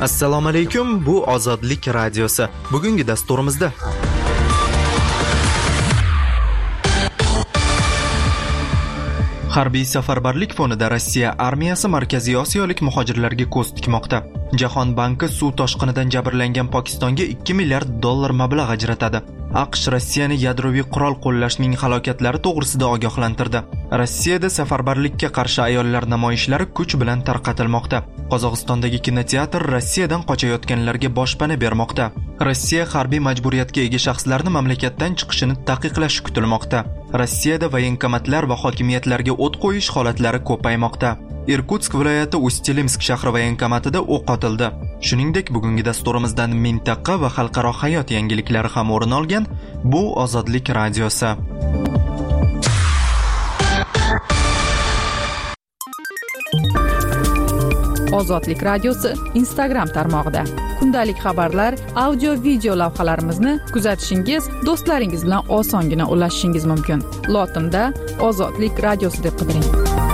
Assalomu alaykum, bu Ozodlik radiosi. Bugungi dasturimizda Harbiy safarbarlik fonida Rossiya armiyasi Markaziy Osiyolik muhojirlarga ko'z tikmoqda. Jahon banki suv toshqinidan jabrlangan Pokistonga $2 milliard mablag' ajratadi. AQSh Rossiyani yadroviy qurol qo'llashning halokatlari to'g'risida ogohlantirdi. Rossiyada safarbarlikka qarshi ayollar namoyishlari kuch bilan tarqatilmoqda. Qozog'istondagi kinoteatr Rossiyadan qochayotganlarga boshpana bermoqda. Rossiya harbiy majburiyatga ega shaxslarni mamlakatdan chiqishini taqiqlashi kutilmoqda. Rossiyada voyenkomatlar va hokimiyatlarga o't qo'yish holatlari ko'paymoqda. Irkutsk viloyati Ustilimsk shahri voyenkomatida o'q otildi. Shuningdek, bugungi dasturimizdan mintaqa va xalqaro hayot yangiliklari ham o'rin olgan. Bu Ozodlik radiosi. Ozodlik radiosi Instagram tarmog'ida. Kundalik xabarlar, audio, video lavhalarimizni kuzatishingiz, do'stlaringiz bilan osongina ulashishingiz mumkin. Lotinda Ozodlik radiosi deb qidiring.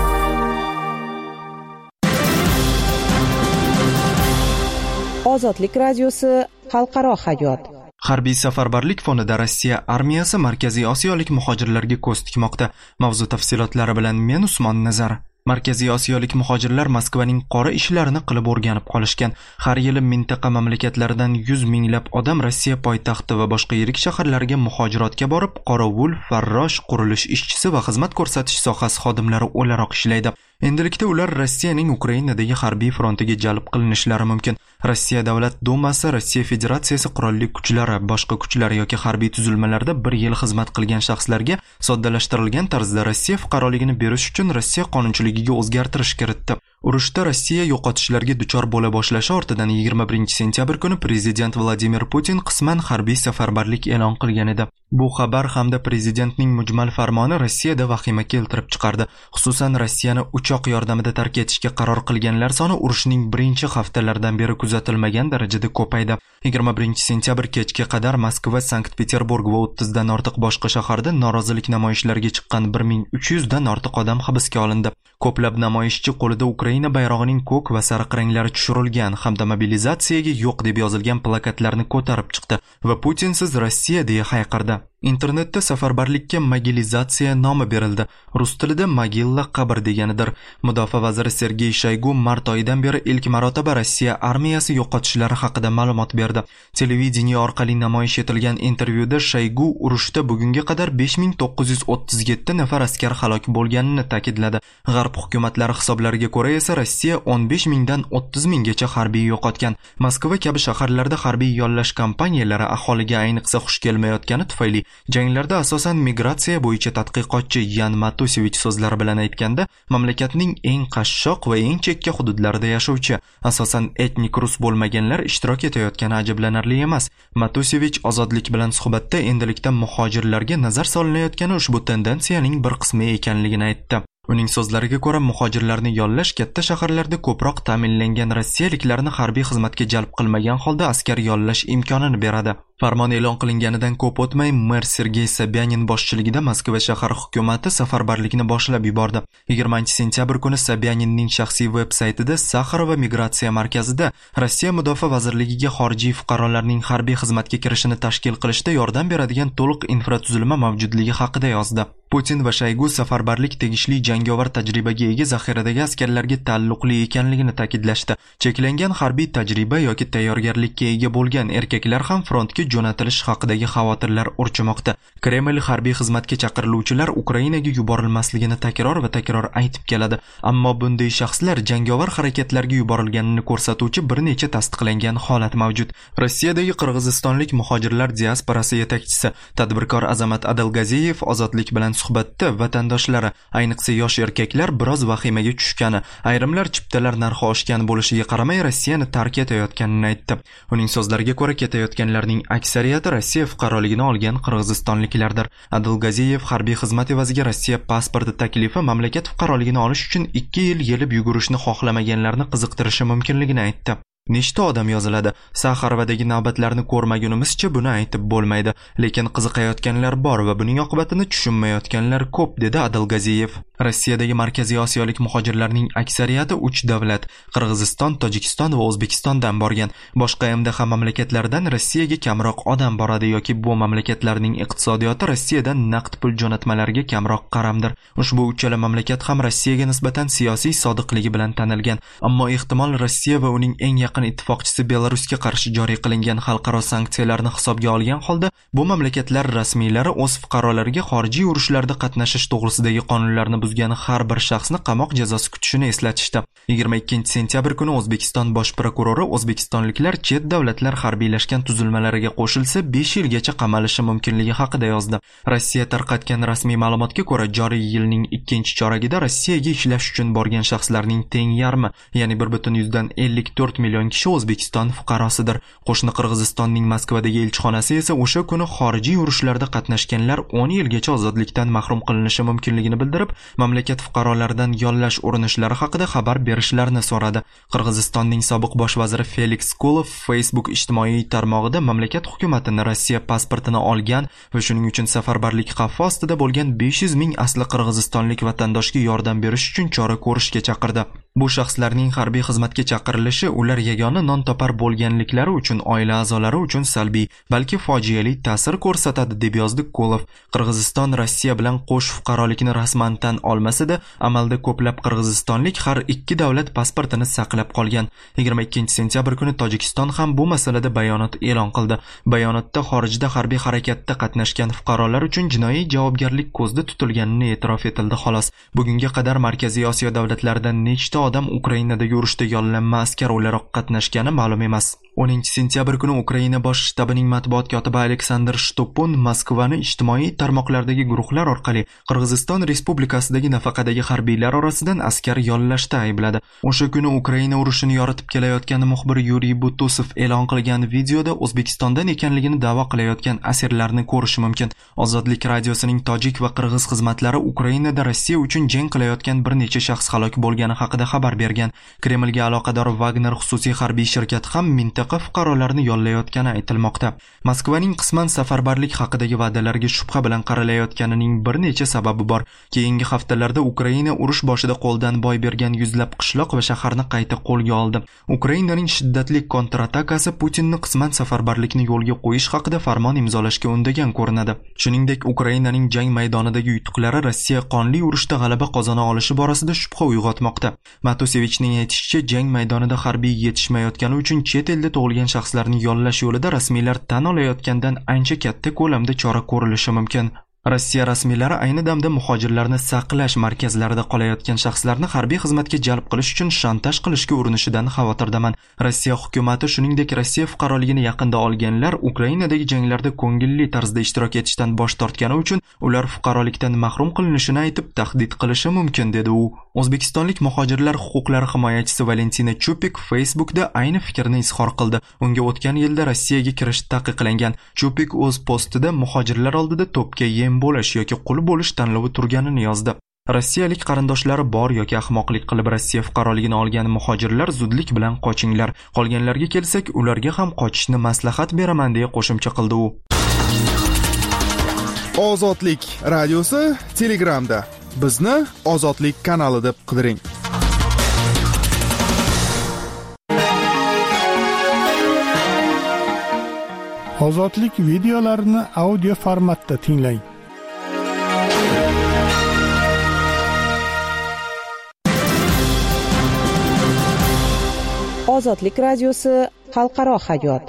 Ozodlik radiosi xalqaro hayot. Harbiy safarbarlik fonida Rossiya armiyasi Markaziy Osiyolik muhojirlarga ko'z tikmoqda. Mavzu tafsilotlari bilan men Usmon Nazar. Markaziy Osiyolik muhojirlar Moskvaning qora ishlarini qilib o'rganib qolishgan. Har yili mintaqa mamlakatlaridan 100 minglab odam Rossiya poytaxti va boshqa yirik shaharlarga muhojirotga borib, qorovul, farrosh, qurilish ishchisi va xizmat ko'rsatish sohasi xodimlari o'laroq ishlaydi. Endilikda ular Rossiyaning Ukrainadagi harbiy frontiga jalb qilinishlari mumkin. Rossiya Davlat Dumasi, Rossiya Federatsiyasi qurolli kuchlari, boshqa kuchlar yoki harbiy tuzilmalarda 1 yil xizmat qilgan shaxslarga soddalashtirilgan tarzda Rossiya fuqaroligini berish uchun Rossiya qonunchiligiga o'zgartirish kiritdi. Urushda Rossiya yo'qotishlarga duchor bo'la boshlashi ortidan 21 sentyabr kuni prezident Vladimir Putin qisman harbiy safarbarlik e'lon qilgan edi. Bu xabar hamda prezidentning mujmal farmoni Rossiyada vahima keltirib chiqardi. Xususan Rossiyani uchoq yordamida tark etishga qaror qilganlar soni urushning birinchi haftalaridan beri kuzatilmagan darajada ko'paydi. 21 sentyabr kechga qadar Moskva, Sankt-Peterburg va 30 dan ortiq boshqa shaharda norozilik namoyishlariga chiqqan 1300 dan ortiq odam hibsga olindi. Ko'plab namoyishchi qo'lida Ukraina bayrog'ining ko'k va sariq ranglari tushirilgan hamda mobilizatsiyaga yo'q deb yozilgan plakatlarni ko'tarib chiqdi va Putinsiz Rossiya deya hayqirdi. Internetda safarbarlikka mobilizatsiya nomi berildi. Rus tilida mogilla qabr deganidir. Mudofaa vaziri Sergey Shoygu mart oyidan beri ilk marotaba Rossiya armiyasi yo'qotishlari haqida ma'lumot berdi. Televideniye orqali namoyish etilgan intervyuda Shoygu urushda bugunga qadar 5937 nafar askar halok bo'lganini ta'kidladi. G'arb hukumatlari hisoblariga ko'ra esa Rossiya 15 mingdan 30 minggacha harbiy yo'qotgan. Moskva kabi shaharlarda harbiy yollash kampaniyalari aholiga ayniqsa xush kelmayotgani tufayli janglarda asosan migratsiya bo'yicha tadqiqotchi Yan Matusevich so'zlari bilan aytganda, mamlakatning eng qashshoq va eng chekka hududlarida yashovchi, asosan etnik rus bo'lmaganlar ishtirok etayotgani ajablanarli emas. Matusevich Ozodlik bilan suhbatda endilikda muhojirlarga nazar solinayotgani ushbu tendensiyaning bir qismi ekanligini aytdi. Uning so'zlariga ko'ra, muhojirlarni yollash katta shaharlarda ko'proq ta'minlangan rossiyaliklarni harbiy xizmatga jalb qilmagan holda askar yollash imkonini beradi. Farmon e'lon qilinganidan ko'p o'tmay mer Sergey Sobyanin boshchiligida Moskva shahar hukumati safarbarlikni boshlab yubordi. 20 sentyabr kuni Sobyaninning shaxsiy veb-saytida Saxarova migratsiya markazida Rossiya Mudofaa vazirligiga xorijiy fuqarolarning harbiy xizmatga kirishini tashkil qilishda yordam beradigan to'liq infratuzilma mavjudligi haqida yozdi. Putin va Shoygu safarbarlik tegishli jangovar tajribaga ega zaxiradagi askarlarga taalluqli ekanligini ta'kidlashdi. Cheklangan harbiy tajriba yoki tayyorgarlikka ega bo'lgan erkaklar ham frontga jo'natilish haqidagi xavotirlar urchimoqda. Kreml harbiy xizmatga chaqiriluvchilar Ukrainaga yuborilmasligini takror va takror aytib keladi. Ammo bunday shaxslar jangovar harakatlarga yuborilganini ko'rsatuvchi bir necha tasdiqlangan holat mavjud. Rossiyadagi qirg'izistonlik muhojirlar diasporasi yetakchisi tadbirkor Azamat Adalgaziyev Ozodlik bilan suhbatda vatandoshlari, ayniqsa yosh erkaklar biroz vahimaga tushgani, ayrimlar chiptalar narxi oshgan bo'lishiga qaramay Rossiyani tark etayotganini aytdi. Uning so'zlariga ko'ra, ketayotganlarning aksariyati Rossiya fuqaroligini olgan qirg'izistonliklardir. Adalgaziyev harbiy xizmat evaziga Rossiya pasporti taklifi mamlakat fuqaroligini olish uchun 2 yil yelib yugurishni xohlamaganlarni qiziqtirishi mumkinligini aytdi. Nechta odam yoziladi? Saxarovadagi navbatlarni ko'rmagunimizcha buni aytib bo'lmaydi, lekin qiziqayotganlar bor va buning oqibatini tushunmayotganlar ko'p, dedi Adalgaziyev. Rossiyadagi Markaziy Osiyolik muhojirlarning aksariyati 3 davlat – Qirg'iziston, Tojikiston va O'zbekistondan borgan. Boshqa MDH mamlakatlardan Rossiyaga kamroq odam boradi yoki bu mamlakatlarning iqtisodiyoti Rossiyadan naqd pul jo'natmalariga kamroq qaramdir. Ushbu uchala mamlakat ham Rossiyaga nisbatan siyosiy sodiqligi bilan tanilgan. Ammo ehtimol Rossiya va uning eng yaqin ittifoqchisi Belarusga qarshi joriy qilingan xalqaro sanksiyalarni hisobga olgan holda bu mamlakatlar rasmiylari o'z fuqarolariga xorijiy urushlarda qatnashish to'g'risidagi qonunlarni buzgan har bir shaxsni qamoq jazosi kutishini eslatishdi. 22-sentyabr kuni O'zbekiston bosh prokurori o'zbekistonliklar chet davlatlar harbiylashgan tuzilmalariga qo'shilsa 5 yilgacha qamalishi mumkinligi haqida yozdi. Rossiya tarqatgan rasmiy ma'lumotga ko'ra, joriy yilning 2-choragida Rossiyaga ishlash uchun borgan shaxslarning teng yarmi, ya'ni 1,54 million kishi O'zbekiston fuqarosidir. Qo'shni Qirg'izistonning Moskvadagi elchixonasi esa o'sha kuni xorijiy urushlarda qatnashganlar 10 yilgacha ozodlikdan mahrum qilinishi mumkinligini bildirib, mamlakat fuqarolaridan yollash urinishlari haqida xabar berishlarini so'radi. Qirg'izistonning sobiq bosh vaziri Felix Kulov Facebook ijtimoiy tarmog'ida mamlakat hukumatini Rossiya pasportini olgan va shuning uchun safarbarlik xavfi ostida bo'lgan 500 ming asli qirg'izistonlik vatandoshga yordam berish uchun chora ko'rishga chaqirdi. Bu shaxslarning harbiy xizmatga chaqirilishi ular yagona non topar bo'lganliklari uchun oila a'zolari uchun salbiy, balki fojiali ta'sir ko'rsatadi deb yozdi Kulov. Qirg'iziston Rossiya bilan qo'sh fuqarolikni rasman tan olmasa-da, amalda ko'plab qirg'izistonlik har ikki davlat pasportini saqlab qolgan. 22-sentyabr kuni Tojikiston ham bu masalada bayonot e'lon qildi. Bayonotda xorijda harbiy harakatda qatnashgan fuqarolar uchun jinoiy javobgarlik ko'zda tutilganini e'tirof etildi xolos. Bugunga qadar Markaziy Osiyo davlatlaridan nechta odam Ukrainadagi urushda yollanma askar o'laroq qatnashgani ma'lum emas. 10-sentyabr kuni Ukraina bosh shtabining matbuot kotibi Aleksandr Shtopun Moskvani ijtimoiy tarmoqlardagi guruhlar orqali Qirg'iziston Respublikasidagi nafaqadagi harbiylar orasidan askar yollashda aybladi. O'sha kuni Ukraina urushini yoritib kelayotgan muxbir Yuriy Butusov e'lon qilgan videoda O'zbekistondan ekanligini da'vo qilayotgan asirlarni ko'rish mumkin. Ozodlik radiosining tojik va qirg'iz xizmatlari Ukrainada Rossiya uchun jang qilayotgan bir necha shaxs halok bo'lgani haqida xabar bergan. Kremlga aloqador Wagner xususiy harbiy shirkati ham mintaqa fuqarolarni yollayotgani aytilmoqda. Moskvaning qisman safarbarlik haqidagi va'dalarga shubha bilan qaralayotganining bir necha sababi bor. Keyingi haftalarda Ukraina urush boshida qo'ldan boy bergan yuzlab qishloq va shaharni qayta qo'lga oldi. Ukrainaning shiddatli kontratakasi Putinni qisman safarbarlikni yo'lga qo'yish haqida farmon imzolashga undagan ko'rinadi. Shuningdek, Ukrainaning jang maydonidagi yutuqlari Rossiya qonli urushda g'alaba qozona olishi borasida shubha uyg'otmoqda. Matusevichning aytishicha, jang maydonida harbiy yetishmayotgani uchun chet elda tug'ilgan shaxslarni yollash yo'lida rasmiylar tan olayotgandan ancha katta ko'lamda chora ko'rilishi mumkin. Rossiya rasmiylari ayni damda muhojirlarni saqlash markazlarida qolayotgan shaxslarni harbiy xizmatga jalb qilish uchun shantaj qilishga urinishidan xavotirdaman. Rossiya hukumati shuningdek Rossiya fuqaroligini yaqinda olganlar Ukrainadagi janglarda ko'ngilli tarzda ishtirok etishdan bosh tortgani uchun ular fuqarolikdan mahrum qilinishini aytib tahdid qilishi mumkin, dedi u. O'zbekistonlik muhojirlar huquqlari himoyachisi Valentina Chupik Facebookda ayni fikrni izhor qildi. Unga o'tgan yilda Rossiyaga kirish taqiqlangan. Chupik o'z postida muhojirlar oldida to'pga yem bo'lish yoki qul bo'lish tanlovi turganini yozdi. Rossiyalik qarindoshlari bor yoki ahmoqlik qilib Rossiya fuqaroligini olgan muhojirlar zudlik bilan qochinglar. Qolganlarga kelsak, ularga ham qochishni maslahat beraman deya qo'shimcha qildi u. Ozodlik radiosi Telegramda. Bizni Ozodlik kanali deb qidiring. Ozodlik videolarini audio formatda tinglang. Ozodlik radiosi xalqaro hayot.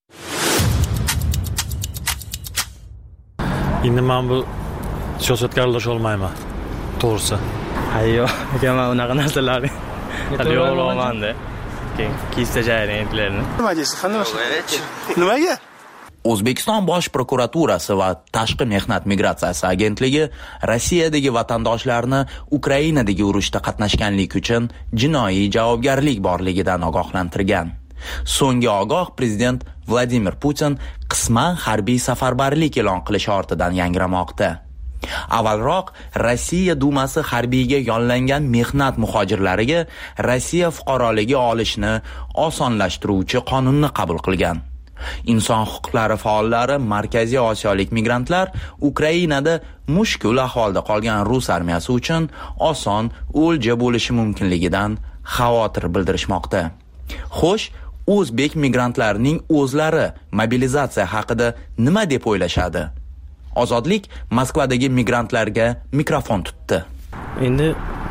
Endi men bu siyosatga aralasha olmayman. To'g'risi. Ayyo, men unaqa narsalarni hali yo'qlamanda. Kiyishda jarayonlarni. Nima deysiz? Qanday? Nimaga? O'zbekiston bosh prokuraturasi va Tashqi mehnat migratsiyasi agentligi Rossiyadagi vatandoshlarni Ukrainadagi urushda qatnashganlik uchun jinoiy javobgarlik borligidan ogohlantirgan. So'nggi ogoh prezident Vladimir Putin qisman harbiy safarbarlik e'lon qilishi ortidan yangramoqda. Avvalroq Rossiya Dumasi harbiyga yollangan mehnat muhojirlariga Rossiya fuqaroligi olishni osonlashtiruvchi qonunni qabul qilgan. Inson huquqlari faollari Markaziy Osiyolik migrantlar Ukrainada mushkul ahvolda qolgan rus armiyasi uchun oson o'lja bo'lishi mumkinligidan xavotir bildirishmoqda. Xo'sh, o'zbek migrantlarining o'zlari mobilizatsiya haqida nima deb o'ylashadi? Ozodlik Moskvadagi migrantlarga mikrofon tutdi. Endi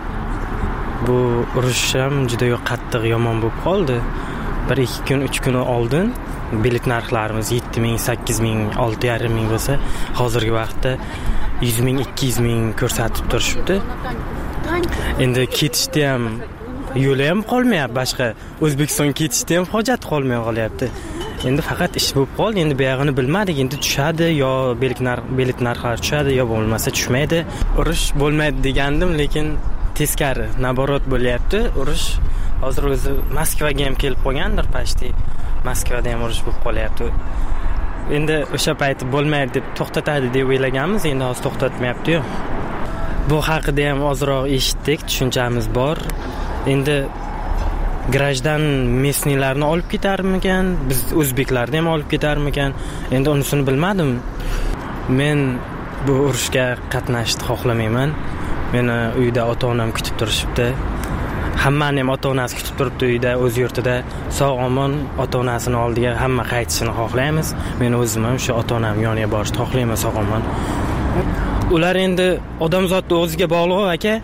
bu urush ham juda qattiq yomon bo'lib qoldi. 1-2 kun, 3 kun oldin bilet narxlarimiz 7000, 8000, 6500 bo'lsa, hozirgi vaqtda 100,000, 200,000 ko'rsatib turishibdi. Endi ketishda ham yo'li ham qolmayapti, boshqa O'zbekistonga ketishda ham hojat qolmay qolyapti. Endi faqat ish bo'lib qoldi. Endi buyog'ini bilmadik. Endi tushadi yo bilet narxlari tushadi yo bo'lmasa tushmaydi. Urush bo'lmaydi degandim, lekin teskari, naborot bo'lyapti. Urush hozir o'zi Moskvaga ham kelib qolgandir, pashti. Moskvada ham urush bo'lib qolyapti. Endi o'sha payt bo'lmaydi deb to'xtatadi deb o'ylaganmiz, endi hozir to'xtatmayapti-yu. Bu haqida ham ozroq eshitdik, tushunchamiz bor. Endi grajdan mesnilarni olib ketarmikan, biz o'zbeklarni ham olib ketarmikan, endi unisini bilmadim. Men bu urushga qatnashishni xohlamayman. Meni uyda ota-onam kutib turishibdi. Hammani ham ota-onasi kutib turibdi uyda, o'z yurtida. Sog'-omon ota-onasini oldiga hamma qaytishini xohlaymiz. Men o'zim ham shu ota-onam yoniga borishni xohlayman, sog'-omon. Ular endi odamzodning o'ziga bog'liq, aka.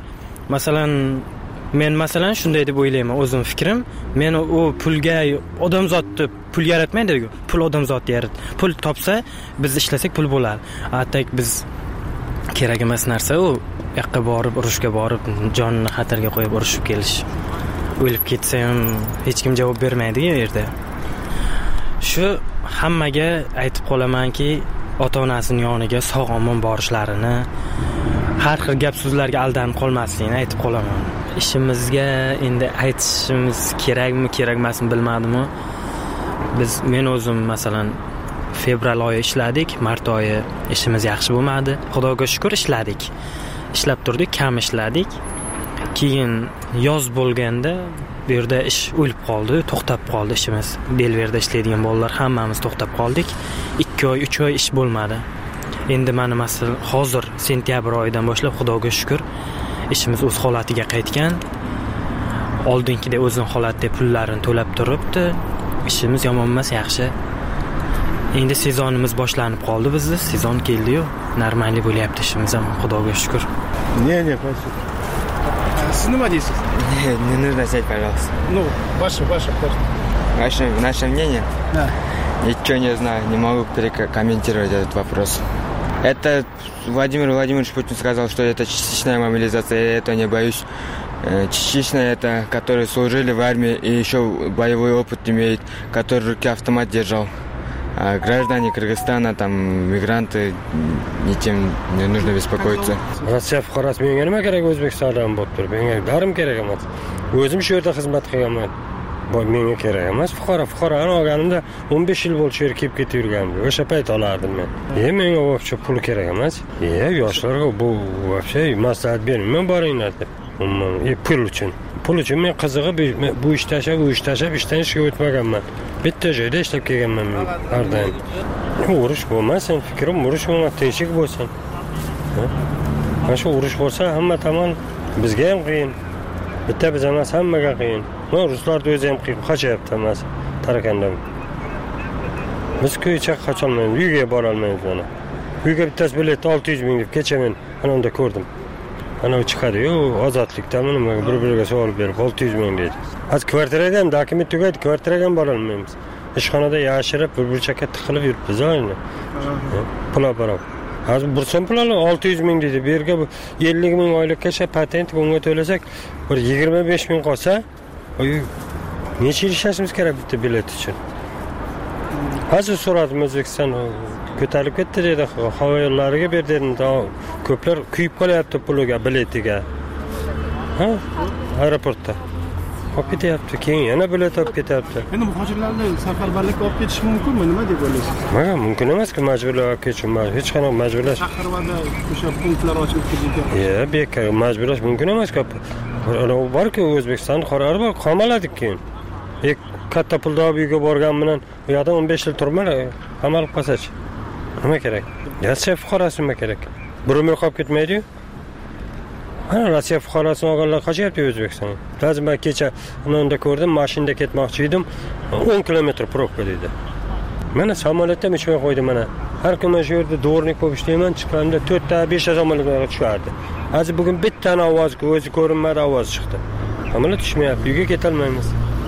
Men masalan shunday deb o'ylayman, o'zim fikrim. Men u pulga odamzodni pul yaratmaydi-ku. Pul odamzodni yaratadi. Pul topsa, biz ishlasak pul bo'ladi. Atak biz kerak emas narsa u. Yoqqa borib, urushga borib, jonni xatarga qo'yib urushib kelish. O'lib ketsa ham hech kim javob bermaydi u yerda. Shu hammaga aytib qolamanki, ota-onasining yoniga sog'-omon borishlarini, har xil gap so'zlarga aldanib qolmasligini aytib qolaman. Ishimizga endi aytishimiz kerakmi, kerak emasmi bilmadim-ku. Men o'zim masalan fevral oyi ishladik, mart oyi ishimiz yaxshi bo'lmadi. Xudoga shukr ishladik. Ishlab turdik, kam ishladik. Keyin yoz bo'lganda bu yerda ish o'lib qoldi, to'xtab qoldi ishimiz. Belverda ishlaydigan bolalar hammamiz to'xtab qoldik. 2 oy, 3 oy ish bo'lmadi. Endi mana masalan hozir sentyabr oyidan boshlab Xudoga shukr ishimiz o'z holatiga qaytgan. Oldingidek o'zining holatida pullarini to'lab turibdi. Ishimiz yomon emas, yaxshi. Endi sezonimiz boshlanib qoldi bizda. Sezon keldi-yu, normalniy bo'lyapti ishimiz ham, Xudoga shukr. Не, спасибо. Siz nima deysiz? Не нужно сядь, пожалуйста. Ну, ваше. Наше мнение? Да. Ничего не знаю, не могу комментировать этот вопрос. Это Владимир Владимирович Путин сказал, что это частичная мобилизация, я этого не боюсь. Частичная это, которые служили в армии и еще боевой опыт имеют, который в руке автомат держал. А граждане Кыргызстана, там, мигранты, ничем не нужно беспокоиться. Rossiya fuqarosi menga nima kerak O'zbekistondan bo'lib turib? Menga darim kerak emas. O'zim shu yerda xizmat qilganman. Menga kerak emas fuqaroni olganimda 15 yil bo'ldi shu yerga kelib ketib yurgandim. O'sha payt olardim men. Menga vobshe pul kerak emas. Yoshlarga bu vobshe maslahat bermayman, boringlar deb. Pul uchun men qizig'i bu ish tashlab, ishdan ishga o'tmaganman. Bitta joyda ishlab kelganman men har doim. Urush bo'lmasin, fikrim urush bo'lmasin, tinchlik bo'lsin. Mana shu urush bo'lsa hamma tomon bizga ham qiyin. Bitta biz emas, hammaga qiyin. Ruslarni o'zi ham qiyin qochyapti emas, tarakandan. Biz ko'ycha qocholmaymiz, uyga bora olmaymiz mana. Uyga bittasi bilet 600 ming deb kecha men unda ko'rdim. Ana u chiqadi-yu, ozodlikdan nimaga bir-biriga savol berib 600 ming deydi. Az kvartiraga ham dokument tugaydi, kvartiraga ham bora olmaymiz. Ishxonada yashirib, bir-burchakka tiqilib yuribmiz oyna. Pul olib. Hozir bir so'm pul olib 600 ming deydi. Bu yerga 50 ming oylikka patent unga to'lasak, bir 25 ming qolsa, necha yil ishlashimiz kerak bitta bilet uchun. Hozir so'radim O'zbekiston ko'tarib ketdi dedi, havo yo'llariga berdi. Ko'plar kuyib qolyapti puliga, biletiga. Aeroportda. Olib ketyapti, keyin yana bilet olib ketyapti. Endi muhojirlarni safarbarlikka olib ketish mumkinmi? Nima deb o'ylaysiz? Mana mumkin emas-ku, majburlab olib ketish. Hech qanday majburlash. Shaharlarda o'sha punktlar ochib ketilgan. Bekor majburlash mumkin emas-ku. Borku O'zbekiston qarori bor, qamaladi keyin. Katta pulda olib uyga borgan bilan u yoqda 15 yil turmay qamalib qolsa-chi. Nima kerak? Rossiya fuqarosi nima kerak? Bir umr qolib ketmaydi-yu. Mana Rossiya fuqarosini olganlar qochyapti O'zbekistonga. Hozir men kecha unda ko'rdim, mashinada ketmoqchi edim, 10 kilometr probka dedi. Mana samolyotda uchmay qo'ydi mana. Har kuni shu yerda dvornik bo'lib ishlayman, chiqqanda 4 ta 5 ta samolyotlar tushardi. Hozir bugun bittani ovoz o'zi ko'rinmadi, ovoz chiqdi. Samolyot tushmayapti, uyga ketolmaymiz.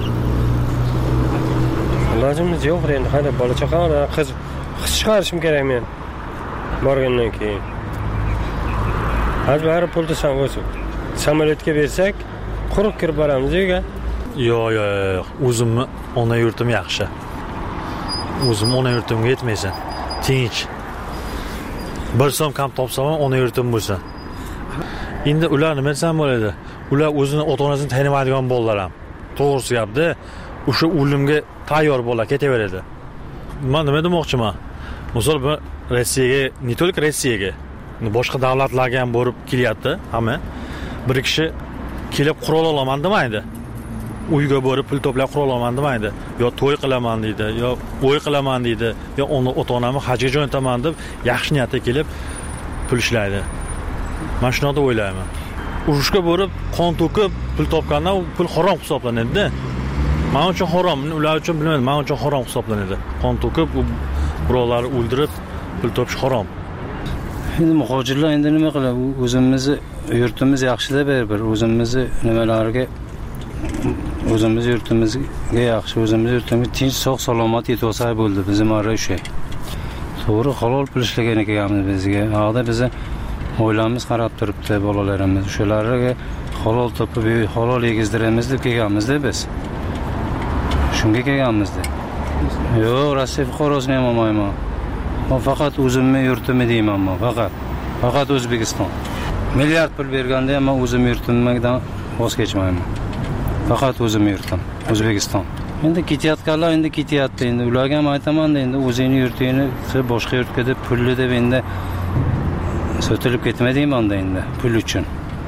Lozimimiz yo'q endi, qani bola chaqalar qiz chiqarishim kerak men. Borgandan keyin. Hozir bari pulni san o'zi samolyotga bersak, quruq kirib boramiz uyga. Yo'q, o'zimni ona yurtim yaxshi. O'zim ona yurtimga yetmaysan. Tinch. Bir so'm kam topsam ona yurtim bo'lsa. Endi ular nima desam bo'ladi? Ular o'zini ota-onasini tanimaydigan bolalar ham. To'g'risi gapda, o'sha o'limga tayyor bola ketaveradi. Men nima demoqchiman? Misol bu Rossiyaga, ne только Rossiyaga, boshqa davlatlarga ham borib kelyapti, hamma. Bir kishi kelib qurol olaman demaydi. Uyga borib pul to'plab qurol olaman demaydi. Yo to'y qilaman deydi, yo o'y qilaman deydi, yo ota-onamni hajga jo'nataman deb yaxshi niyatda kelib pul ishlaydi. Men shuni deb o'ylayman. Urushga borib qon to'kib pul topgandan pul harom hisoblanadi-da. Men uchun harom, ular uchun bilmayman, men uchun harom hisoblanadi. Qon to'kib birovlarni o'ldirib pul topish harom. Endi muhojirlar endi nima qiladi? O'zimizni yurtimiz yaxshi-da bir o'zimizni nimalarga o'zimiz yurtimizga yaxshi, o'zimiz yurtimizga tinch, sog' salomat yetib olsa bo'ldi. Bizim ara o'sha. To'g'ri halol pul ishlagan ekanmiz bizga. Hozir bizni oilamiz qarab turibdi, bolalarimiz. O'shalarga halol topib, halol yegizdiramiz deb kelganmiz-da biz. Shunga kelganmiz-da. Yo'q, Rossiya fuqarosini ham olmayman. Men faqat o'zimni yurtimni deyman, men faqat O'zbekiston. Milliard pul berganda ham men o'zim yurtimdan voz kechmayman. Faqat o'zim yurtim, O'zbekiston. Endi ketayotganlar endi ketyapti. Endi ularga ham aytaman-da, endi o'zingni yurtingni boshqa yurtga deb pulli deb endi sotilib ketmadingman-da endi pul uchun.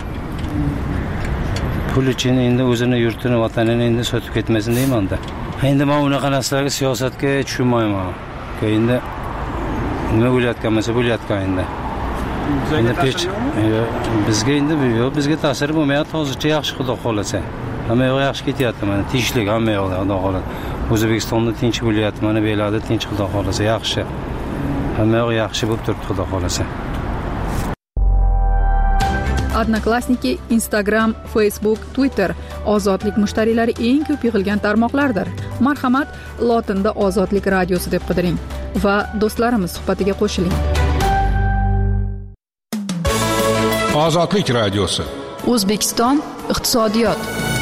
Pul uchun endi o'zini yurtini, vatanini endi sotib ketmasin deyman-da. Endi men unaqa narsalarga siyosatga tushunmayman. Endi nima bo'layotgan bo'layotgan endi. Endi bizga endi bizga ta'sir bo'lmayapti, hozircha yaxshi xudo xolasa. Hamma yoq yaxshi ketyapti, mana tinchlik hamma yoqda xudo xolasa. O'zbekistonda tinch bo'lyapti, mana bu yerlarda tinch xudo xolasa yaxshi. Hamma yoq yaxshi bo'lib turibdi xudo xolasa. Odnoklassniki, Instagram, Facebook, Twitter ozodlik mushtariylari eng ko'p yig'ilgan tarmoqlardir. Marhamat, lotinda Ozodlik radiosi deb qidiring va do'stlarimiz suhbatiga qo'shiling. Ozodlik radiosi. O'zbekiston iqtisodiyot.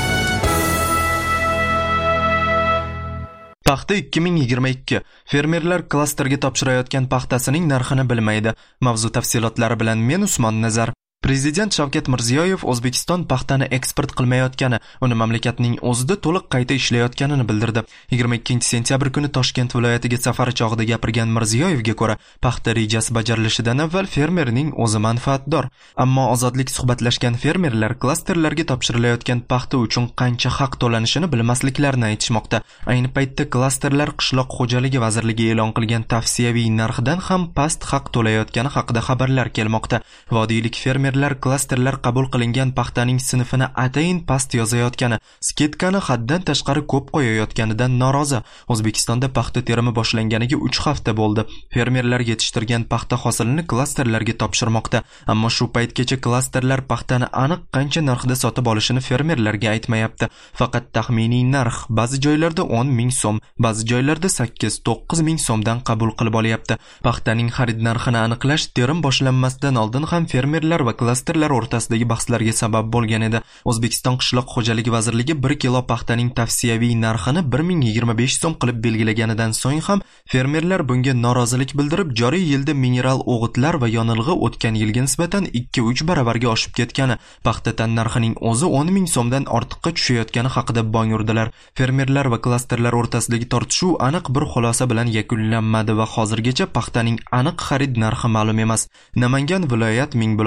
Paxta 2022. Fermerlar klasterga topshirayotgan paxtasining narxini bilmaydi. Mavzu tafsilotlari bilan men Usmon Nazar. Prezident Shavkat Mirziyoyev O'zbekiston paxtani eksport qilmayotgani, uni mamlakatning o'zida to'liq qayta ishlayotganini bildirdi. 22-sentyabr kuni Toshkent viloyatiga safari chog'ida gapirgan Mirziyoyevga ko'ra, paxta rejasi bajarilishidan avval fermerning o'zi manfaatdor. Ammo ozodlik suhbatlashgan fermerlar klasterlarga topshirilayotgan paxta uchun qancha haq to'lanishini bilmasliklarini aytishmoqda. Ayni paytda klasterlar Qishloq xo'jaligi vazirligi e'lon qilgan tavsiyaviy narxdan ham past haq to'layotgani haqida xabarlar kelmoqda. Vodiylik fermer klasterlar qabul qilingan paxtaning sinfini atayin past yozayotgani, sketkani haddan tashqari ko'p qo'yayotganidan norozi. O'zbekistonda paxta terimi boshlanganiga 3 hafta bo'ldi. Fermerlar yetishtirgan paxta hosilini klasterlarga topshirmoqda, ammo shu paytgacha klasterlar paxtani aniq qancha narxda sotib olishini fermerlarga aytmayapti. Faqat taxminiy narx, ba'zi joylarda 10 ming so'm, ba'zi joylarda 8-9 ming so'mdan qabul qilib olyapti. Paxtaning xarid narxini aniqlash terim boshlanmasdan oldin ham fermerlar va klasterlar o'rtasidagi bahslarga sabab bo'lgan edi. O'zbekiston Qishloq xo'jaligi vazirligi 1 kilo paxtaning tavsiyaviy narxini 1025 so'm qilib belgilaganidan so'ng ham fermerlar bunga norozilik bildirib, joriy yilda mineral o'g'itlar va yonilg'i o'tgan yilga nisbatan 2-3 baravarga oshib ketgani, paxta tan narxining o'zi 10 ming so'mdan ortiqqa tushayotgani haqida bong urdilar. Fermerlar va klasterlar o'rtasidagi tortishuv aniq bir xulosa bilan yakunlanmadi va hozirgacha paxtaning aniq xarid narxi ma'lum emas. Namangan viloyat Mingbuloq tumanida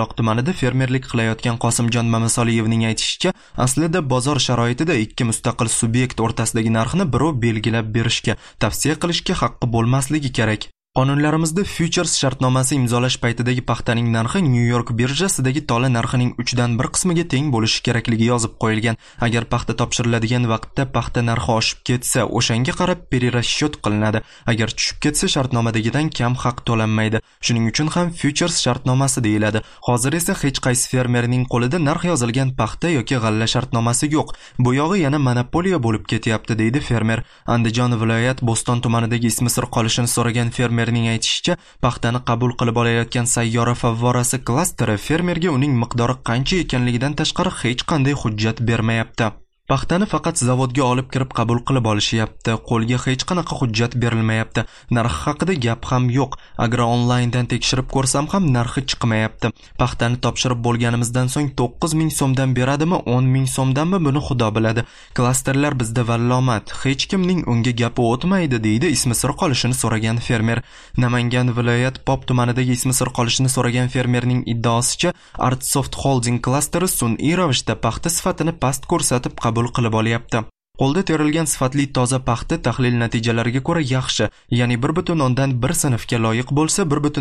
shahrida fermerlik qilayotgan Qosimjon Mamasoliyevning aytishicha, aslida bozor sharoitida ikki mustaqil subyekt o'rtasidagi narxni birov belgilab berishga, tavsiya qilishga haqqi bo'lmasligi kerak. Qonunlarimizda futures shartnomasi imzolash paytidagi paxtaning narxi New York birjasidagi tola narxining 3dan 1 qismiga teng bo'lishi kerakligi yozib qo'yilgan. Agar paxta topshiriladigan vaqtda paxta narxi oshib ketsa, o'shanga qarab перерасчет qilinadi. Agar tushib ketsa, shartnomadagidan kam haq to'lanmaydi. Shuning uchun ham futures shartnomasi deyiladi. Hozir esa hech qaysi fermerning qo'lida narx yozilgan paxta yoki g'alla shartnomasi yo'q. Bu yog'i yana monopoliya bo'lib ketyapti, deydi fermer. Andijon viloyat Bo'ston tumanidagi ismi sir qolishini so'ragan fermer ning aytishicha, paxtani qabul qilib olayotgan sayyora favvorasi klasteri fermerga uning miqdori qancha ekanligidan tashqari hech qanday hujjat bermayapti. Paxtani faqat zavodga olib kirib qabul qilib olishyapti. Qo'lga hech qanaqa hujjat berilmayapti. Narx haqida gap ham yo'q. Agro onlayndan tekshirib ko'rsam ham narxi chiqmayapti. Paxtani topshirib bo'lganimizdan so'ng 9000 so'mdan beradimi, 10000 so'mdanmi, buni Xudo biladi. Klasterlar bizda vallomat. Hech kimning unga gapi o'tmaydi, deydi ismi sir qolishini so'ragan fermer. Namangan viloyat Pop tumanidagi ismi sir qolishini so'ragan fermerning iddaosicha, Artsoft Holding klasteri sun'iy ravishda paxta sifatini past ko'rsatib qabul qilib olyapti. Qo'lda terilgan sifatli toza paxta tahlil natijalariga ko'ra yaxshi, ya'ni 1.1 sinfga loyiq bo'lsa,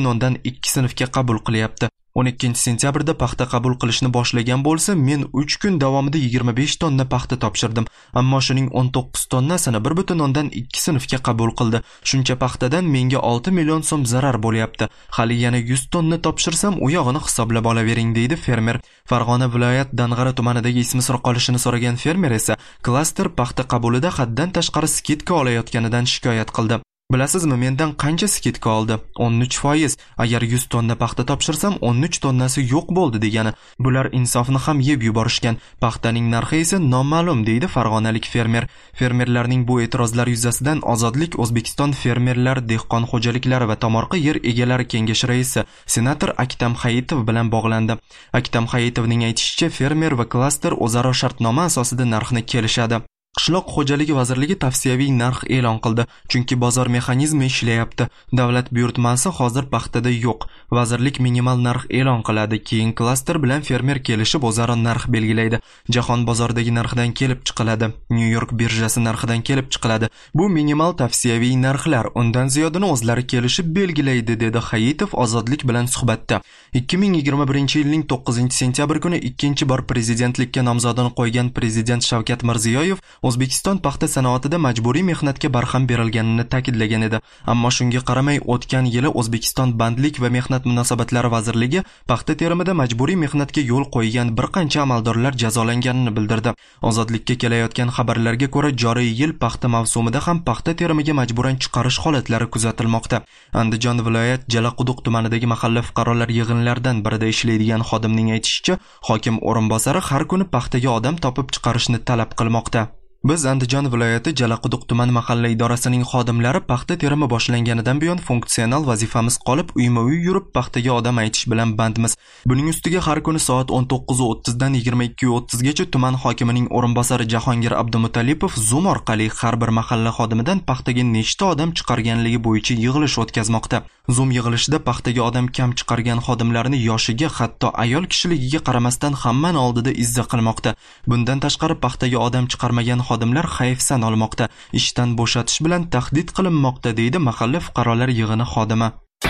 1.2 sinfga qabul qilyapti. 12 sentyabrda paxta qabul qilishni boshlagan bo'lsa, men 3 kun davomida 25 tonna paxta topshirdim. Ammo shuning 19 tonnasini 1.2 sinfga qabul qildi. Shuncha paxtadan menga 6 million so'm zarar bo'lyapti. Hali yana 100 tonna topshirsam, u yog'ini hisoblab olavering, deydi fermer. Farg'ona viloyat Dang'ara tumanidagi ismi sir qolishini so'ragan fermer esa klaster paxta qabulida haddan tashqari skidka olayotganidan shikoyat qildi. Bilasizmi, mendan qancha skidka oldi? 13%. Agar 100 tonna paxta topshirsam, 13 tonnasi yo'q bo'ldi degani. Bular insofni ham yeb yuborishgan. Paxtaning narxi esa noma'lum, deydi farg'onalik fermer. Fermerlarning bu e'tirozlari yuzasidan Ozodlik O'zbekiston fermerlar, dehqon xo'jaliklari va tomorqa yer egalari kengashi raisi senator Aktam Hayitov bilan bog'landi. Aktam Hayitovning aytishicha, fermer va klaster o'zaro shartnoma asosida narxni kelishadi. Qishloq xo'jaligi vazirligi tavsiyaviy narx e'lon qildi, chunki bozor mexanizmi ishlayapti. Davlat buyurtmasi hozir paxtada yo'q. Vazirlik minimal narx e'lon qiladi, keyin klaster bilan fermer kelishib o'zaro narx belgilaydi. Jahon bozoridagi narxdan kelib chiqiladi. New York birjasi narxidan kelib chiqiladi. Bu minimal tavsiyaviy narxlar, undan ziyodini o'zlari kelishib belgilaydi, dedi Hayitov Ozodlik bilan suhbatda. 2021-yilning 9-sentyabr kuni ikkinchi bor prezidentlikka nomzodini qo'ygan prezident Shavkat Mirziyoyev O'zbekiston paxta sanoatida majburiy mehnatga barham berilganini ta'kidlagan edi. Ammo shunga qaramay, o'tgan yili O'zbekiston Bandlik va mehnat munosabatlari vazirligi paxta terimida majburiy mehnatga yo'l qo'ygan bir qancha amaldorlar jazolanganini bildirdi. Ozodlikka kelayotgan xabarlarga ko'ra, joriy yil paxta mavsumida ham paxta terimiga majburan chiqarish holatlari kuzatilmoqda. Andijon viloyat Jalaquduq tumanidagi mahalla fuqarolar yig'inlaridan birida ishlaydigan xodimning aytishicha, hokim o'rinbosari har kuni paxtaga odam topib chiqarishni talab qilmoqda. Biz Andijon viloyati Jalaquduq tuman mahalla idorasining xodimlari paxta terimi boshlanganidan buyon funksional vazifamiz qolib, uyma-uy yurib paxtaga odam aytish bilan bandmiz. Buning ustiga har kuni soat 19:30 dan 22:30 gacha tuman hokimining o'rinbosari Jahongir Abdumutalipov Zoom orqali har bir mahalla xodimidan paxtaga nechta odam chiqarganligi bo'yicha yig'ilish o'tkazmoqda. Zoom yig'ilishida paxtaga odam kam chiqargan xodimlarni yoshiga, hatto ayol kishiligiga qaramasdan hammani oldida izza qilmoqda. Bundan tashqari paxtaga odam chiqarmagan xodimlar hayfsan olmoqda, ishdan bo'shatish bilan tahdid qilinmoqda, deydi mahalla fuqarolar yig'ini xodimi.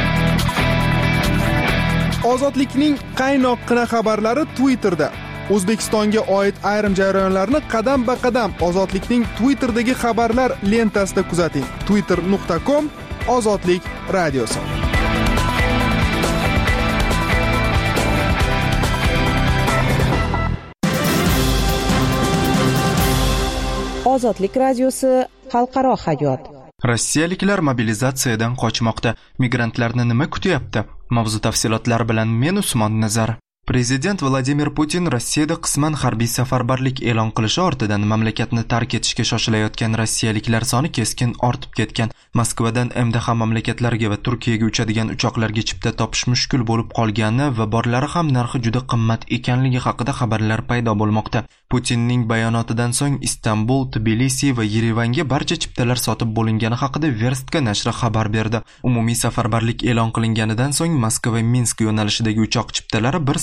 Ozodlikning qaynoqqina xabarlari Twitterda. O'zbekistonga oid ayrim jarayonlarni qadam-ba-qadam Ozodlikning Twitterdagi xabarlar lentasida kuzating. twitter.com Ozodlik radiosi. Ozodlik radiosi xalqaro hayot. Rossiyaliklar mobilizatsiyadan qochmoqda. Migrantlarni nima kutyapti? Mavzu tafsilotlari bilan men Usmon Nazar. Prezident Vladimir Putin Rossiyada qisman harbiy safarbarlik e'lon qilishi ortidan mamlakatni tark etishga shoshilayotgan rossiyaliklar soni keskin ortib ketgan. Moskvadan MDH mamlakatlarga va Turkiyaga uchadigan uchoqlarga chipta topish mushkul bo'lib qolgani va borlari ham narxi juda qimmat ekanligi haqida xabarlar paydo bo'lmoqda. Putinning bayonotidan so'ng Istanbul, Tbilisi va Yerevanga barcha chiptalar sotib bo'lingani haqida Verstka nashri xabar berdi. Umumiy safarbarlik e'lon qilinganidan so'ng Moskva-Minsk yo'nalishidagi uchoq chiptalari 1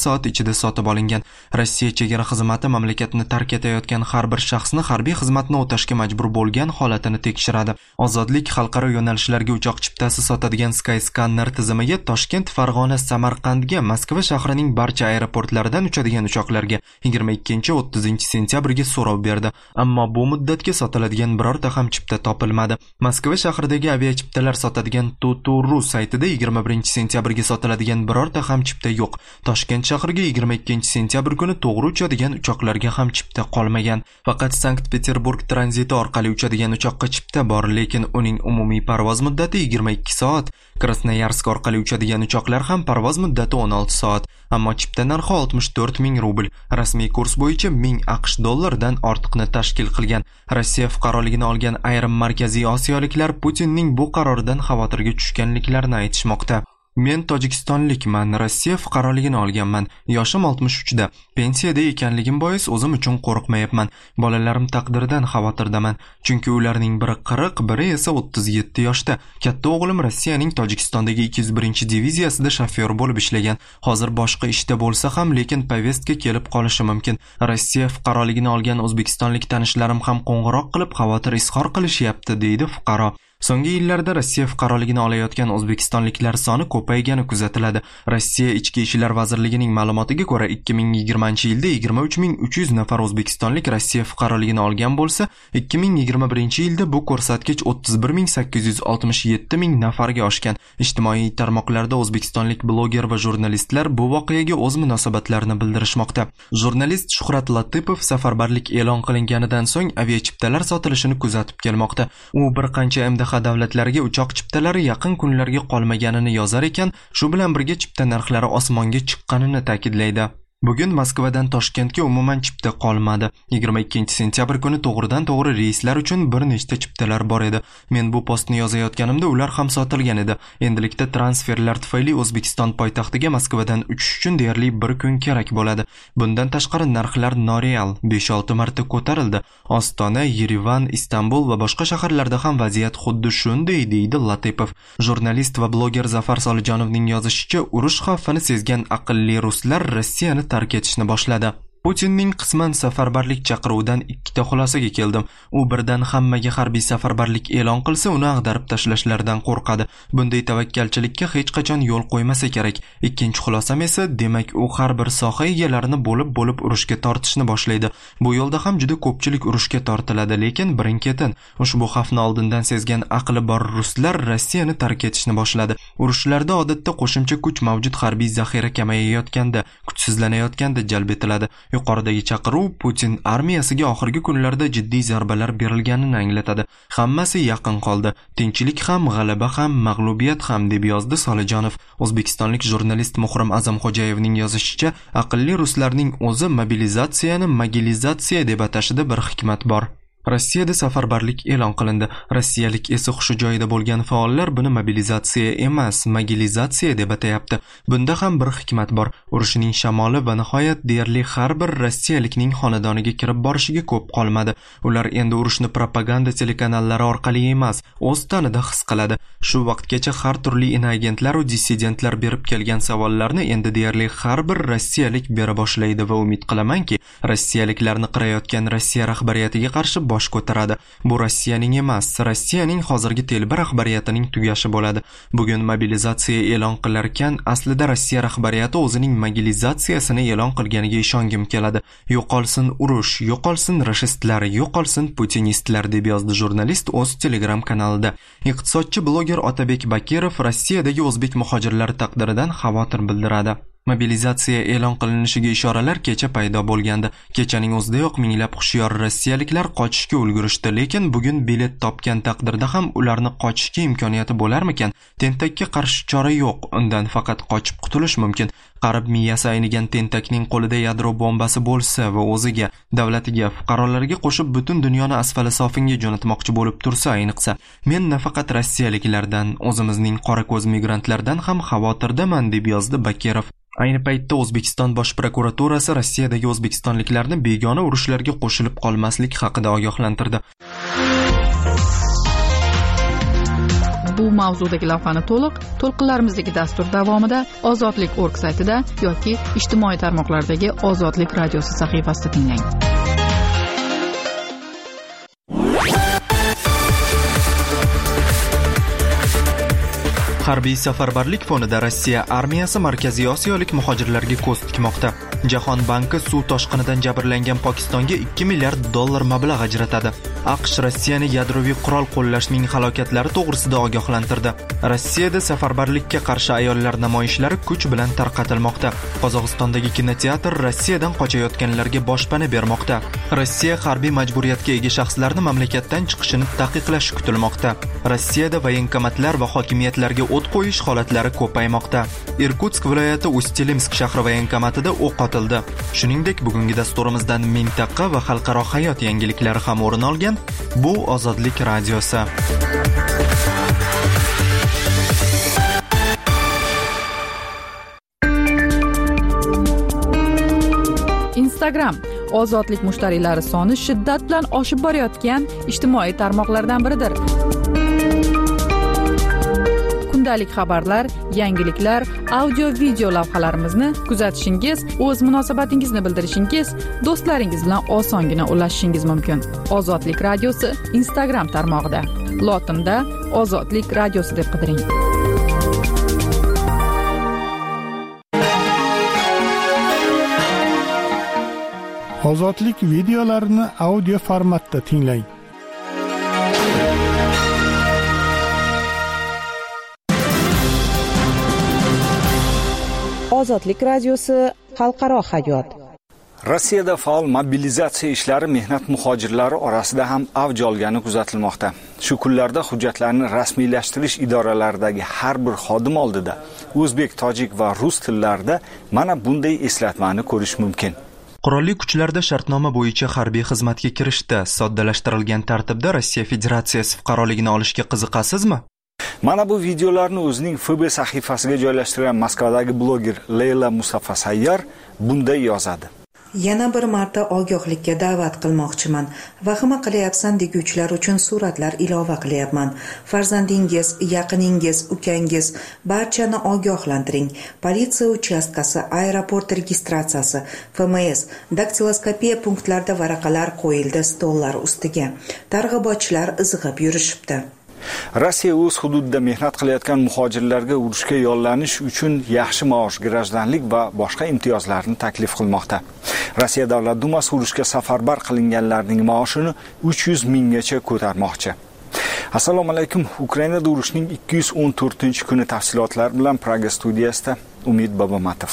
soat ichida sotib olingan. Rossiya chegara xizmati mamlakatni tark etayotgan har bir shaxsni harbiy xizmatni o'tashga majbur bo'lgan holatini tekshiradi. Ozodlik xalqaro yo'nalishlarga uchoq chiptasi sotadigan Skyscanner tizimiga Toshkent, Farg'ona, Samarqandga, Moskva shahrining barcha aeroportlaridan uchadigan uchoqlarga 22-30 sentyabrga so'rov berdi. Ammo bu muddatga sotiladigan birorta ham chipta topilmadi. Moskva shahridagi aviachiptalar sotadigan Tutu.ru saytida 21 sentyabrga sotiladigan birorta ham chipta yo'q. Toshkent shahriga 22 sentyabr kuni to'g'ri uchadigan uchoqlarga ham chipta qolmagan. Faqat Sankt-Peterburg tranziti orqali uchadigan uchoqqa chipta bor, lekin uning umumiy parvoz muddati 22 soat. Krasnoyarsk orqali uchadigan uchoqlar ham parvoz muddati 16 soat. Ammo chipta narxi 64 ming rubl. Rasmiy kurs bo'yicha 1000 AQSh dollaridan ortiqni tashkil qilgan. Rossiya fuqaroligini olgan ayrim markaziy osiyoliklar Putinning bu qaroridan xavotirga tushganliklarini aytishmoqda. Men Tojikistonlikman, Rossiya fuqaroligini olganman. Yoshim 63da. Pensiyada ekanligim bois o'zim uchun qo'rqmayapman. Bolalarim taqdiridan xavotirdaman. Chunki ularning biri 40, biri esa 37 yoshda. Katta o'g'lim Rossiyaning Tojikistondagi 201-diviziyasida shofyor bo'lib ishlagan. Hozir boshqa ishda bo'lsa ham, lekin povestka kelib qolishi mumkin. Rossiya fuqaroligini olgan o'zbekistonlik tanishlarim ham qo'ng'iroq qilib xavotir izhor qilishyapti, deydi fuqaro. So'nggi yillarda Rossiya fuqaroligini olayotgan o'zbekistonliklar soni ko'paygani kuzatiladi. Rossiya Ichki ishlar vazirligining ma'lumotiga ko'ra 2020-yilda 23300 nafar o'zbekistonlik Rossiya fuqaroligini olgan bo'lsa, 2021-yilda bu ko'rsatkich 31867 ming nafarga oshgan. Ijtimoiy tarmoqlarda o'zbekistonlik bloger va jurnalistlar bu voqeaga o'z munosabatlarini bildirishmoqda. Jurnalist Shuhrat Latipov safarbarlik e'lon qilinganidan so'ng aviachiptalar sotilishini kuzatib kelmoqda. U bir qancha MDH davlatlariga uchoq chiptalari yaqin kunlarga qolmaganini yozar ekan, shu bilan birga chipta narxlari osmonga chiqqanini ta'kidlaydi. Bugun Moskvadan Toshkentga umuman chipta qolmadi. 22 sentyabr kuni to'g'ridan to'g'ri reyslar uchun bir nechta chiptalar bor edi. Men bu postni yozayotganimda ular ham sotilgan edi. Endilikda transferlar tufayli O'zbekiston poytaxtiga Moskvadan uchish uchun deyarli bir kun kerak bo'ladi. Bundan tashqari narxlar noreal 5-6 marta ko'tarildi. Ostona, Yerevan, Istanbul va boshqa shaharlarda ham vaziyat xuddi shunday, deydi Latipov. Jurnalist va bloger Zafar Solijonovning yozishicha, urush xavfini sezgan aqlli ruslar Rossiyani tark etishni boshladi. Putinning qisman safarbarlik chaqiruvidan ikkita xulosaga keldim. U birdan hammaga harbiy safarbarlik e'lon qilsa, uni ag'darib tashlashlaridan qo'rqadi. Bunday tavakkalchilikka hech qachon yo'l qo'ymasa kerak. Ikkinchi xulosam esa, demak, u har bir soha egalarini bo'lib urushga tortishni boshlaydi. Bu yo'lda ham juda ko'pchilik urushga tortiladi, lekin birin-ketin ushbu xavfni oldindan sezgan aqli bor ruslar Rossiyani tark etishni boshladi. Urushlarda odatda qo'shimcha kuch mavjud harbiy zaxira kamayayotganda, kuchsizlanayotganda jalb etiladi. Yuqoridagi chaqiruv Putin armiyasiga oxirgi kunlarda jiddiy zarbalar berilganini anglatadi. Hammasi yaqin qoldi. Tinchlik ham, g'alaba ham, mag'lubiyat ham, deb yozdi Solijonov. O'zbekistonlik jurnalist Muhrim Azamxo'jayevning yozishicha, aqlli ruslarning o'zi mobilizatsiyani magilizatsiya deb atashida bir hikmat bor. Rossiyada safarbarlik e'lon qilindi. Rossiyalik esi hushi joyida bo'lgan faollar buni mobilizatsiya emas, magilizatsiya deb atayapti. Bunda ham bir hikmat bor. Urushning shamoli va nihoyat deyarli har bir rossiyalikning xonadoniga kirib borishiga ko'p qolmadi. Ular endi urushni propaganda telekanallari orqali emas, o'z tanida his qiladi. Shu vaqtgacha har turli inoagentlar va dissidentlar berib kelgan savollarni endi deyarli har bir rossiyalik bera boshlaydi va umid qilamanki, rossiyaliklarni qirayotgan Rossiya rahbariyatiga qarshi bosh ko'taradi. Bu Rossiyaning emas, Rossiyaning hozirgi telba rahbariyatining tugashi bo'ladi. Bugun mobilizatsiya e'lon qilarkan, aslida Rossiya rahbariyati o'zining mobilizatsiyasini e'lon qilganiga ishongim keladi. Yo'qolsin urush, yo'qolsin rashistlar, yo'qolsin putinistlar, deb yozdi jurnalist o'z Telegram kanalida. Iqtisodchi bloger Otabek Bakirov Rossiyadagi o'zbek muhojirlari taqdiridan xavotir bildiradi. Mobilizatsiya e'lon qilinishiga ishoralar kecha paydo bo'lgandi. Kechaning o'zidayoq minglab hushyor rossiyaliklar qochishga ulgurishdi, lekin bugun bilet topgan taqdirda ham ularni qochishga imkoniyati bo'larmikan? Tentakka qarshi chora yo'q, undan faqat qochib qutulish mumkin. Qarib miyasi aynigan tentakning qo'lida yadro bombasi bo'lsa va o'ziga, davlatiga, fuqarolarga qo'shib butun dunyoni asfali sofinga jo'natmoqchi bo'lib tursa, ayniqsa, men nafaqat rossiyaliklardan, o'zimizning qora ko'z migrantlardan ham xavotirdaman, deb yozdi Bakirov. Ayni paytda O'zbekiston Bosh prokuraturasi Rossiyadagi o'zbekistonliklarni begona urushlarga qo'shilib qolmaslik haqida ogohlantirdi. Bu mavzudagi lavhani to'lqinlarimizdagi dastur davomida ozodlik.org saytida yoki ijtimoiy tarmoqlardagi Ozodlik radiosi sahifasida tinglang. Harbiy safarbarlik fonida Rossiya armiyasi Markaziy Osiyolik muhojirlarga ko'z tikmoqda. Jahon banki suv toshqinidan jabrlangan Pokistonga $2 milliard mablag' ajratadi. AQSh Rossiyani yadroviy qurol qo'llashning halokatlari to'g'risida ogohlantirdi. Rossiyada safarbarlikka qarshi ayollar namoyishlari kuch bilan tarqatilmoqda. Qozog'istondagi kinoteatr Rossiyadan qochayotganlarga boshpana bermoqda. Rossiya harbiy majburiyatga ega shaxslarni mamlakatdan chiqishini taqiqlashi kutilmoqda. Rossiyada voyenkomatlar va hokimiyatlarga o't qo'yish holatlari ko'paymoqda. Irkutsk viloyati Ustilimsk shahri voyenkomatida o'q otildi. Shuningdek, bugungi dasturimizdan mintaqa va xalqaro hayot yangiliklari ham o'rin olgan. Bu Ozodlik radiosi. Instagram ozodlik mushtariylari soni shiddat bilan oshib borayotgan ijtimoiy tarmoqlardan biridir. Kundalik xabarlar, yangiliklar, audio-video lavhalarimizni kuzatishingiz, o'z munosabatingizni bildirishingiz, do'stlaringiz bilan osongina ulashishingiz mumkin. Ozodlik radiosi Instagram tarmog'ida. Lotinda Ozodlik radiosi deb qidiring. Ozodlik videolarini audio formatda tinglang. Ozodlik radiosi xalqaro hayot. Rossiyada faol mobilizatsiya ishlari mehnat muhojirlari orasida ham avj olgani kuzatilmoqda. Shu kunlarda hujjatlarni rasmiylashtirish idoralaridagi har bir xodim oldida o'zbek, tojik va rus tillarida mana bunday eslatmani ko'rish mumkin. Qurolli kuchlarda shartnoma bo'yicha harbiy xizmatga kirishda soddalashtirilgan tartibda Rossiya Federatsiyasi fuqaroligini olishga qiziqasizmi? Mana bu videolarni o'zining FB sahifasiga joylashtirgan Moskvadagi bloger Leyla Musafasayyar bunday yozadi. Yana bir marta ogohlikka da'vat qilmoqchiman. Vahima qilyapsan deguvchilar uchun suratlar ilova qilyapman. Farzandingiz, yaqiningiz, ukangiz barchani ogohlantiring. Politsiya uchastkasi, aeroport registratsiyasi, FMS, daktiloskopiya punktlarida varaqalar qo'yildi stollar ustiga. Targ'ibotchilar izg'ib yurishibdi. Rossiya o'z hududida mehnat qilayotgan muhojirlarga urushga yollanish uchun yaxshi maosh, grajdanlik va boshqa imtiyozlarni taklif qilmoqda. Rossiya Davlat Dumasi urushga safarbar qilinganlarning maoshini 300 minggacha ko'tarmoqchi. Assalomu alaykum. Ukrainada urushning 214-kuni tafsilotlari bilan Praga studiyasida Umid Bobomatov.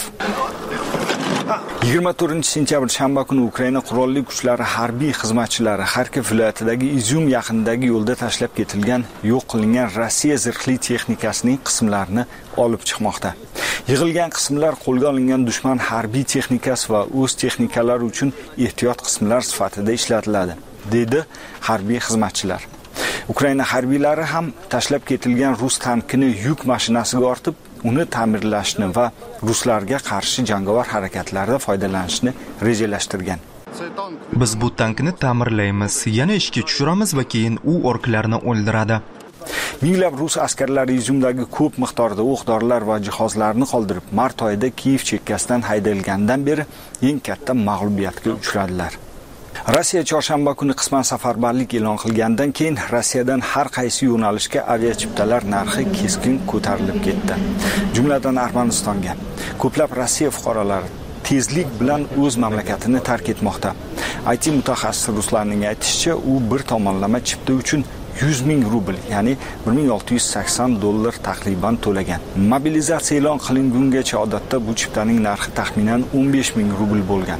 24-sentyabr shanba kuni Ukraina qurolli kuchlari harbiy xizmatchilari Xarkov viloyatidagi Izyum yaqinidagi yo'lda tashlab ketilgan, yo'q qilingan Rossiya zirhli texnikasining qismlarini olib chiqmoqda. Yig'ilgan qismlar qo'lga olingan dushman harbiy texnikasi va o'z texnikalari uchun ehtiyot qismlar sifatida ishlatiladi, dedi harbiy xizmatchilar. Ukraina harbiylari ham tashlab ketilgan rus tankini yuk mashinasiga ortib, uni ta'mirlashni va ruslarga qarshi jangovar harakatlarda foydalanishni rejalashtirgan. Biz bu tankni ta'mirlaymiz, yana ishga tushiramiz va keyin u orklarni o'ldiradi. Minglab rus askarlari Izyumdagi ko'p miqdorda o'q-dorilar va jihozlarni qoldirib, mart oyida Kiyev chekkasidan haydalgandan beri eng katta mag'lubiyatga uchradilar. Rossiya chorshanba kuni qisman safarbarlik e'lon qilgandan keyin Rossiyadan har qaysi yo'nalishga aviachiptalar narxi keskin ko'tarilib ketdi. Jumladan Armanistonga. Ko'plab Rossiya fuqarolari tezlik bilan o'z mamlakatini tark etmoqda. IT mutaxassis ruslarning aytishicha, u bir tomonlama chipta uchun 100 ming rubl, ya'ni $1680 taqriban to'lagan. Mobilizatsiya e'lon qilingungacha odatda bu chiptaning narxi taxminan 15 ming rubl bo'lgan.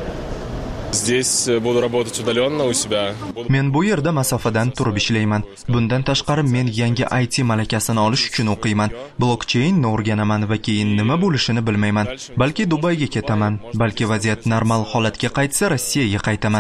Men bu yerda masofadan turib ishlayman. Bundan tashqari men yangi IT malakasini olish uchun o'qiyman. Blockchainni o'rganaman va keyin nima bo'lishini bilmayman. Balki Dubayga ketaman, balki vaziyat normal holatga qaytsa Rossiyaga qaytaman.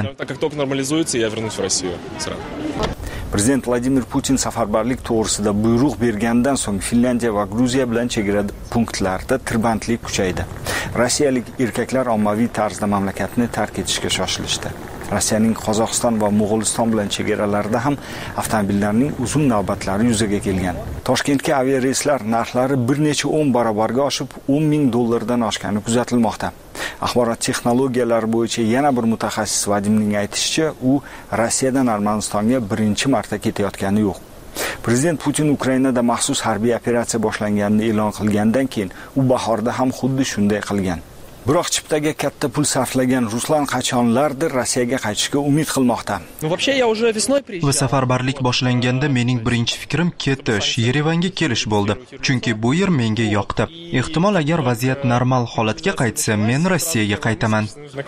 Prezident Vladimir Putin safarbarlik to'g'risida buyruq bergandan so'ng Finlandiya va Gruziya bilan chegara punktlarida tirbandlik kuchaydi. Rossiyalik erkaklar ommaviy tarzda mamlakatni tark etishga shoshilishdi. Rossiyaning Qozog'iston va Mo'g'uliston bilan chegaralarida ham avtomobillarning uzun navbatlari yuzaga kelgan. Toshkentga aviareyslar narxlari bir necha 10 barobarga oshib, $10,000 dan oshgani kuzatilmoqda. Axborot texnologiyalari bo'yicha yana bir mutaxassis Vadimning aytishicha, u Rossiyadan Armanistonga birinchi marta ketayotgani yo'q. Prezident Putin Ukrainada maxsus harbiy operatsiya boshlanganini e'lon qilgandan keyin u bahorda ham xuddi shunday qilgan. Biroq chiptaga katta pul sarflagan Ruslan qachonlardir Rossiyaga qaytishga umid qilmoqda. Va safarbarlik boshlanganda mening birinchi fikrim ketish, Yerevanga kelish bo'ldi. Chunki bu yer menga yoqdi. Ehtimol agar vaziyat normal holatga qaytsa, men Rossiyaga qaytaman.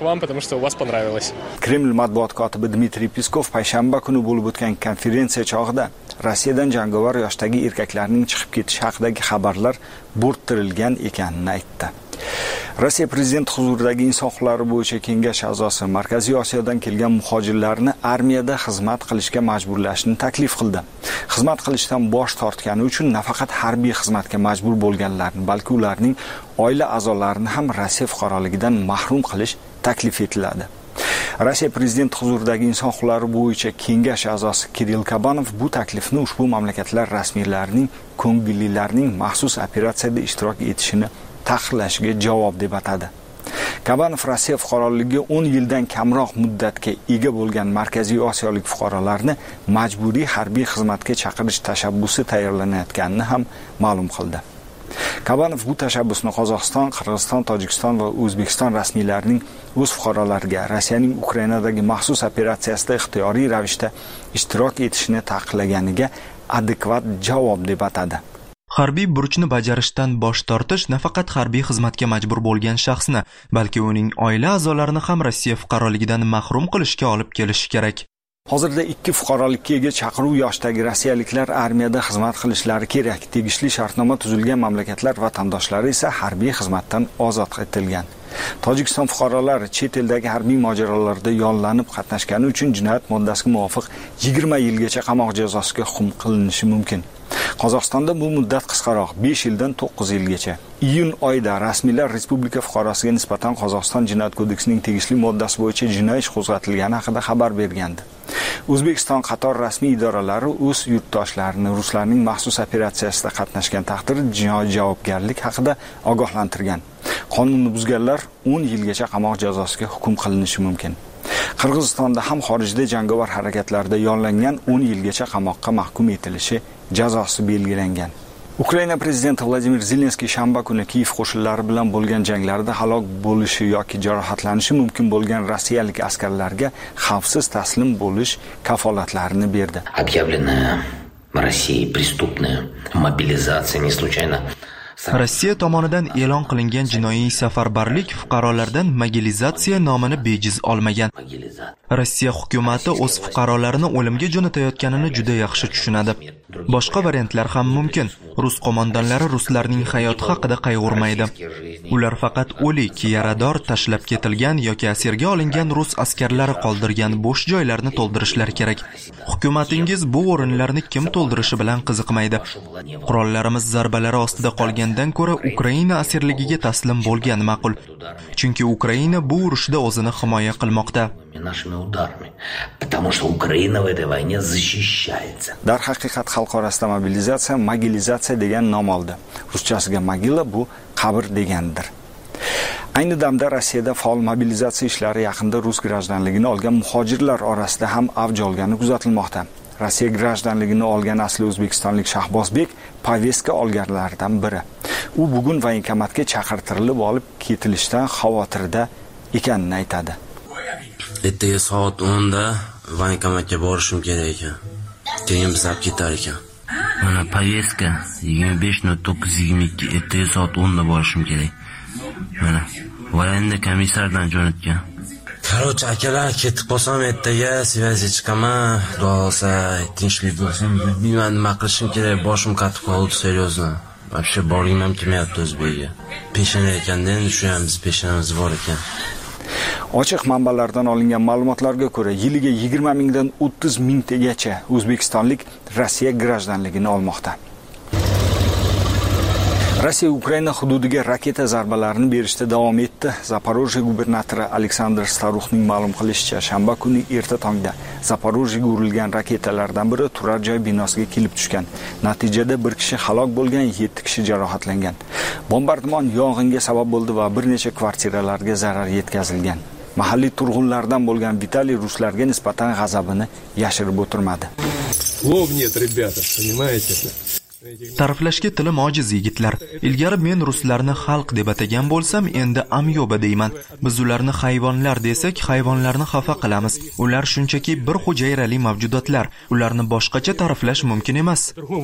Kreml matbuot kotibi Dmitriy Peskov payshanba kuni bo'lib o'tgan konferensiya chog'ida Rossiyadan jangovar yoshdagi erkaklarning chiqib ketishi haqidagi xabarlar bo'rttirilgan ekanini aytdi. Rossiya prezidenti huzuridagi inson huquqlari bo'yicha kengash a'zosi Markaziy Osiyodan kelgan muhojirlarni armiyada xizmat qilishga majburlashni taklif qildi. Xizmat qilishdan bosh tortgani uchun nafaqat harbiy xizmatga majbur bo'lganlarni, balki ularning oila a'zolarini ham Rossiya fuqaroligidan mahrum qilish taklif etiladi. Rossiya prezidenti huzuridagi inson huquqlari bo'yicha kengash a'zosi Kirill Kabanov bu taklifni ushbu mamlakatlar rasmiylarining ko'ngillilarning maxsus operatsiyada ishtirok etishini taqiqlashiga javob deb atadi. Kabanov Rossiya fuqaroligiga 10 yildan kamroq muddatga ega bo'lgan Markaziy Osiyolik fuqarolarni majburiy harbiy xizmatga chaqirish tashabbusi tayyorlanayotganini ham ma'lum qildi. Kabanov bu tashabbusni Qozog'iston, Qirg'iziston, Tojikiston va O'zbekiston rasmiylarining o'z fuqarolariga Rossiyaning Ukrainadagi maxsus operatsiyasida ixtiyoriy ravishda ishtirok etishini taqiqlaganiga adekvat javob deb atadi. Harbiy burchni bajarishdan bosh tortish nafaqat harbiy xizmatga majbur bo'lgan shaxsni, balki uning oila a'zolarini ham Rossiya fuqaroligidan mahrum qilishga olib kelishi kerak. Hozirda 2 fuqarolikka ega chaqiruv yoshdagi rossiyaliklar armiyada xizmat qilishlari kerak. Tegishli shartnoma tuzilgan mamlakatlar vatandoshlari esa harbiy xizmatdan ozod etilgan. Tojikiston fuqarolari chet eldagi harbiy mojarolarda yollanib qatnashgani uchun jinoyat moddasiga muvofiq 20 yilgacha qamoq jazosiga hukm qilinishi mumkin. Qozog'istonda bu muddat qisqaroq, 5 yildan 9 yilgacha. Iyun oyida rasmiylar respublika fuqarosiga nisbatan Qozog'iston jinoyat kodeksining tegishli moddasi bo'yicha jinoiy ish qo'zg'atilgani haqida xabar bergandi. O'zbekiston qator rasmiy idoralari o'z yurtdoshlarini ruslarning maxsus operatsiyasida qatnashgan taqdirda jinoiy javobgarlik haqida ogohlantirgan. Qonunni buzganlar 10 yilgacha qamoq jazosiga hukm qilinishi mumkin. Qirg'izistonda ham xorijda jangovar harakatlarda yollangan 10 yilgacha qamoqqa mahkum etilishi jazosi belgilangan. Ukraina prezidenti Vladimir Zelenskiy shanba kuni Kiyev qo'shinlari bilan bo'lgan janglarda halok bo'lishi yoki jarohatlanishi mumkin bo'lgan rossiyalik askarlarga xavfsiz taslim bo'lish kafolatlarini berdi. Объявленная Россией преступная мобилизация не случайно. Rossiya tomonidan e'lon qilingan jinoiy safarbarlik fuqarolardan mobilizatsiya nomini bejiz olmagan. Rossiya hukumatı o'z fuqarolarini o'limga jo'natayotganini juda yaxshi tushunadi. Boshqa variantlar ham mumkin. Rus qo'mondonlari ruslarning hayoti haqida qayg'urmaydi. Ular faqat o'lik, yarador, tashlab ketilgan yoki asirga olingan rus askarlari qoldirgan bo'sh joylarni to'ldirishlari kerak. Hukumatingiz bu o'rinlarni kim to'ldirishi bilan qiziqmaydi. Qurollarimiz zarbalari ostida qolgandan ko'ra Ukraina asirligiga taslim bo'lgan ma'qul. Chunki Ukraina bu urushda o'zini himoya qilmoqda. Потому что Украина в этой войне защищается. Darhaqiqat xalq orasida mobilizatsiya degan nom oldi. Ruschasiga mogila bu qabr degandir. Ayni damda Rossiyada faol mobilizatsiya ishlari yaqinda rus grajdanligini olgan muhojirlar orasida ham avj olgani kuzatilmoqda. Rossiya grajdanligini olgan asli o'zbekistonlik Shahbozbek повестка olganlardan biri. U bugun voyenkomatga chaqirtirilib olib ketilishdan xavotirda ekanini aytadi. Ertaga soat 10 da voyenkomatga borishim kerak ekan. Keyin biz olib ketar ekan. Mana повестка 25:09:22 ertaga soat 10 da borishim kerak. Mana voyenda komissardan jo'natgan. Короче, akalar ketib qolsam ertaga связи chiqaman. Xudo tinchlik bo'lsin. Bilmayman nima qilishim kerak, boshim qatib qoldi, seriyozdan. Вообще borgim ham kelmayapti O'zbekga. Peshana ekanda endi shu ham biz peshanamiz bor ekan. Ochiq manbalardan olingan ma'lumotlarga ko'ra, yiliga 20 mingdan 30 mingtagacha o'zbekistonlik Rossiya grajdanligini olmoqda. Rossiya Ukraina hududiga raketa zarbalarini berishda davom etdi. Zaporojye gubernatori Aleksandr Staruxning ma'lum qilishicha, shanba kuni erta tongda Zaporojyega urilgan raketalardan biri turar joy binosiga kelib tushgan. Natijada bir kishi halok bo'lgan, 7 kishi jarohatlangan. Bombardimon yong'inga sabab bo'ldi va bir necha kvartiralarga zarar yetkazilgan. Mahalliy turg'unlardan bo'lgan Vitaliy ruslarga nisbatan g'azabini yashirib o'tirmadi. Ta'riflashga tilim ojiz yigitlar. Ilgari men ruslarni xalq deb atagan bo'lsam, endi amyoba deyman. Biz ularni hayvonlar desak, hayvonlarni xafa qilamiz. Ular shunchaki bir hujayrali mavjudotlar. Ularni boshqacha ta'riflash mumkin emas.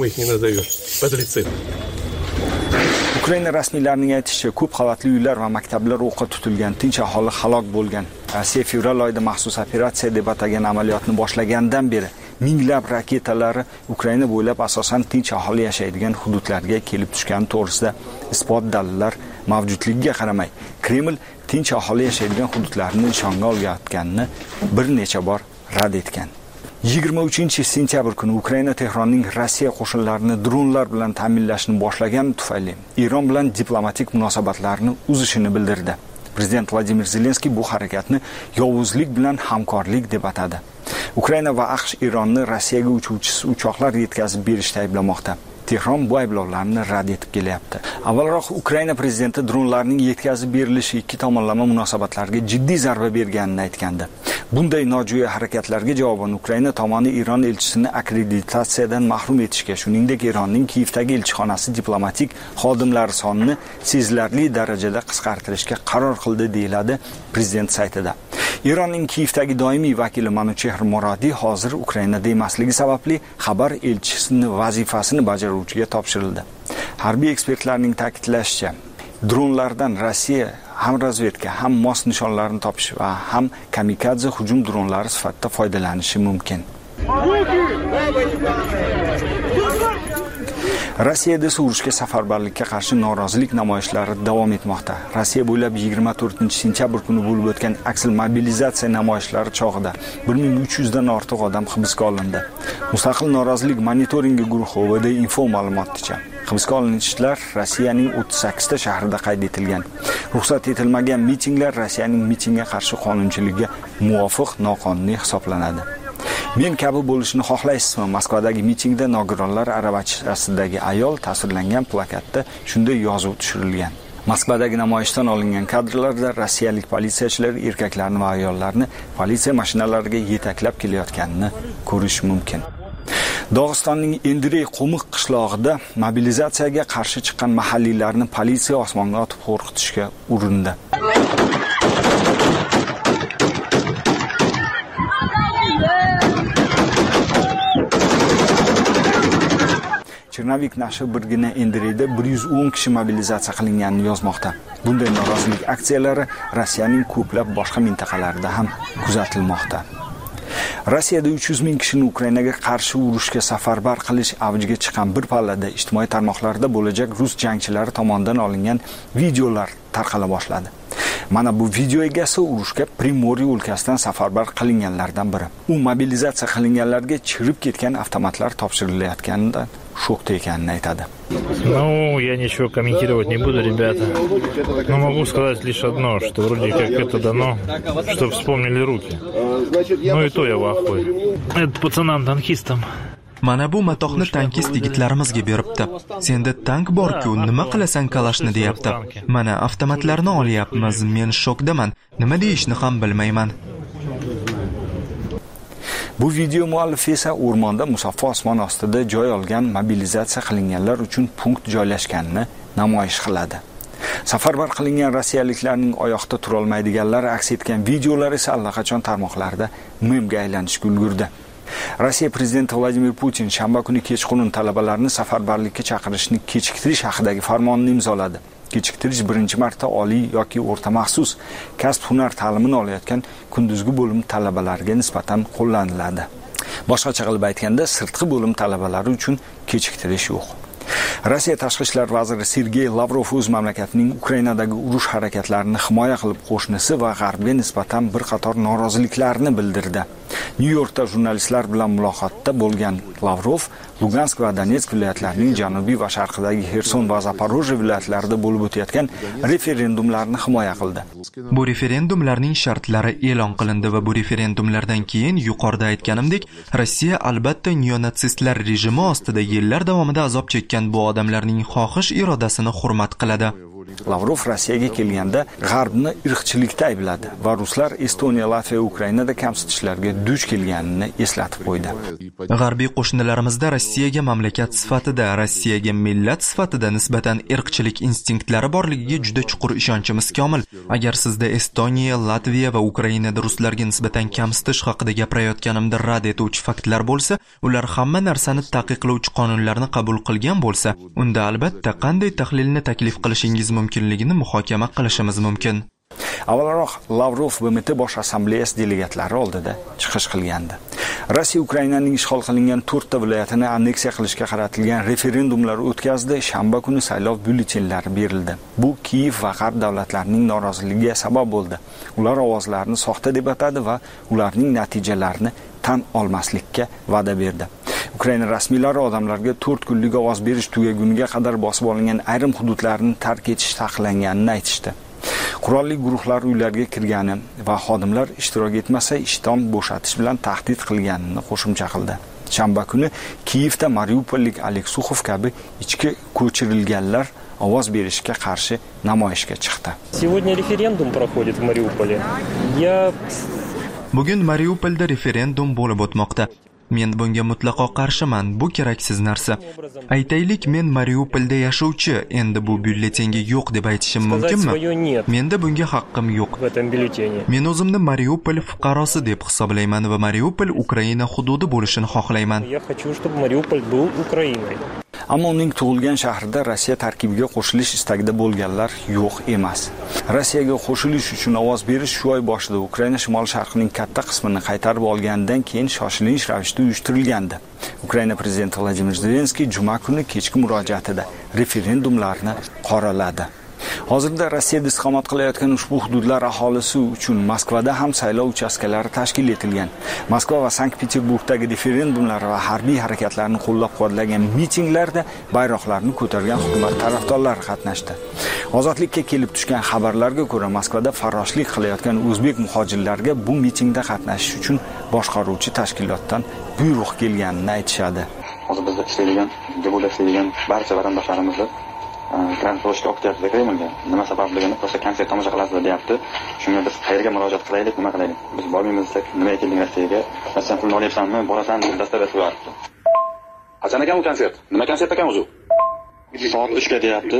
Ukraina rasmiylarining aytishicha, ko'p qavatli uylar va maktablar o'qqa tutilgan, tinch aholi halok bo'lgan. Rossiya fevral oyida maxsus operatsiya deb atagan amaliyotni boshlagandan beri minglab raketalari Ukraina bo'ylab asosan tinch aholi yashaydigan hududlarga kelib tushgani to'g'risida isbot dalillar mavjudligiga qaramay, Kreml tinch aholi yashaydigan hududlarni nishonga olayotganini bir necha bor rad etgan. 23-sentyabr kuni Ukraina Tehronning Rossiya qo'shinlarini dronlar bilan ta'minlashni boshlagani tufayli Eron bilan diplomatik munosabatlarni uzishini bildirdi. Prezident Vladimir Zelenskiy bu harakatni yovuzlik bilan hamkorlik deb atadi. Ukraina va AQSh Eronni Rossiyaga uchuvchisiz uchoqlar yetkazib berishda ayblamoqda. Tehron bu ayblovlarni rad etib kelyapti. Avvalroq Ukraina prezidenti dronlarning yetkazib berilishi ikki tomonlama munosabatlarga jiddiy zarba berganini aytgandi. Bunday nojo'ya harakatlarga javoban Ukraina tomoni Eron elchisini akkreditatsiyadan mahrum etishga, shuningdek Eronning Kiyevdagi elchixonasi diplomatik xodimlari sonini sezilarli darajada qisqartirishga qaror qildi, deyiladi prezident saytida. Eronning Kiyevdagi doimiy vakili Manuchehr Moradiy hozir Ukrainada emasligi sababli xabar elchisining vazifasini bajaruvchiga topshirildi. Harbiy ekspertlarning ta'kidlashicha, dronlardan Rossiya ham razvedka, ham mos nishonlarni topish va ham kamikadze hujum dronlari sifatida foydalanishi mumkin. Rossiyada urushga safarbarlikka qarshi norozilik namoyishlari davom etmoqda. Rossiya bo'ylab 24-sentyabr kuni bo'lib o'tgan aksil mobilizatsiya namoyishlari chog'ida 1300 dan ortiq odam hibsga olindi. Mustaqil norozilik monitoringi guruhi OVD info ma'lumoticha, hibsga olinishlar Rossiyaning 38 ta shahrida qayd etilgan. Ruxsat etilmagan mitinglar Rossiyaning mitingga qarshi qonunchiligiga muvofiq noqonuniy hisoblanadi. Men kabi bo'lishni xohlaysizmi? Moskvadagi mitingda nogironlar aravachasidagi ayol tasvirlangan plakatda shunday yozuv tushirilgan. Moskvadagi namoyishdan olingan kadrlarda rossiyalik politsiyachilar erkaklarni va ayollarni politsiya mashinalariga yetaklab kelayotganini ko'rish mumkin. Dog'istonning Endrey qo'miq qishlog'ida mobilizatsiyaga qarshi chiqqan mahalliylarni politsiya osmonga otib qo'rqitishga urindi. Chernavik nashri birgina Endreyda 110 kishi mobilizatsiya qilinganini yozmoqda. Bunday norozilik aksiyalari Rossiyaning ko'plab boshqa mintaqalarida ham kuzatilmoqda. Rossiyada 300 ming kishini Ukrainaga qarshi urushga safarbar qilish avjiga chiqqan bir pallada ijtimoiy tarmoqlarda bo'lajak rus jangchilari tomonidan olingan videolar tarqala boshladi. Mana bu video egasi urushga Primorye o'lkasidan safarbar qilinganlardan biri. U mobilizatsiya qilinganlarga chirib ketgan avtomatlar topshirilayotganidan shokda ekanini aytadi. Ну, я ничего комментировать не буду, ребята. Но могу сказать лишь одно, что вроде как это дано, чтобы вспомнили руки. Ну и то я в ахуе. Это пацанам-танкистам. Mana bu matohni tankist yigitlarimizga beribdi. Senda tank bor-ku, nima qilasan kalashni deyapti. Mana avtomatlarni olyapmiz. Men shokdaman. Nima deyishni ham bilmayman. Bu video muallifi esa o'rmonda musaffo osmon ostida joy olgan mobilizatsiya qilinganlar uchun punkt joylashganini namoyish qiladi. Safarbar qilingan rossiyaliklarning oyoqda tura olmaydiganlari aks etgan videolar esa allaqachon tarmoqlarda memga aylanishga ulgurdi. Rossiya prezidenti Vladimir Putin shanba kuni kechqurun talabalarni safarbarlikka chaqirishni kechiktirish haqidagi farmonni imzoladi. Kechiktirish birinchi marta oliy yoki o'rta maxsus kasb-hunar ta'limini olayotgan kunduzgi bo'lim talabalariga nisbatan qo'llaniladi. Boshqacha qilib aytganda, sirtqi bo'lim talabalari uchun kechiktirish yo'q. Rossiya tashqi ishlar vaziri Sergey Lavrov o'z mamlakatining Ukrainadagi urush harakatlarini himoya qilib qo'shnisi va g'arbga nisbatan bir qator noroziliklarni bildirdi. Nyu-Yorkda jurnalistlar bilan muloqotda bo'lgan Lavrov Lugansk va Donetsk viloyatlarining janubiy va sharqidagi Xerson va Zaporojye viloyatlarida bo'lib o'tayotgan referendumlarni himoya qildi. Bu referendumlarning shartlari e'lon qilindi va bu referendumlardan keyin yuqorida aytganimdek, Rossiya albatta neonatsistlar rejimi ostida yillar davomida azob chekkan bu odamlarning xohish irodasini hurmat qiladi. Lavrov Rossiyaga kelganda G'arbni irqchilikda aybladi va ruslar Estoniya, Latviya, Ukrainada kamsitishlarga duch kelganini eslatib qo'ydi. G'arbiy qo'shnilarimizda Rossiyaga mamlakat sifatida, Rossiyaga millat sifatida nisbatan irqchilik instinktlari borligiga juda chuqur ishonchimiz komil. Agar sizda Estoniya, Latviya va Ukrainada ruslarga nisbatan kamsitish haqida gapirayotganimda rad etuvchi faktlar bo'lsa, ular hamma narsani taqiqlovchi qonunlarni qabul qilgan bo'lsa, unda albatta qanday tahlilni taklif qilishingiz mumkinligini muhokama qilishimiz mumkin. Avvalroq Lavrov BMT bosh assambleyasi delegatlari oldida chiqish qilgandi. Rossiya Ukrainaning ishg'ol qilingan 4 ta viloyatini anneksiya qilishga qaratilgan referendumlar o'tkazdi. Shanba kuni saylov byulletenlari berildi. Bu Kiyev va G'arb davlatlarining noroziligiga sabab bo'ldi. Ular ovozlarni soxta deb atadi va ularning natijalarini tan olmaslikka va'da berdi. Ukraina rasmiylari odamlarga 4 kunlik ovoz berish tugaguniga qadar bosib olingan ayrim hududlarni tark etish taqiqlanganini aytishdi. Qurolli guruhlar uylarga kirgani va xodimlar ishtirok etmasa ishdan bo'shatish bilan tahdid qilganini qo'shimcha qildi. Shanba kuni Kiyevda Mariupollik Oleg Suxov kabi ichki ko'chirilganlar ovoz berishga qarshi namoyishga chiqdi. Сегодня referendum проходит в Мариуполе. Bugun Mariupolda referendum bo'lib o'tmoqda. Men bunga mutlaqo qarshiman. Bu keraksiz narsa. Aytaylik, men Mariupolda yashovchi, endi bu byulletenga yo'q deb aytishim mumkinmi? Menda bunga haqqim yo'q. Men o'zimni Mariupol fuqarosi deb hisoblayman va Mariupol Ukraina hududi bo'lishini xohlayman. Ammo uning tug'ilgan shahrida Rossiya tarkibiga qo'shilish istagida bo'lganlar yo'q emas. Rossiyaga qo'shilish uchun ovoz berish shu oy boshida Ukraina shimol-sharqining katta qismini qaytarib olgandan keyin shoshilinch ravishda uyushtirilgandi. Ukraina prezidenti Vladimir Zelenskiy juma kuni kechki murojaatida referendumlarni qoraladi. Hozirda Rossiyada istiqomat qilayotgan ushbu hududlar aholisi uchun Moskvada ham saylov uchastkalari tashkil etilgan. Moskva va Sankt-Peterburgdagi referendumlar va harbiy harakatlarni qo'llab-quvvatlagan mitinglarda bayroqlarni ko'targan hukumat tarafdorlari qatnashdi. Ozodlikka kelib tushgan xabarlarga ko'ra, Moskvada farroshlik qilayotgan o'zbek muhojirlarga bu mitingda qatnashish uchun boshqaruvchi tashkilotdan buyruq kelganini aytishadi. Hozir bizda ishlaydigan, deb ishlaydigan barcha vatandoshlarimizni transportga o'qitayapti Kremlga. Nima sababligini просто konsert tomosha qilasizlar deyapti. Shunga biz qayerga murojaat qilaylik, nima qilaylik? Biz bormaymiz deb, nimaga kelding Rossiyaga? Rossiya pulini olyapsanmi? Borasan deb dastlab qilyapti. Qachon ekan u konsert? Nima konsert ekan o'zi? Soat 3 ga deyapti.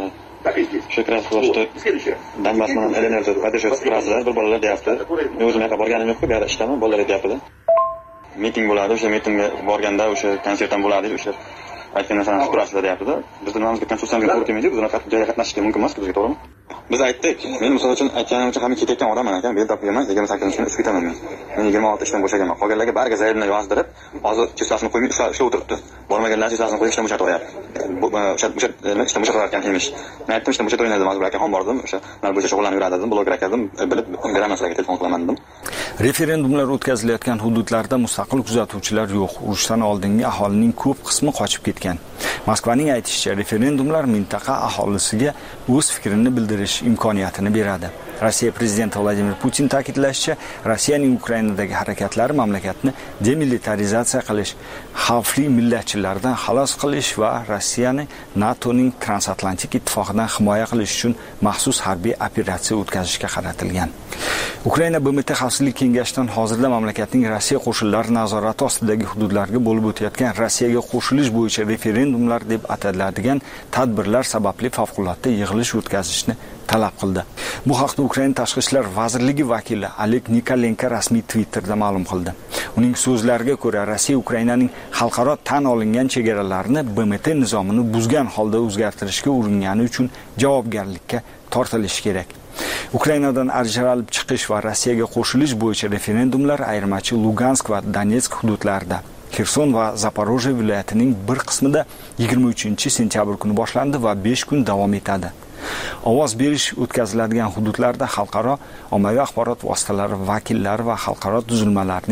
Shu transportda Donbassdan Elenerji Vadeshevsk turasizlar, bir bolalar deyapti. Men o'zim yoqqa borganim yo'q-ku, bu yerda ishdaman, bolalar deyapti. Miting bo'ladi, o'sha mitingga borganda o'sha konsertdan bo'ladi, o'sha aytgan narsani ko'rasizlar deyapti-da. Bizning nomimizga konstitutsiyaga to'g'ri kelmaydi, biz unaqa joyga qatnashishga mumkin emas, bizga to'g'rimi? Biz aytdik, men misol uchun aytganim uchun ham ketayotgan odamman ekan, men topgaman, 28 kuni ishga ketaman men. Men 26 ishdan bo'shaganman. Qolganlarga bariga zaylni yozdirib, hozir chesasini qo'ymay ishlab o'tiribdi. Bormaganlar chesasini qo'yib ishdan bo'shatyapti. O'sha ishdan bo'shatayotgan emish. Men aytdim, ishdan bo'shatib o'ynaydi, mazkur akaxon bordim, o'sha nima bo'yicha shug'ullanib yuradi dedim, bloger akadim, bilib beraman sizlarga telefon qilaman dedim. Referendumlar o'tkazilayotgan hududlarda mustaqil kuzatuvchilar yo'q. Urushdan oldingi aholining ko'p qismi qochib ketgan. Moskvaning aytishicha, referendumlar mintaqa aholisiga o'z fikrini bildirish imkoniyatini beradi. Rossiya prezidenti Vladimir Putin ta'kidlashicha, Rossiyaning Ukrainadagi harakatlari mamlakatni demilitarizatsiya qilish, xavfli millatchilardan xalos qilish va Rossiyani NATOning transatlantik ittifoqidan himoya qilish uchun maxsus harbiy operatsiya o'tkazishga qaratilgan. Ukraina BMT Xavfsizlik kengashidan hozirda mamlakatning Rossiya qo'shinlari nazorati ostidagi hududlarga bo'lib o'tayotgan Rossiyaga qo'shilish bo'yicha referendumlar deb ataladigan tadbirlar sababli favqulodda yig'ilish o'tkazishni talab qildi. Bu haqda Ukraina Tashqi ishlar vazirligi vakili Oleg Nikolenko rasmiy Twitterda ma'lum qildi. Uning so'zlariga ko'ra, Rossiya Ukrainaning xalqaro tan olingan chegaralarini BMT nizomini buzgan holda o'zgartirishga uringani uchun javobgarlikka tortilishi kerak. Ukrainadan ajralib chiqish va Rossiyaga qo'shilish bo'yicha referendumlar ayirmachi Lugansk va Donetsk hududlarida, Xerson va Zaporojye viloyatining bir qismida 23-sentyabr kuni boshlandi va 5 kun davom etadi. Ovoz berish o'tkaziladigan hududlarda xalqaro ommaviy axborot vositalari vakillari va xalqaro tuzilmalarning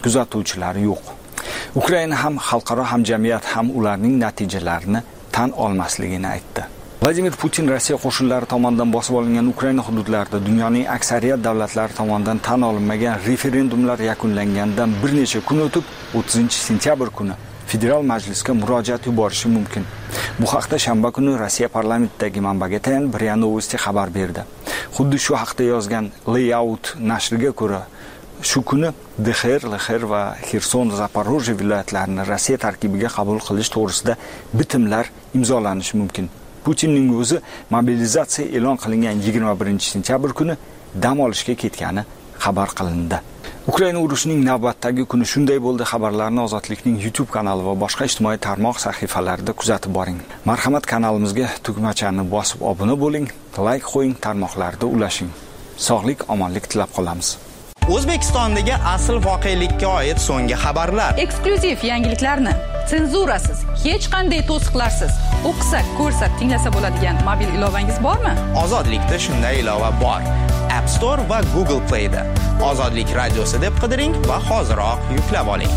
kuzatuvchilari yo'q. Ukraina ham xalqaro hamjamiyat ham ularning natijalarini tan olmasligini aytdi. Vladimir Putin Rossiya qo'shinlari tomonidan bosib olingan Ukraina hududlarida dunyoning aksariyat davlatlari tomonidan tan olinmagan referendumlar yakunlangandan bir necha kun o'tib 30-sentyabr kuni Federal majlisga murojaat yuborishi mumkin. Bu haqda shanba kuni Rossiya parlamentidagi manbaga tayanib RIA Novosti xabar berdi. Xuddi shu haqda yozgan Layout nashriga ko'ra, shu kuni Dxer, Lxer va Xerson, Zaporojye viloyatlarini Rossiya tarkibiga qabul qilish to'g'risida bitimlar imzolanishi mumkin. Putinning o'zi mobilizatsiya e'lon qilingan 21-sentyabr kuni dam olishga ketgani xabar qilindi. Ukraina urushining navbatdagi kuni shunday bo'ldi xabarlarni Ozodlikning YouTube kanali va boshqa ijtimoiy tarmoq sahifalarida kuzatib boring. Marhamat, kanalimizga tugmachani bosib obuna bo'ling, like qo'ying, tarmoqlarda ulashing. Sog'lik, omonlik tilab qolamiz. O'zbekistondagi asl voqelikka oid so'nggi xabarlar, eksklyuziv yangiliklarni senzurasiz, hech qanday to'siqlarsiz o'qisak, ko'rsak, tinglasa bo'ladigan mobil ilovangiz bormi? Ozodlikda shunday ilova bor. App Store va Google Play da Ozodlik radiosi deb qidiring va hoziroq yuklab oling.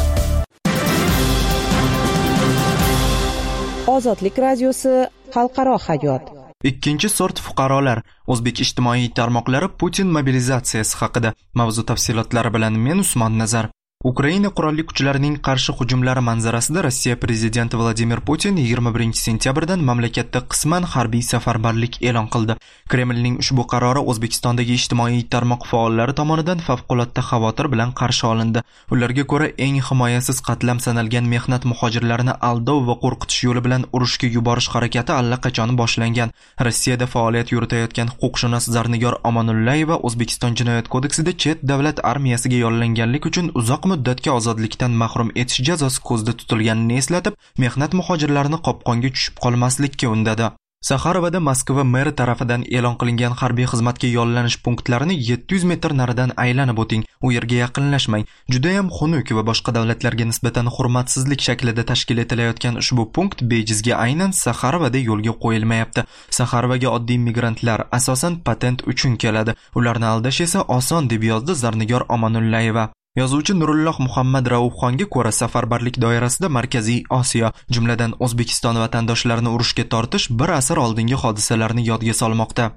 Ozodlik radiosi xalqaro hayot. Ikkinchi sort fuqarolar. O'zbek ijtimoiy tarmoqlari Putin mobilizatsiyasi haqida. Mavzu tafsilotlari bilan men Usmon Nazar. Ukraina qurolli kuchlarining qarshi hujumlari manzarasida Rossiya prezidenti Vladimir Putin 21-sentyabrdan mamlakatda qisman harbiy safarbarlik e'lon qildi. Kremlning ushbu qarori O'zbekistondagi ijtimoiy tarmoq faollari tomonidan favqulodda xavotir bilan qarshi olindi. Ularga ko'ra, eng himoyasiz qatlam sanalgan mehnat muhojirlarini aldov va qo'rqitish yo'li bilan urushga yuborish harakati allaqachon boshlangan. Rossiyada faoliyat yuritayotgan huquqshunos Zarnigor Omonullayeva O'zbekiston jinoyat kodeksida chet davlat armiyasiga yollanganlik uchun uzoq muddatga ozodlikdan mahrum etish jazosi ko'zda tutilganini eslatib, mehnat muhojirlarini qopqonga tushib qolmaslikka undadi. Saxarovada Moskva meri tarafidan e'lon qilingan harbiy xizmatga yollanish punktlarini 700 metr naridan aylanib o'ting. U yerga yaqinlashmang. Juda ham xunuk va boshqa davlatlarga nisbatan hurmatsizlik shaklida tashkil etilayotgan ushbu punkt bejizga aynan Saxarovada yo'lga qo'yilmayapti. Saxarovaga oddiy migrantlar asosan patent uchun keladi. Ularni aldash esa oson, deb yozdi Zarnigor Omonullayeva. Yozuvchi Nurulloh Muhammad Raufxonga ko'ra, safarbarlik doirasida Markaziy Osiyo, jumladan O'zbekiston vatandoshlarini urushga tortish bir asr oldingi hodisalarni yodga solmoqda.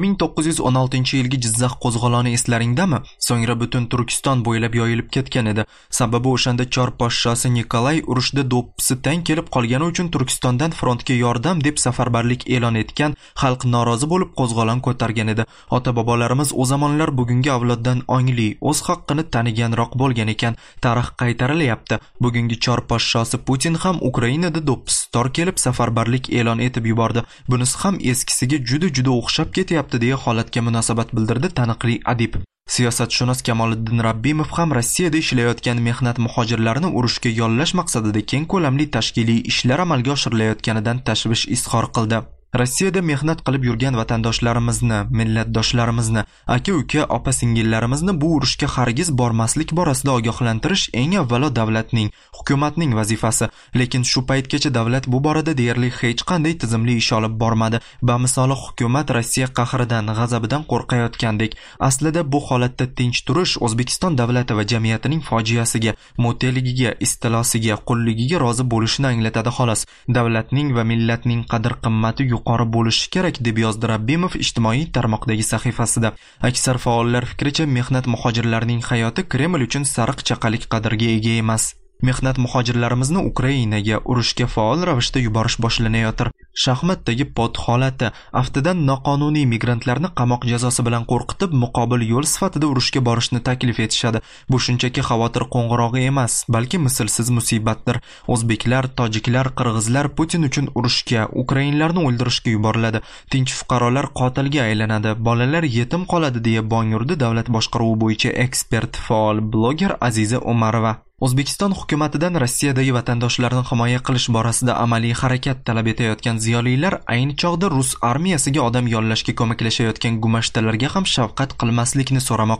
1916-yilgi Jizzax qo'zg'oloni eslaringdami? So'ngra butun Turkiston bo'ylab yoyilib ketgan edi. Sababi o'shanda Chor podshosi Nikolay urushda do'ppisi tang kelib qolgani uchun Turkistondan frontga yordam deb safarbarlik e'lon etgan, xalq norozi bo'lib qo'zg'olon ko'targan edi. Ota-bobolarimiz o zamonlar bugungi avloddan ongli, o'z haqqini taniganroq bo'lgan ekan. Tarix qaytarilyapti. Bugungi Chor podshosi Putin ham Ukrainada do'ppisi tor kelib safarbarlik e'lon etib yubordi. Bunisi ham eskisiga juda o'xshab ketyapti deya holatga munosabat bildirdi taniqli adib. Siyosatshunos Kamoliddin Rabbimov ham Rossiyada ishlayotgan mehnat muhojirlarini urushga yollash maqsadida keng ko'lamli tashkiliy ishlar amalga oshirilayotganidan tashvish izhor qildi. Rossiyada mehnat qilib yurgan vatandoshlarimizni, millatdoshlarimizni, aka-uka, opa-singillarimizni bu urushga hargiz bormaslik borasida ogohlantirish eng avvalo davlatning, hukumatning vazifasi. Lekin shu paytgacha davlat bu borada deyarli hech qanday tizimli ish olib bormadi. Bamisoli hukumat Rossiya qahridan, g'azabidan qo'rqayotgandek. Aslida bu holatda tinch turish O'zbekiston davlati va jamiyatining fojiasiga, mo'teligiga, istilosiga, qulligiga rozi bo'lishini anglatadi xolos. Davlatning va millatning qadr-qimmati yuqori bo'lishi kerak, deb yozdi Rabbimov ijtimoiy tarmoqdagi sahifasida. Aksar faollar fikricha, mehnat muhojirlarining hayoti Kreml uchun sariq chaqalik qadriga ega emas. Mehnat muhojirlarimizni Ukrainaga urushga faol ravishda yuborish boshlanayotir. Shaxmatdagi pot holati, aftidan noqonuniy migrantlarni qamoq jazosi bilan qo'rqitib, muqobil yo'l sifatida urushga borishni taklif etishadi. Bu shunchaki xavotir qo'ng'irog'i emas, balki mislsiz musibatdir. O'zbeklar, tojiklar, qirg'izlar Putin uchun urushga, ukrainlarni o'ldirishga yuboriladi. Tinch fuqarolar qotilga aylanadi, bolalar yetim qoladi deya bong urdi davlat boshqaruvi bo'yicha ekspert, faol bloger Aziza Umarova. O'zbekiston hukumatidan Rossiyadagi vatandoshlarni himoya qilish borasida amaliy harakat talab etayotgan ziyolilar ayni chog'da rus armiyasiga odam yollashga ko'maklashayotgan gumashtalarga ham shafqat qilmaslikni so'ramoqda.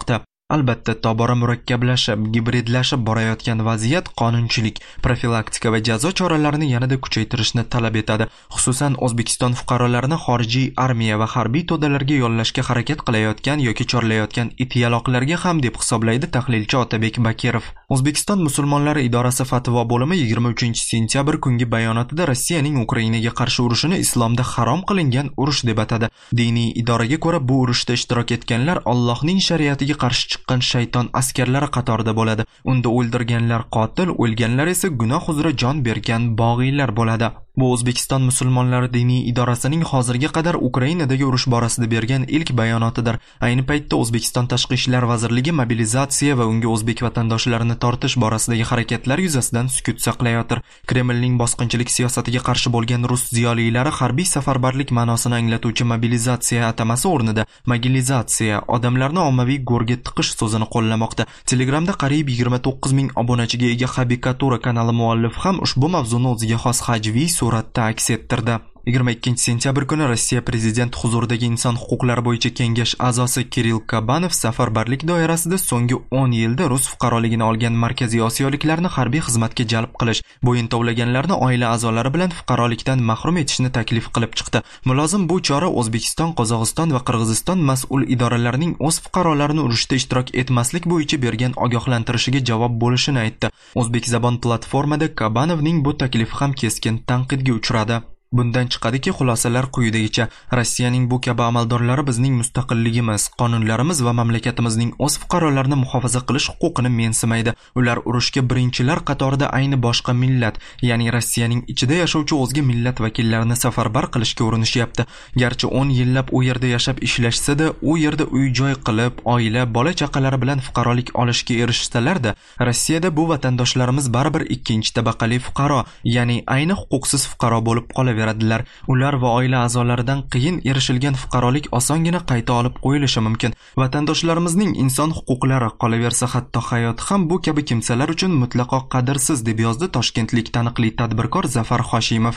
Albatta, tobora murakkablashib, gibridlashib borayotgan vaziyat qonunchilik, profilaktika va jazo choralarini yanada kuchaytirishni talab etadi. Xususan, O'zbekiston fuqarolarini xorijiy armiya va harbiy to'dalarga yollashga harakat qilayotgan yoki chorlayotgan ityaloqlarga ham deb hisoblaydi tahlilchi Otabek Bakirov. O'zbekiston musulmonlari idorasi fatvo bo'limi 23-sentyabr kungi bayonotida Rossiyaning Ukrainaga qarshi urushini islomda harom qilingan urush deb atadi. Diniy idoraga ko'ra, bu urushda ishtirok etganlar Allohning shariatiga qarshi chiqqan shayton askarlari qatorida bo'ladi. Unda o'ldirganlar qotil, o'lganlar esa gunoh uzra jon bergan bog'iylar bo'ladi. Bu O'zbekiston musulmonlari diniy idorasining hozirga qadar Ukrainadagi urush borasida bergan ilk bayonotidir. Ayni paytda O'zbekiston Tashqi ishlar vazirligi mobilizatsiya va unga o'zbek vatandoshlarini tortish borasidagi harakatlar yuzasidan sukut saqlayotir. Kremlning bosqinchilik siyosatiga qarshi bo'lgan rus ziyolilari harbiy safarbarlik ma'nosini anglatuvchi mobilizatsiya atamasi o'rnida mobilizatsiya, odamlarni ommaviy go'rga tiqish so'zini qo'llamoqda. Telegramda qariyb 29 ming obunachiga ega Habikatura kanali muallifi ham ushbu mavzuni o'ziga xos hajviy suratda aks ettirdi. 22-sentyabr kuni Rossiya prezidenti huzuridagi inson huquqlari bo'yicha kengash a'zosi Kirill Kabanov safarbarlik doirasida so'nggi 10 yilda rus fuqaroligini olgan Markaziy Osiyoliklarni harbiy xizmatga jalb qilish, bo'yin tovlaganlarni oila a'zolari bilan fuqarolikdan mahrum etishni taklif qilib chiqdi. Mulozim bu chora O'zbekiston, Qozog'iston va Qirg'iziston mas'ul idoralarining o'z fuqarolarini urushda ishtirok etmaslik bo'yicha bergan ogohlantirishiga javob bo'lishini aytdi. O'zbek zabon platformada Kabanovning bu taklifi ham keskin tanqidga uchradi. Bundan chiqadiki, xulosalar quyidagicha: Rossiyaning bu kabi amaldorlari bizning mustaqilligimiz, qonunlarimiz va mamlakatimizning o'z fuqarolarini muhofaza qilish huquqini mensimaydi. Ular urushga birinchilar qatorida ayni boshqa millat, ya'ni Rossiyaning ichida yashovchi o'zga millat vakillarini safarbar qilishga urinishyapti. Garchi 10 yillab u yerda yashab ishlashsa-da, u yerda uy-joy qilib, oila, bola-chaqalari bilan fuqarolik olishga erishsalar-da, Rossiyada bu vatandoshlarimiz baribir ikkinchi tabaqali fuqaro, ya'ni ayni huquqsiz fuqaro bo'lib qolaveradi. Ular va oila a'zolaridan qiyin erishilgan fuqarolik osongina qayta olib qo'yilishi mumkin. Vatandoshlarimizning inson huquqlari, qolaversa hatto hayot ham bu kabi kimsalar uchun mutlaqo qadrsiz, deb yozdi toshkentlik taniqli tadbirkor Zafar Hoshimov.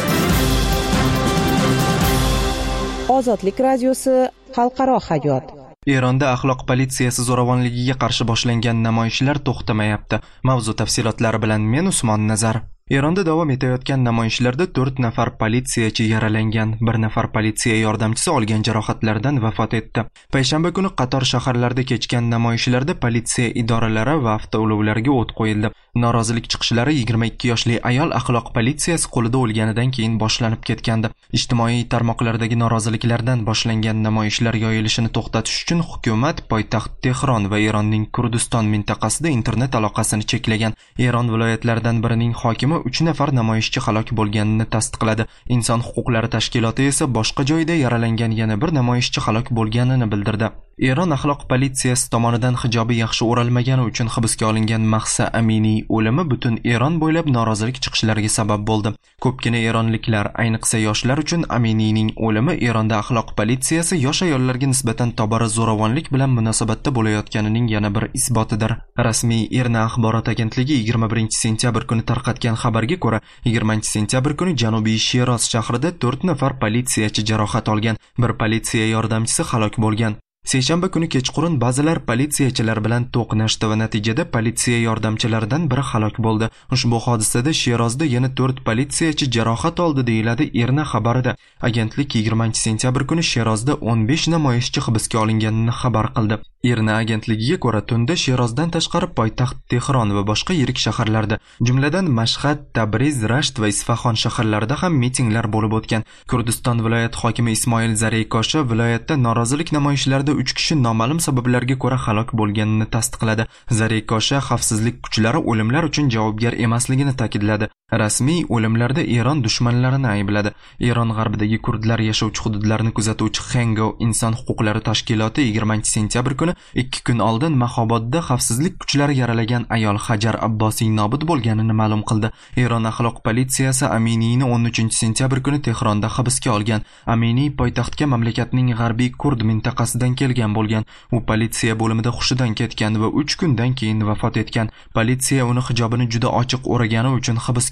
Ozodlik radiosi xalqaro hayot. Eronda axloq politsiyasi zo'ravonligiga qarshi boshlangan namoyishlar to'xtamayapti. Mavzu tafsilotlari bilan men Usmon Nazar. Eronda davom etayotgan namoyishlarda 4 nafar politsiyachi yaralangan, 1 nafar politsiya yordamchisi olgan jarohatlardan vafot etdi. Payshanba kuni qator shaharlarda kechgan namoyishlarda politsiya idoralari va avtoulovlarga o't qo'yildi. Norozilik chiqishlari 22 yoshli ayol axloq politsiyasi qo'lida o'lganidan keyin boshlanib ketgandi. Ijtimoiy tarmoqlardagi noroziliklardan boshlangan namoyishlar yoyilishini to'xtatish uchun hukumat poytaxt Tehron va Eronning Kurdiston mintaqasida internet aloqasini cheklagan. Eron viloyatlaridan birining hokimi 3 nafar namoyishchi halok bo'lganini tasdiqladi. Inson huquqlari tashkiloti esa boshqa joyda yaralangan yana bir namoyishchi halok bo'lganini bildirdi. Eron axloq politsiyasi tomonidan hijobi yaxshi o'ralmagani uchun hibsga olingan Mahsa Aminiy o'limi butun Eron bo'ylab norozilik chiqishlariga sabab bo'ldi. Ko'pgina eronliklar, ayniqsa yoshlar uchun Aminiyning o'limi Eronda axloq politsiyasi yosh ayollarga nisbatan tobora zo'ravonlik bilan munosabatda bo'layotganining yana bir isbotidir. Rasmiy Irna axborot agentligi 21-sentyabr kuni tarqatgan xabarga ko'ra, 20-sentyabr kuni Janubiy Sheroz shahrida 4 nafar politsiyachi jarohat olgan, bir politsiya yordamchisi halok bo'lgan. Seshanba kuni kechqurun ba'zilar politsiyachilar bilan to'qnashdi va natijada politsiya yordamchilaridan biri halok bo'ldi. Ushbu hodisada Sherozda yana 4 politsiyachi jarohat oldi, deyiladi Irna xabarida. Agentlik 20-sentyabr kuni Sherozda 15 namoyishchi hibsga olinganini xabar qildi. Irna agentligiga ko'ra, tunda Sherozdan tashqari poytaxt Tehron va boshqa yirik shaharlarda, jumladan Mashhad, Tabriz, Rasht va Isfahon shaharlarida ham mitinglar bo'lib o'tgan. Kurdiston viloyat hokimi Ismoil Zareykosha viloyatda norozilik namoyishlarida 3 kishi noma'lum sabablarga ko'ra halok bo'lganini tasdiqladi. Zareykosha xavfsizlik kuchlari o'limlar uchun javobgar emasligini ta'kidladi. Rasmiy o'limlarda Eron dushmanlarini aybladi. Eron g'arbidagi kurdlar yashovchi hududlarni kuzatuvchi Hengo inson huquqlari tashkiloti 20-sentyabr kuni 2 kun oldin Mahobodda xavfsizlik kuchlari yaralagan ayol Hajar Abbosiy nobud bo'lganini ma'lum qildi. Eron axloq politsiyasi Aminiyni 13-sentyabr kuni Tehronda hibsga olgan. Aminiy poytaxtga mamlakatning g'arbiy kurd mintaqasidan kelgan bo'lgan. U politsiya bo'limida hushidan ketgan va 3 kundan keyin vafot etgan. Politsiya uni hijobini juda ochiq o'ragani uchun hibsga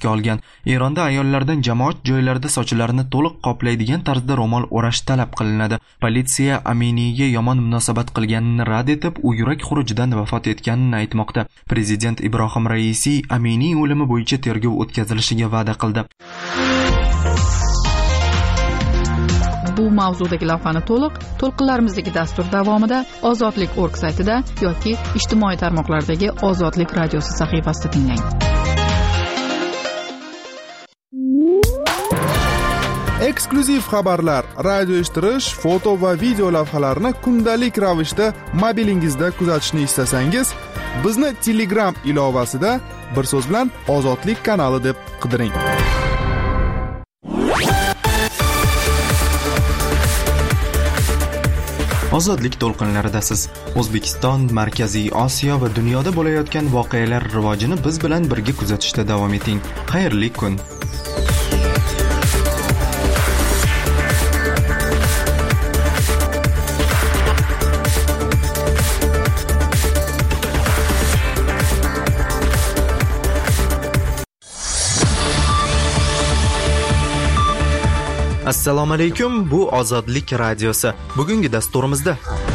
hibsga olgan. Eronda ayollardan jamoat joylarida sochlarini to'liq qoplaydigan tarzda ro'mol o'rash talab qilinadi. Politsiya Aminiyga yomon munosabat qilganini rad etib, u yurak xurujidan vafot etganini aytmoqda. Prezident Ibrohim Raisi Aminiy o'limi bo'yicha tergov o'tkazilishiga va'da qildi. Bu mavzudagi lavhani to'lqinlarimizdagi dastur davomida ozodlik.org saytida yoki ijtimoiy tarmoqlardagi Ozodlik radiosi sahifasida tinglang. Eksklyuziv xabarlar, radio eshittirish, foto va video lavhalarni kundalik ravishda mobilingizda kuzatishni istasangiz, bizni Telegram ilovasida bir so'z bilan Ozodlik kanali deb qidiring. Ozodlik to'lqinlaridasiz. O'zbekiston, Markaziy Osiyo va dunyoda bo'layotgan voqealar rivojini biz bilan birga kuzatishda davom eting. Xayrli kun. Assalomu alaykum, bu Ozodlik radiosi. Bugungi dasturimizda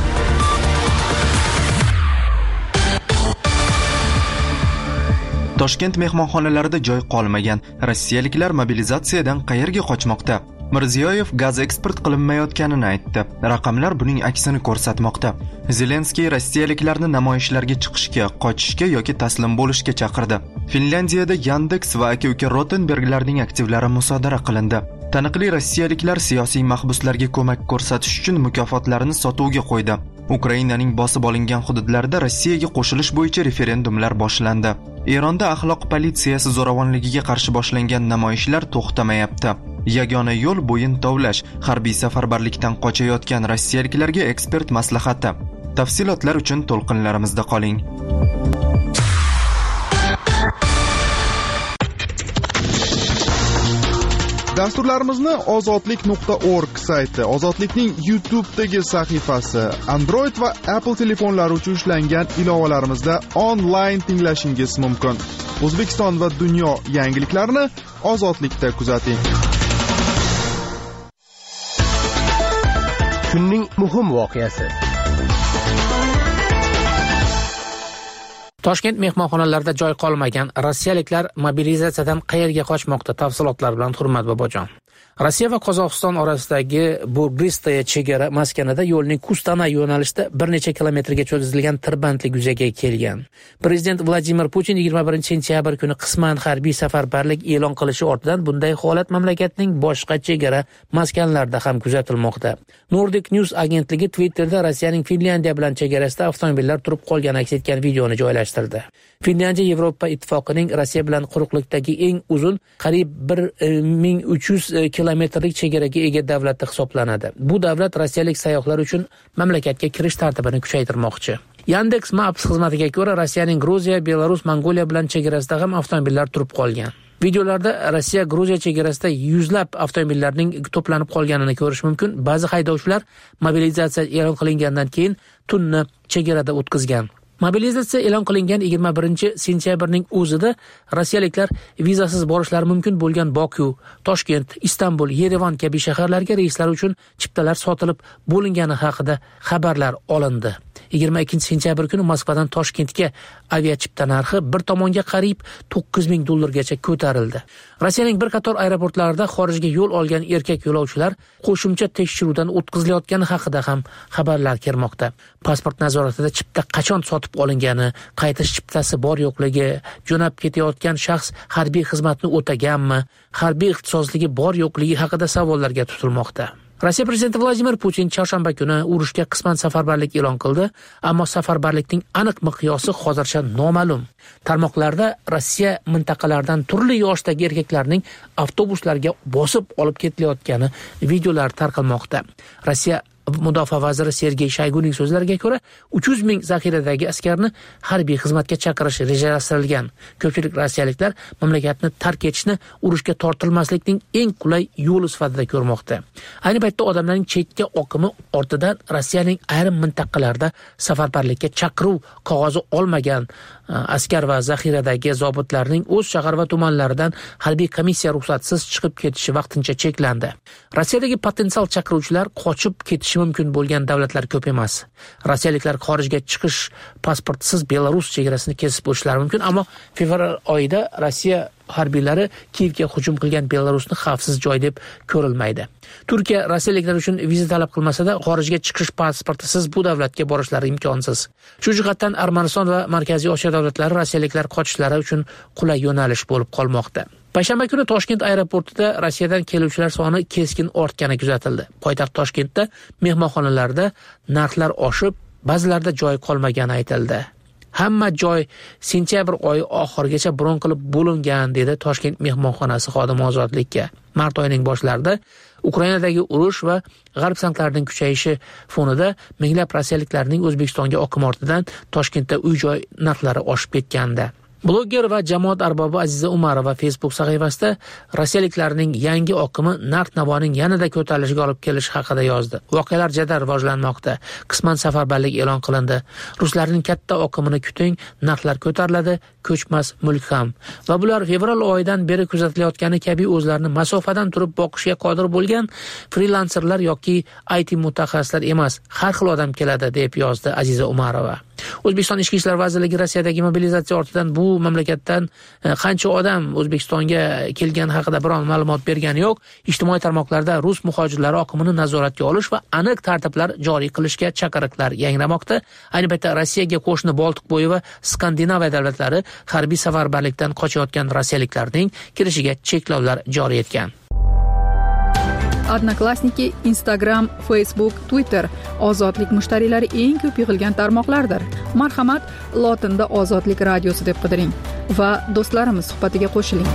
Toshkent mehmonxonalarida joy qolmagan. Rossiyaliklar mobilizatsiyadan qayerga qochmoqda? Mirziyoyev gaz eksport qilinmayotganini aytdi. Raqamlar buning aksini ko'rsatmoqda. Zelenskiy rossiyaliklarni namoyishlarga chiqishga, qochishga yoki taslim bo'lishga chaqirdi. Finlandiyada Yandex va aka-uka Rotenberglarning aktivlari musodara qilindi. Taniqli rossiyaliklar siyosiy mahbuslarga ko'mak ko'rsatish uchun mukofotlarini sotuvga qo'ydi. Ukrainaning bosib olingan hududlarida Rossiyaga qo'shilish bo'yicha referendumlar boshlandi. Eronda axloq politsiyasi zo'ravonligiga qarshi boshlangan namoyishlar to'xtamayapti. Yagona yo'l bo'yin tovlash, harbiy safarbarlikdan qochayotgan rossiyaliklarga ekspert maslahati. Tafsilotlar uchun to'lqinlarimizda qoling. Dasturlarimizni ozodlik.org sayti, Ozodlikning YouTube'dagi sahifasi, Android va Apple telefonlari uchun ishlangan ilovalarimizda onlayn tinglashingiz mumkin. O'zbekiston va dunyo yangiliklarini Ozodlikda kuzating. Kunning muhim voqeasi. Toshkent mehmonxonalarida joy qolmagan rossiyaliklar mobilizatsiyadan qayerga qochmoqda? Tafsilotlar bilan Hurmat Bobojon. Rossiya va Qozog'iston orasidagi Burgistaya chegara maskanida yo'lning Kustana yo'nalishida bir necha kilometrga cho'zilgan tirbandlik yuzaga kelgan. Prezident Vladimir Putin 21-sentyabr kuni qisman harbiy safarbarlik e'lon qilishi ortidan bunday holat mamlakatning boshqa chegara maskanlarida ham kuzatilmoqda. Nordic News agentligi Twitterda Rossiyaning Finlandiya bilan chegarasida avtomobillar turib qolgani aks etgan videoni joylashtirdi. Finlandiya Yevropa ittifoqining Rossiya bilan quruqlikdagi eng uzun, qariyb 1300 kilometrlik chegaraga ega davlati hisoblanadi. Bu davlat rossiyalik sayyohlar uchun mamlakatga kirish tartibini kuchaytirmoqchi. Yandex Maps xizmatiga ko'ra, Rossiyaning Gruziya, Belarus, Mongoliya bilan chegarasida ham avtomobillar turib qolgan. Videolarda Rossiya Gruziya chegarasida yuzlab avtomobillarning to'planib qolganini ko'rish mumkin. Ba'zi haydovchilar mobilizatsiya e'lon qilingandan keyin tunni chegarada o'tkazgan. Mobilizatsiya e'lon qilingan 21-sentyabrning o'zida rossiyaliklar vizasiz borishlari mumkin bo'lgan Boku, Toshkent, Istanbul, Yerevan kabi shaharlarga reyslar uchun chiptalar sotilib bo'lingani haqida xabarlar olindi. 22-sentyabr kuni Moskvadan Toshkentga aviachipta narxi bir tomonga qariyb $9,000 ko'tarildi. Rossiyaning bir qator aeroportlarida xorijga yo'l olgan erkak yo'lovchilar qo'shimcha tekshiruvdan o'tkazilayotgani haqida ham xabarlar kelmoqda. Pasport nazoratida chipta qachon sotib olingani, qaytish chiptasi bor yo'qligi, jo'nab ketayotgan shaxs harbiy xizmatni o'taganmi, harbiy ixtisosligi bor yo'qligi haqida savollarga tutilmoqda. Rossiya prezidenti Vladimir Putin chorshanba kuni urushga qisman safarbarlik e'lon qildi, ammo safarbarlikning aniq miqyosi hozircha noma'lum. Tarmoqlarda Rossiya mintaqalaridan turli yoshdagi erkaklarning avtobuslarga bosib olib ketilayotgani videolar tarqalmoqda. Rossiya Mudofaa vaziri Sergey Shoyguning so'zlariga ko'ra, 300 ming zaxiradagi askarni harbiy xizmatga chaqirish rejalashtirilgan. Ko'pchilik rossiyaliklar mamlakatni tark etishni urushga tortilmaslikning eng qulay yo'li sifatida ko'rmoqda. Ayni paytda odamlarning chekka oqimi ortidan Rossiyaning ayrim mintaqalarida safarbarlikka chaqiruv qog'ozi olmagan askar va zaxiradagi zobitlarning o'z shahar va tumanlaridan harbiy komissiya ruxsatsiz chiqib ketishi vaqtincha cheklandi. Rossiyadagi potensial chaqiruvchilar qochib ketishi mumkin bo'lgan davlatlar ko'p emas. Rossiyaliklar xorijga chiqish pasportsiz Belarus chegarasini kesib o'tishlari mumkin, ammo fevral oyida Rossiya harbiylari Kiyevga hujum qilgan Belarusni xavfsiz joy deb ko'rilmaydi. Turkiya rossiyaliklar uchun viza talab qilmasa-da, xorijga chiqish pasportisiz bu davlatga borishlari imkonsiz. Shu jihatdan Armaniston va Markaziy Osiyo davlatlari rossiyaliklar qochishlari uchun qulay yo'nalish bo'lib qolmoqda. Payshanba kuni Toshkent aeroportida Rossiyadan keluvchilar soni keskin ortgani kuzatildi. Poytaxt Toshkentda mehmonxonalarda narxlar oshib, ba'zilarda joy qolmagani aytildi. Hamma joy sentyabr oyi oxirigacha bron qilib bo'lingan, dedi Toshkent mehmonxonasi xodimi Ozodlikka. Mart oyining boshlarida Ukrainadagi urush va g'arb sanklarining kuchayishi fonida minglab rossiyaliklarning O'zbekistonga oqimi ortidan Toshkentda uy-joy narxlari oshib ketgandi. Blogger va jamoat arbobi Aziza Umarova Facebook sahifasida rossiyaliklarning yangi oqimi narx-navoning yanada ko'tarilishiga olib kelishi haqida yozdi. Voqealar jadal rivojlanmoqda. Qisman safarbarlik e'lon qilindi. Ruslarning katta oqimini kuting, narxlar ko'tariladi, ko'chmas mulk ham. Va bular fevral oyidan beri kuzatilayotgani kabi o'zlarini masofadan turib boqishga qodir bo'lgan frilanserlar yoki IT mutaxassislar emas, har xil odam keladi, deb yozdi Aziza Umarova. O'zbekiston Ichki ishlar vazirligi Rossiyadagi mobilizatsiya ortidan bu mamlakatdan qancha odam O'zbekistonga kelgani haqida biron ma'lumot bergani yo'q. Ijtimoiy tarmoqlarda rus muhojirlari oqimini nazoratga olish va aniq tartiblar joriy qilishga chaqiriqlar yangramoqda. Ayni paytda Rossiyaga qo'shni Boltiqbo'yi va Skandinaviya davlatlari harbiy safarbarlikdan qochayotgan rossiyaliklarning kirishiga cheklovlar joriy etgan. Odnoklassniki, Instagram, Facebook, Twitter ozodlik mushtariylari eng ko'p yig'ilgan tarmoqlardir. Marhamat, lotinda Ozodlik radiosi deb qidiring va do'stlarimiz suhbatiga qo'shiling.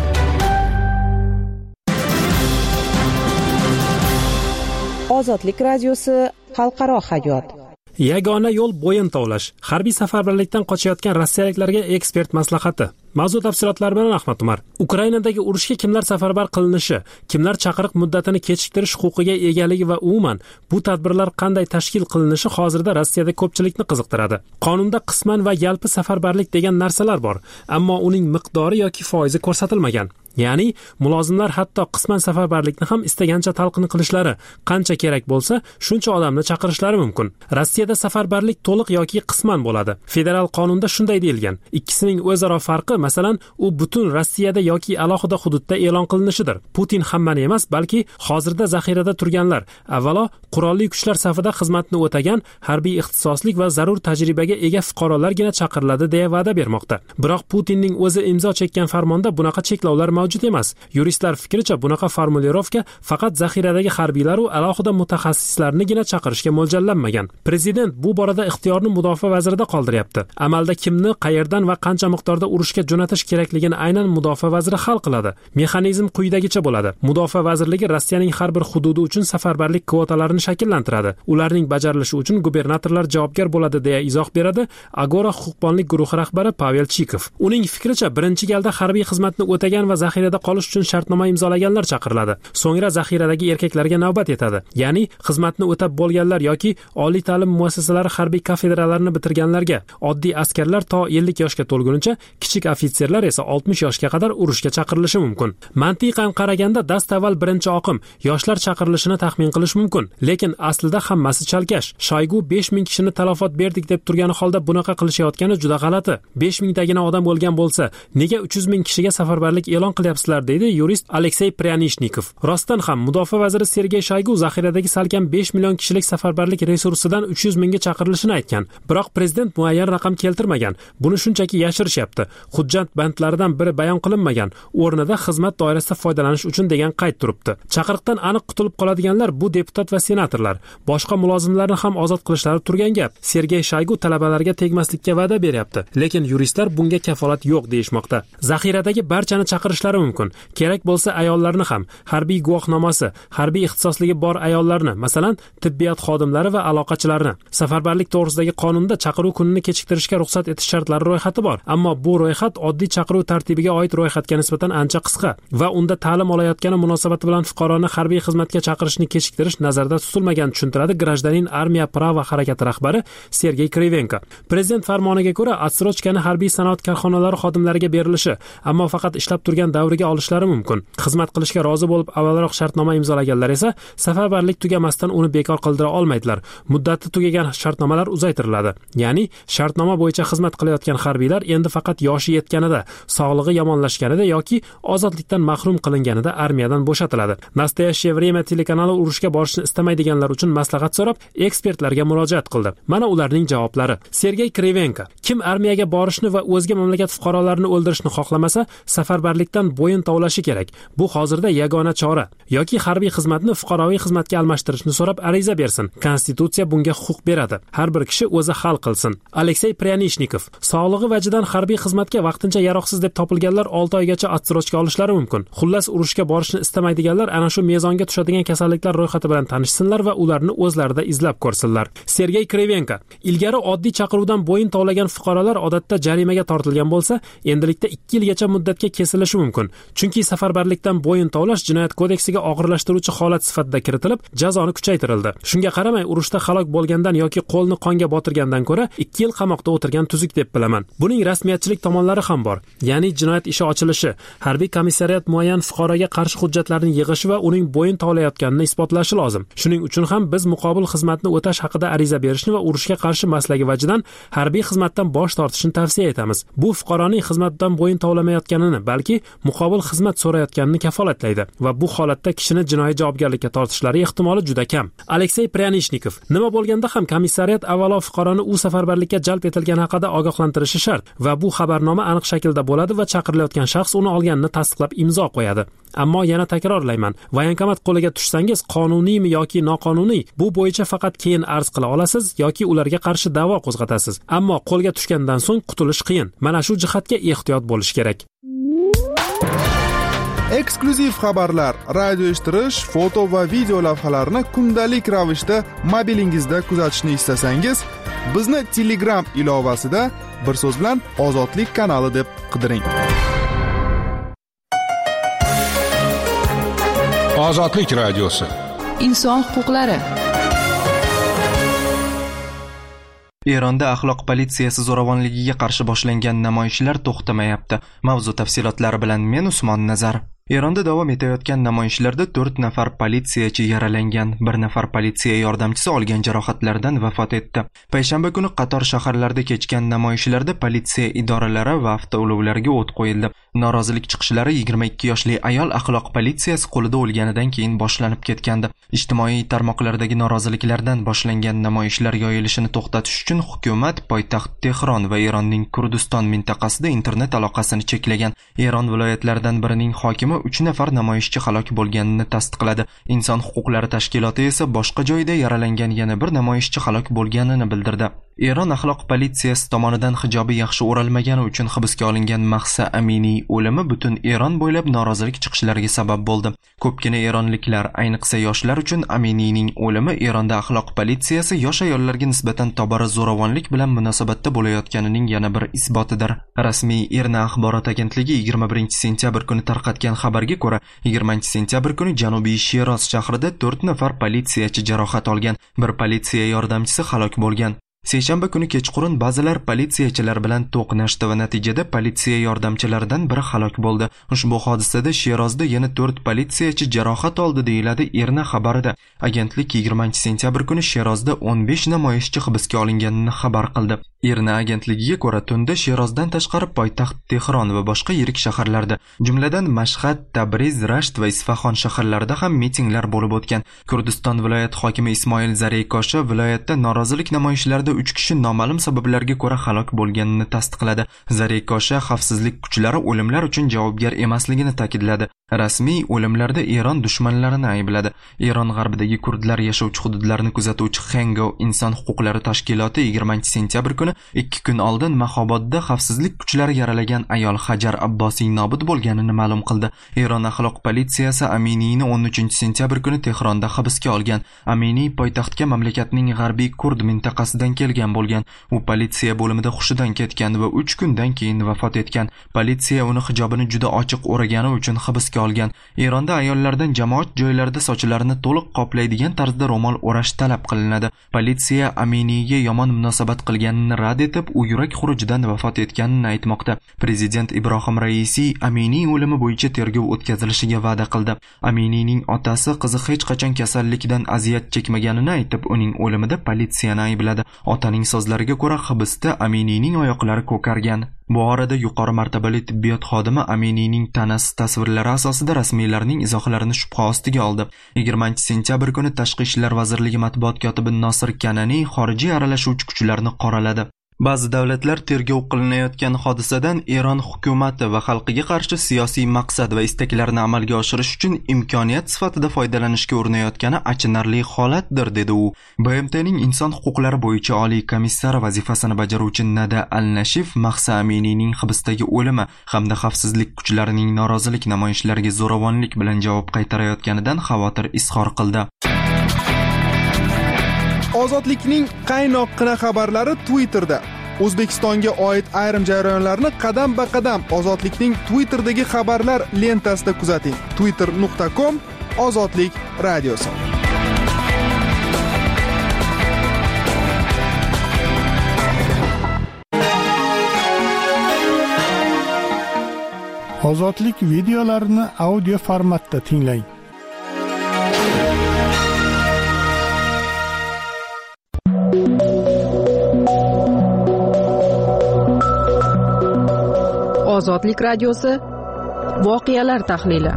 Ozodlik radiosi xalqaro hayot. Yagona yo'l bo'yin tovlash. Harbiy safarbarlikdan qochayotgan rossiyaliklarga ekspert maslahati. Mavzu tafsilotlari bilan Ahmad Umar. Ukrainadagi urushga kimlar safarbar qilinishi, kimlar chaqiriq muddatini kechiktirish huquqiga egaligi va umuman bu tadbirlar qanday tashkil qilinishi hozirda Rossiyada ko'pchilikni qiziqtiradi. Qonunda qisman va yalpi safarbarlik degan narsalar bor, ammo uning miqdori yoki foizi ko'rsatilmagan. Ya'ni mulozimlar hatto qisman safarbarlikni ham istagancha talqin qilishlari, qancha kerak bo'lsa, shuncha odamni chaqirishlari mumkin. Rossiyada safarbarlik to'liq yoki qisman bo'ladi. Federal qonunda shunday deyilgan. Ikkisining o'zaro farqi, masalan, u butun Rossiyada yoki alohida hududda e'lon qilinishidir. Putin hammani emas, balki hozirda zaxirada turganlar, avvalo qurolli kuchlar safida xizmatni o'tagan, harbiy ixtisoslik va zarur tajribaga ega fuqarolargina chaqiriladi deya va'da bermoqda. Biroq Putinning o'zi imzo chekkan farmonda bunaqa cheklovlar mavjud emas. Yuristlar fikricha bunaqa formulirovka faqat zaxiradagi harbiylar va alohida mutaxassislarnigina chaqirishga mo'ljallanmagan. Prezident bu borada ixtiyorni mudofaa vazirida qoldiryapti. Amalda kimni, qayerdan va qancha miqdorda urushga jo'natish kerakligini aynan mudofaa vaziri hal qiladi. Mexanizm quyidagicha bo'ladi. Mudofaa vazirligi Rossiyaning har bir hududi uchun safarbarlik kvotalarini shakllantiradi. Ularning bajarilishi uchun gubernatorlar javobgar bo'ladi deya izoh beradi Agora huquqbonlik guruhi rahbari Pavel Chikov. Uning fikricha, birinchi galda harbiy xizmatni o'tagan va zaxirada qolish uchun shartnoma imzolaganlar chaqiriladi. So'ngra zaxiradagi erkaklarga navbat yetadi. Ya'ni xizmatni o'tab bo'lganlar yoki oliy ta'lim muassasalari harbiy kafedralarini bitirganlarga, oddiy askarlar to 50 yoshga to'lgunicha, kichik ofitserlar esa 60 yoshga qadar urushga chaqirilishi mumkin. Mantiqan qaraganda dastavval birinchi oqim yoshlar chaqirilishini taxmin qilish mumkin, lekin aslida hammasi chalkash. Shoygu 5000 kishini talafot berdik deb turgani holda bunaqa qilishayotgani juda g'alati. 5000 tagina odam bo'lgan bo'lsa, nega 300 ming kishiga safarbarlik e'lon qilyapsizlar, deydi yurist Aleksey Pryanishnikov. Rostdan ham mudofaa vaziri Sergey Shoygu zaxiradagi salkam 5 million kishilik safarbarlik resursidan 300 mingga chaqirilishini aytgan. Biroq prezident muayyan raqam keltirmagan. Buni shunchaki yashirishyapti. Hujjat bandlaridan biri bayon qilinmagan. O'rnida xizmat doirasida foydalanish uchun degan qayd turibdi. Chaqiriqdan aniq qutulib qoladiganlar bu deputat va senatorlar. Boshqa mulozimlarni ham ozod qilishlari turgan gap. Sergey Shoygu talabalarga tegmaslikka va'da beryapti, lekin yuristlar bunga kafolat yo'q deyishmoqda. Zaxiradagi barchani chaqirishlar bo'lishlari mumkin. Kerak bo'lsa ayollarni ham, harbiy guvohnomasi, harbiy ixtisosligi bor ayollarni, masalan, tibbiyot xodimlari va aloqachilarni. Safarbarlik to'g'risidagi qonunda chaqiruv kunini kechiktirishga ruxsat etish shartlari ro'yxati bor, ammo bu ro'yxat oddiy chaqiruv tartibiga oid ro'yxatga nisbatan ancha qisqa va unda ta'lim olayotgani munosabati bilan fuqaroni harbiy xizmatga chaqirishni kechiktirish nazarda tutilmagan, tushuntiradi Grajdanin Armiya Prava harakati rahbari Sergey Krivenko. Prezident farmoniga ko'ra, отсрочкani harbiy sanoat korxonalari xodimlariga berilishi, ammo faqat ishlab turgan davriga olishlari mumkin. Xizmat qilishga rozi bo'lib avvalroq shartnoma imzolaganlar esa safarbarlik tugamasdan uni bekor qildira olmaydilar. Muddati tugagan shartnomalar uzaytiriladi. Ya'ni shartnoma bo'yicha xizmat qilayotgan harbiylar endi faqat yoshi yetganida, sog'lig'i yomonlashganida yoki ozodlikdan mahrum qilinganida armiyadan bo'shatiladi. Nastoящее время telekanali urushga borishni istamaydiganlar uchun maslahat so'rab, ekspertlarga murojaat qildi. Mana ularning javoblari. Sergey Krivenko: kim armiyaga borishni va o'zga mamlakat fuqarolarini o'ldirishni xohlamasa, safarbarlikdan bo'yin tovlashi kerak. Bu hozirda yagona chora. Yoki harbiy xizmatni fuqaroviy xizmatga almashtirishni so'rab ariza bersin. Konstitutsiya bunga huquq beradi. Har bir kishi o'zi hal qilsin. Aleksey Pryanishnikov: sog'lig'i vajidan harbiy xizmatga vaqtincha yaroqsiz deb topilganlar 6 oygacha отсрочка olishlari mumkin. Xullas, urushga borishni istamaydiganlar ana shu mezonga tushadigan kasalliklar ro'yxati bilan tanishsinlar va ularni o'zlarida izlab ko'rsinlar. Sergey Krivenko: ilgari oddiy chaqiruvdan bo'yin tovlagan fuqarolar odatda jarimaga tortilgan bo'lsa, endilikda 2 yilgacha muddatga kesilishi mumkin. Chunki safarbarlikdan bo'yin tovlash jinoyat kodeksiga og'irlashtiruvchi holat sifatida kiritilib, jazoni kuchaytirildi. Shunga qaramay, urushda halok bo'lgandan yoki qo'lni qonga botirgandan ko'ra 2 yil qamoqda o'tirgan tuzuk deb bilaman. Buning rasmiyatchilik tomonlari ham bor. Ya'ni jinoyat ishi ochilishi, harbiy komissariyat muayyan fuqaroga qarshi hujjatlarni yig'ishi va uning bo'yin tovlayotganini isbotlashi lozim. Shuning uchun ham biz muqobil xizmatni o'tash haqida ariza berishni va urushga qarshi maslagi vajidan harbiy xizmatdan bosh tortishni tavsiya etamiz. Bu fuqaroning xizmatdan bo'yin tovlamayotganini, balki muqobil xizmat so'rayotganini kafolatlaydi va bu holatda kishini jinoiy javobgarlikka tortishlari ehtimoli juda kam. Aleksey Pryanishnikov: nima bo'lganda ham komissariyat avvalo fuqaroni u safarbarlikka jalb etilgani haqida ogohlantirishi shart va bu xabarnoma aniq shaklda bo'ladi va chaqirilayotgan shaxs uni olganini tasdiqlab imzo qo'yadi. Ammo yana takrorlayman, voyankomat qo'liga tushsangiz, qonuniymi yoki noqonuniy, bu bo'yicha faqat keyin arz qila olasiz yoki ularga qarshi da'vo qo'zg'atasiz. Ammo qo'lga tushgandan so'ng qutulish qiyin. Mana shu jihatga ehtiyot bo'lish kerak. Eksklyuziv xabarlar, radio eshittirish, foto va video lavhalarni kundalik ravishda mobilingizda kuzatishni istasangiz, bizni Telegram ilovasida bir so'z bilan Ozodlik kanali deb qidiring. Ozodlik radiosi. Inson huquqlari. Eronda axloq politsiyasi zo'ravonligiga qarshi boshlangan namoyishlar to'xtamayapti. Mavzu tafsilotlari bilan men Usmon Nazar. Eronda davom etayotgan namoyishlarda 4 nafar politsiyachi yaralangan, 1 nafar politsiya yordamchisi olgan jarohatlardan vafot etdi. Payshanba kuni qator shaharlarda kechgan namoyishlarda politsiya idoralari va avtoulovlarga o't qo'yildi. Norozilik chiqishlari 22 yoshli ayol axloq politsiyasi qo'lida o'lganidan keyin boshlanib ketgandi. Ijtimoiy tarmoqlardagi noroziliklardan boshlangan namoyishlar yoyilishini to'xtatish uchun hukumat poytaxt Tehron va Eronning Kurdiston mintaqasida internet aloqasini cheklagan. Eron viloyatlaridan birining hokimi 3 nafar namoyishchi halok bo'lganini tasdiqladi. Inson huquqlari tashkiloti esa boshqa joyda yaralangan yana bir namoyishchi halok bo'lganini bildirdi. Eron axloq politsiyasi tomonidan hijobi yaxshi o'ralmagani uchun hibsga olingan Mahsa Aminiy o'limi butun Eron bo'ylab norozilik chiqishlariga sabab bo'ldi. Ko'pgina eronliklar, ayniqsa yoshlar uchun Aminiyning o'limi Eronda axloq politsiyasi yosh ayollarga nisbatan tobora zo'ravonlik bilan munosabatda bo'layotganining yana bir isbotidir. Rasmiy Irna axborot agentligi 21-sentyabr kuni tarqatgan xabarga ko'ra, 20-sentyabr kuni Janubiy Shiroz shahrida 4 nafar politsiyachi jarohat olgan, bir politsiya yordamchisi halok bo'lgan. Seshanba kuni kechqurun ba'zilar politsiyachilar bilan to'qnashdi va natijada politsiya yordamchilaridan biri halok bo'ldi. Ushbu hodisada Shirozda yana 4 politsiyachi jarohat oldi deyiladi Irna xabarida. Agentlik 20-sentyabr kuni Shirozda 15 namoyishchi hibsga olinganini xabar qildi. Irna agentligiga ko'ra, tunda Shirozdan tashqari poytaxt Tehron va boshqa yirik shaharlarda, jumladan Mashhad, Tabriz, Rasht va Isfahon shaharlarida ham mitinglar bo'lib o'tgan. Kurdiston viloyat hokimi Ismoil Zareykosha viloyatda norozilik namoyishlarida 3 kishi noma'lum sabablarga ko'ra halok bo'lganini tasdiqladi. Zarikosha xavfsizlik kuchlari o'limlar uchun javobgar emasligini ta'kidladi. Rasmiy o'limlarda Eron dushmanlarini aybladi. Eron g'arbidagi kurdlar yashovchi hududlarni kuzatuvchi Hengo inson huquqlari tashkiloti 20-sentyabr kuni 2 kun oldin Mahobodda xavfsizlik kuchlari yaralagan ayol Hajar Abbosiy nobud bo'lganini ma'lum qildi. Eron axloq politsiyasi Aminiyni 13-sentyabr kuni Tehronda hibsga olgan. Aminiy poytaxtga mamlakatning g'arbiy kurd mintaqasidan kelgan bo'lgan. U politsiya bo'limida hushidan ketgan va 3 kundan keyin vafot etgan. Politsiya uni hijobini juda ochiq o'ragani uchun hibsga olgan. Eronda ayollardan jamoat joylarida sochlarini to'liq qoplaydigan tarzda ro'mol o'rash talab qilinadi. Politsiya Aminiyga yomon munosabat qilganini rad etib, u yurak xurujidan vafot etganini aytmoqda. Prezident Ibrohim Raisiy Aminiy o'limi bo'yicha tergov o'tkazilishiga va'da qildi. Aminiyning otasi qizi hech qachon kasallikdan aziyat chekmaganini aytib, uning o'limida politsiyani aybladi. Otaning so'zlariga ko'ra, hibsda Aminiyning oyoqlari ko'kargan. Bu orada yuqori martabali tibbiyot xodimi Aminiyning tanasi tasvirlari asosida rasmiylarning izohlarini shubha ostiga oldi. 20-sentyabr kuni Tashqi ishlar vazirligi matbuot kotibi Nosir Kanani xorijiy aralashuvchi kuchlarni qoraladi. Ba'zi davlatlar tergov qilinayotgan hodisadan Eron hukumati va xalqiga qarshi siyosiy maqsad va istaklarni amalga oshirish uchun imkoniyat sifatida foydalanishga urinayotgani achinarli holatdir, dedi u. BMTning inson huquqlari bo'yicha oliy komissari vazifasini bajaruvchi Nada Al-Nashif Mahsa Aminiyning hibsdagi o'limi hamda xavfsizlik kuchlarining norozilik namoyishlariga zo'ravonlik bilan javob qaytarayotganidan xavotir izhor qildi. Ozodlikning qaynoqqina xabarlari Twitterda. O'zbekistonga oid ayrim jarayonlarni qadam-ba-qadam Ozodlikning Twitterdagi xabarlar lentasida kuzating. twitter.com/ozodlik radiosi. Ozodlik videolarini audio formatda tinglang. Ozodlik radiosi voqealar tahlili.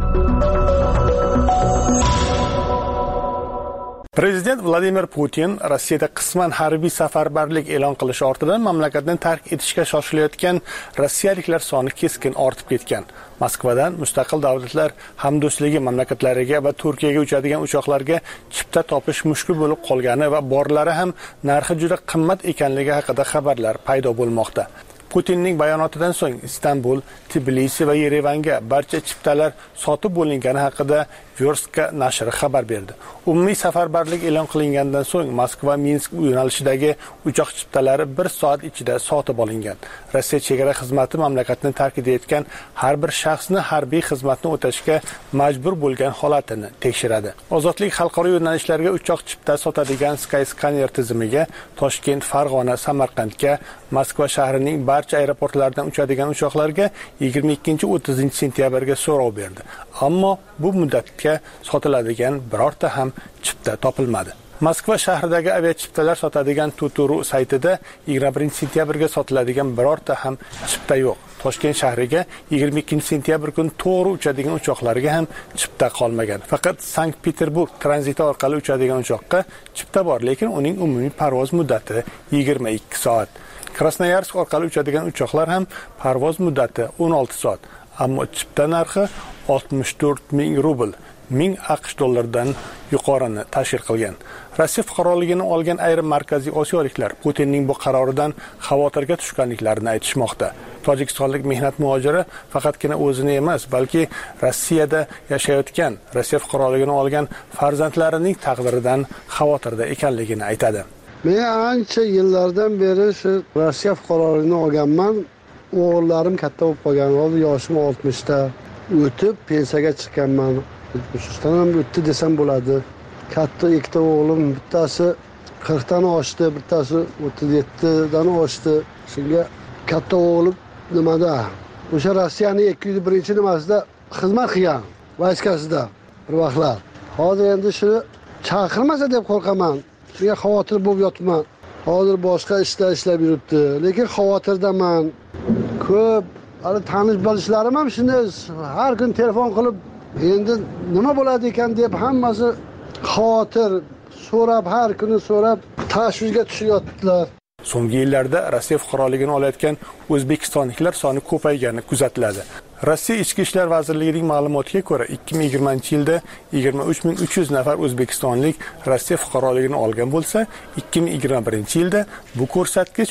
Prezident Vladimir Putin Rossiyada qisman harbiy safarbarlik e'lon qilishi ortidan mamlakatni tark etishga shoshilayotgan rossiyaliklar soni keskin ortib ketgan. Moskvadan mustaqil davlatlar hamdo'stligi mamlakatlariga va Turkiyaga uchadigan uchoqlarga chipta topish mushkul bo'lib qolgani va borlari ham narxi juda qimmat ekanligi haqida xabarlar paydo bo'lmoqda. Putinning bayonotidan so'ng Istanbul, Tbilisi va Yerevanga barcha chiptalar sotib bo'lingani haqida Verska nashri xabar berdi. Umumiy safarbarlik e'lon qilingandan so'ng Moskva-Minsk yo'nalishidagi uchoq chiptalari 1 soat ichida sotib olingan. Rossiya chegara xizmati mamlakatni tark etayotgan har bir shaxsni harbiy xizmatni o'tashga majbur bo'lgan holatini tekshiradi. Ozodlik xalqaro yo'nalishlarga uchoq chipta sotadigan Skyscanner tizimiga Toshkent, Farg'ona, Samarqandga, Moskva shahrining barcha aeroportlaridan uchadigan uchoqlarga 22-30 sentyabrga so'rov berdi. Ammo bu muddatga sotiladigan birorta ham chipta topilmadi. Moskva shahridagi aviachiptalar sotadigan Tuturu saytida 21 sentyabrga sotiladigan birorta ham chipta yo'q. Toshkent shahriga 22 sentyabr kuni to'g'ri uchadigan uchoqlarga ham chipta qolmagan. Faqat Sankt-Peterburg tranziti orqali uchadigan uchoqqa chipta bor, lekin uning umumiy parvoz muddati 22 soat. Krasnoyarsk orqali uchadigan uchoqlar ham parvoz muddati 16 soat. Ammo chipta narxi 64,000 rubl, 1000 AQSh dollaridan yuqorini tashkil qilgan. Rossiya fuqaroligini olgan ayrim markaziy osiyoliklar Putinning bu qaroridan xavotirga tushganliklarini aytishmoqda. Tojikistonlik mehnat muhojiri faqatgina o'zini emas, balki Rossiyada yashayotgan, Rossiya fuqaroligini olgan farzandlarining taqdiridan xavotirda ekanligini aytadi. Men ancha yillardan beri shu Rossiya fuqaroligini olganman. O'g'illarim katta bo'lib qolgan, hozir yoshim 60 ta. O'tib pensiyaga chiqqanman. Shundan ham o'tdi desam bo'ladi. Katta ikkita o'g'lim, bittasi 40 dan oshdi, bittasi 37 dan oshdi. Shunga katta o'g'lim nimada? O'sha Rossiyaning 201-nimasida xizmat qilgan, vayskasida bir vaqtlar. Hozir endi shuni chaqirmasa deb qo'rqaman. Shunga xavotir bo'lib yotibman. Hozir boshqa ishlar ishlab yuribdi, lekin xavotirdaman. Ko'p tanish bilishlarim ham shunday har kun telefon qilib, endi nima bo'ladi ekan deb hammasi xavotir so'rab, har kuni so'rab tashvishga tushayotdilar. So'nggi yillarda Rossiya fuqaroligini olayotgan o'zbekistonliklar soni ko'paygani kuzatiladi. Rossiya Ichki ishlar vazirligining ma'lumotiga ko'ra, 2020-yilda 23300 nafar o'zbekistonlik Rossiya fuqaroligini olgan bo'lsa, 2021-yilda bu ko'rsatkich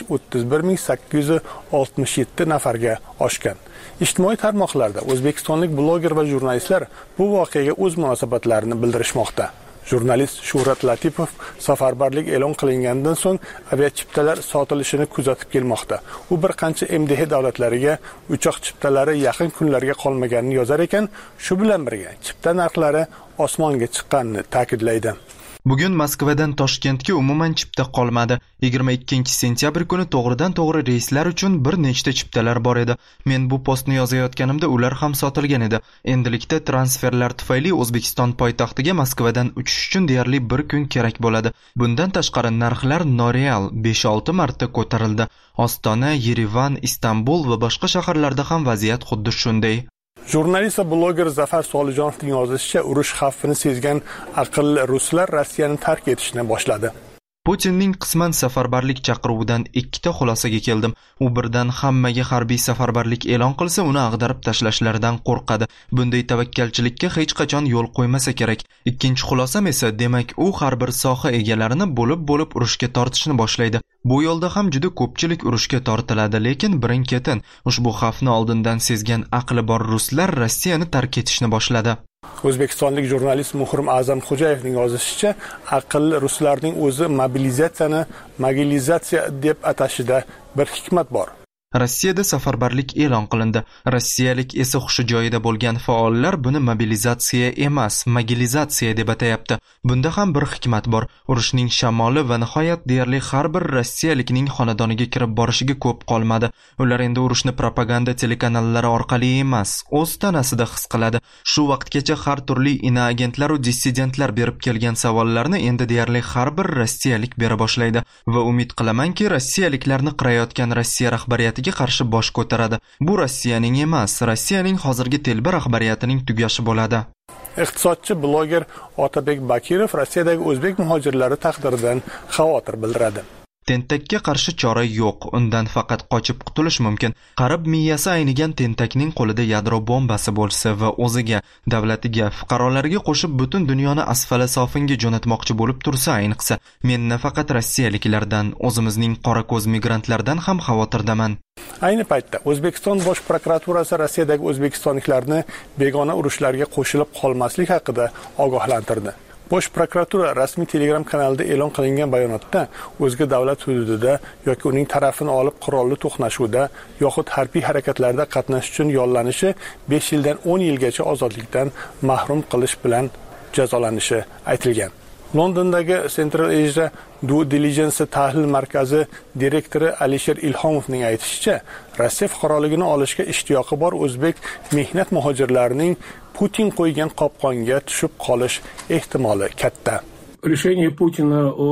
31867 nafarga oshgan. Ijtimoiy tarmoqlarda o'zbekistonlik bloger va jurnalistlar bu voqeaga o'z munosabatlarini bildirishmoqda. Jurnalist Shuhrat Latipov safarbarlik e'lon qilingandan so'ng aviachiptalar sotilishini kuzatib kelmoqda. U bir qancha MDH davlatlariga uchoq chiptalari yaqin kunlarga qolmaganini yozar ekan, shu bilan birga chipta narxlari osmonga chiqqanini ta'kidlaydi. Bugun Moskvadan Toshkentga umuman chipta qolmadi. 22-sentyabr kuni to'g'ridan-to'g'ri reyslar uchun bir nechta chiptalar bor edi. Men bu postni yozayotganimda ular ham sotilgan edi. Endilikda transferlar tufayli O'zbekiston poytaxtiga Moskvadan uchish uchun deyarli bir kun kerak bo'ladi. Bundan tashqari narxlar noreal 5-6 marta ko'tarildi. Ostona, Yerevan, Istanbul va boshqa shaharlarda ham vaziyat xuddi shunday. Jurnalist va bloger Zafar Solijonovning yozishicha, urush xavfini sezgan aqlli ruslar Rossiyani tark etishni boshladi. Putinning qisman safarbarlik chaqiruvidan ikkita xulosaga keldim. U birdan hammaga harbiy safarbarlik e'lon qilsa, uni ag'darib tashlashlaridan qo'rqadi. Bunday tavakkalchilikka hech qachon yo'l qo'ymasa kerak. Ikkinchi xulosam esa, demak, u har bir soha egalarini bo'lib urushga tortishni boshlaydi. Bu yo'lda ham juda ko'pchilik urushga tortiladi, lekin birin-ketin ushbu xavfni oldindan sezgan aqli bor ruslar Rossiyani tark etishni boshladi. O'zbekistonlik jurnalist Muhrim A'zamxo'jayevning yozishicha, aqlli ruslarning o'zi mobilizatsiyani mogilizatsiya deb atashida bir hikmat bor. Rossiyada safarbarlik e'lon qilindi. Rossiyalik esa hushi joyida bo'lgan faollar buni mobilizatsiya emas, mogilizatsiya deb atayapti. Bunda ham bir hikmat bor. Urushning shamoli va nihoyat deyarli har bir rossiyalikning xonadoniga kirib borishiga ko'p qolmadi. Ular endi urushni propaganda telekanallari orqali emas, o'z tanasida his qiladi. Shu vaqtgacha har turli inoagentlar va dissidentlar berib kelgan savollarni endi deyarli har bir rossiyalik bera boshlaydi va umid qilamanki, rossiyaliklarni qirayotgan Rossiya rahbariyati qarshi bosh ko'taradi. Bu Rossiyaning emas, Rossiyaning hozirgi telba rahbariyatining tugashi bo'ladi. Iqtisodchi bloger Otabek Bakirov Rossiyadagi o'zbek muhojirlari taqdiridan xavotir bildiradi. Tentakka qarshi chora yo'q, undan faqat qochib qutulish mumkin. Qarib miyasi aynigan tentakning qo'lida yadro bombasi bo'lsa va o'ziga, davlatiga, fuqarolariga qo'shib butun dunyoni asfala sofinga jo'natmoqchi bo'lib tursa, ayniqsa, men nafaqat rossiyaliklardan, o'zimizning qora ko'z migrantlardan ham xavotirdaman. Ayni paytda O'zbekiston Bosh prokuraturasi Rossiyadagi o'zbekistonliklarni begona urushlarga qo'shilib qolmaslik haqida ogohlantirdi. Bosh prokuratura rasmiy Telegram kanalida e'lon qilingan bayonotda o'zga davlat hududida yoki uning tarafini olib qurolli to'qnashuvda yoxud harbiy harakatlarda qatnashish uchun yollanishi 5 yildan 10 yilgacha ozodlikdan mahrum qilish bilan jazolanishi aytilgan. Londondagi Central Asia Due Diligence tahlil markazi direktori Alisher Ilhomovning aytishicha, Rossiya fuqaroligini olishga ishtiyoqi bor o'zbek mehnat muhojirlarining Putin qo'ygan qopqonga tushib qolish ehtimoli katta. Решение Путина о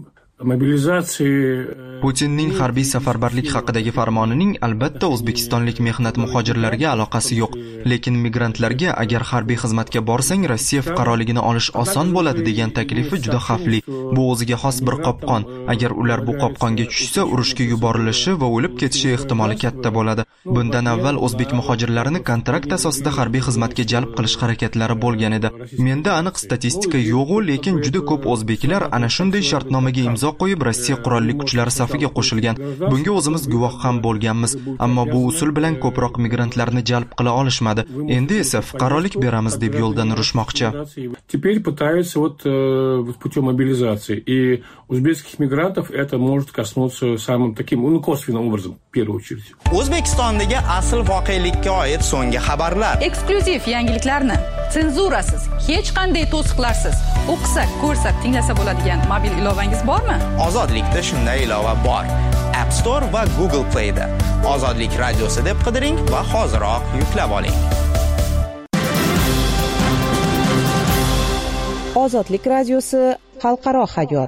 Putinning harbiy safarbarlik haqidagi farmonining albatta o'zbekistonlik mehnat muhojirlariga aloqasi yo'q, lekin migrantlarga agar harbiy xizmatga borsang Rossiya fuqaroligini olish oson bo'ladi degan taklifi juda xavfli. Bu o'ziga xos bir qopqon. Agar ular bu qopqonga tushsa, urushga yuborilishi va o'lib ketishi ehtimoli katta bo'ladi. Bundan avval o'zbek muhojirlarini kontrakt asosida harbiy xizmatga jalb qilish harakatlari bo'lgan edi. Menda aniq statistika yo'q, lekin juda ko'p o'zbeklar ana shunday shartnomaga imzo qo'yib Rossiya qurolli kuchlari safiga qo'shilgan. Bunga o'zimiz guvoh ham bo'lganmiz, ammo bu usul bilan ko'proq migrantlarni jalb qila olishmadi. Endi esa fuqarolik beramiz deb yo'ldan urishmoqchi. Теперь пытаются путем мобилизации. И узбекских мигрантов это может коснуться самым таким, косвенным образом, в первую очередь. O'zbekistondagi asl voqelikka oid so'nggi xabarlar. Eksklyuziv yangiliklarni senzurasiz, hech qanday to'siqlarsiz o'qisak, ko'rsak, tinglasa bo'ladigan mobil ilovangiz bormi? Ozodlikda shunday ilova bor. App Store va Google Play da. Ozodlik radiosi deb qidiring va hoziroq yuklab oling. Ozodlik radiosi xalqaro hayot.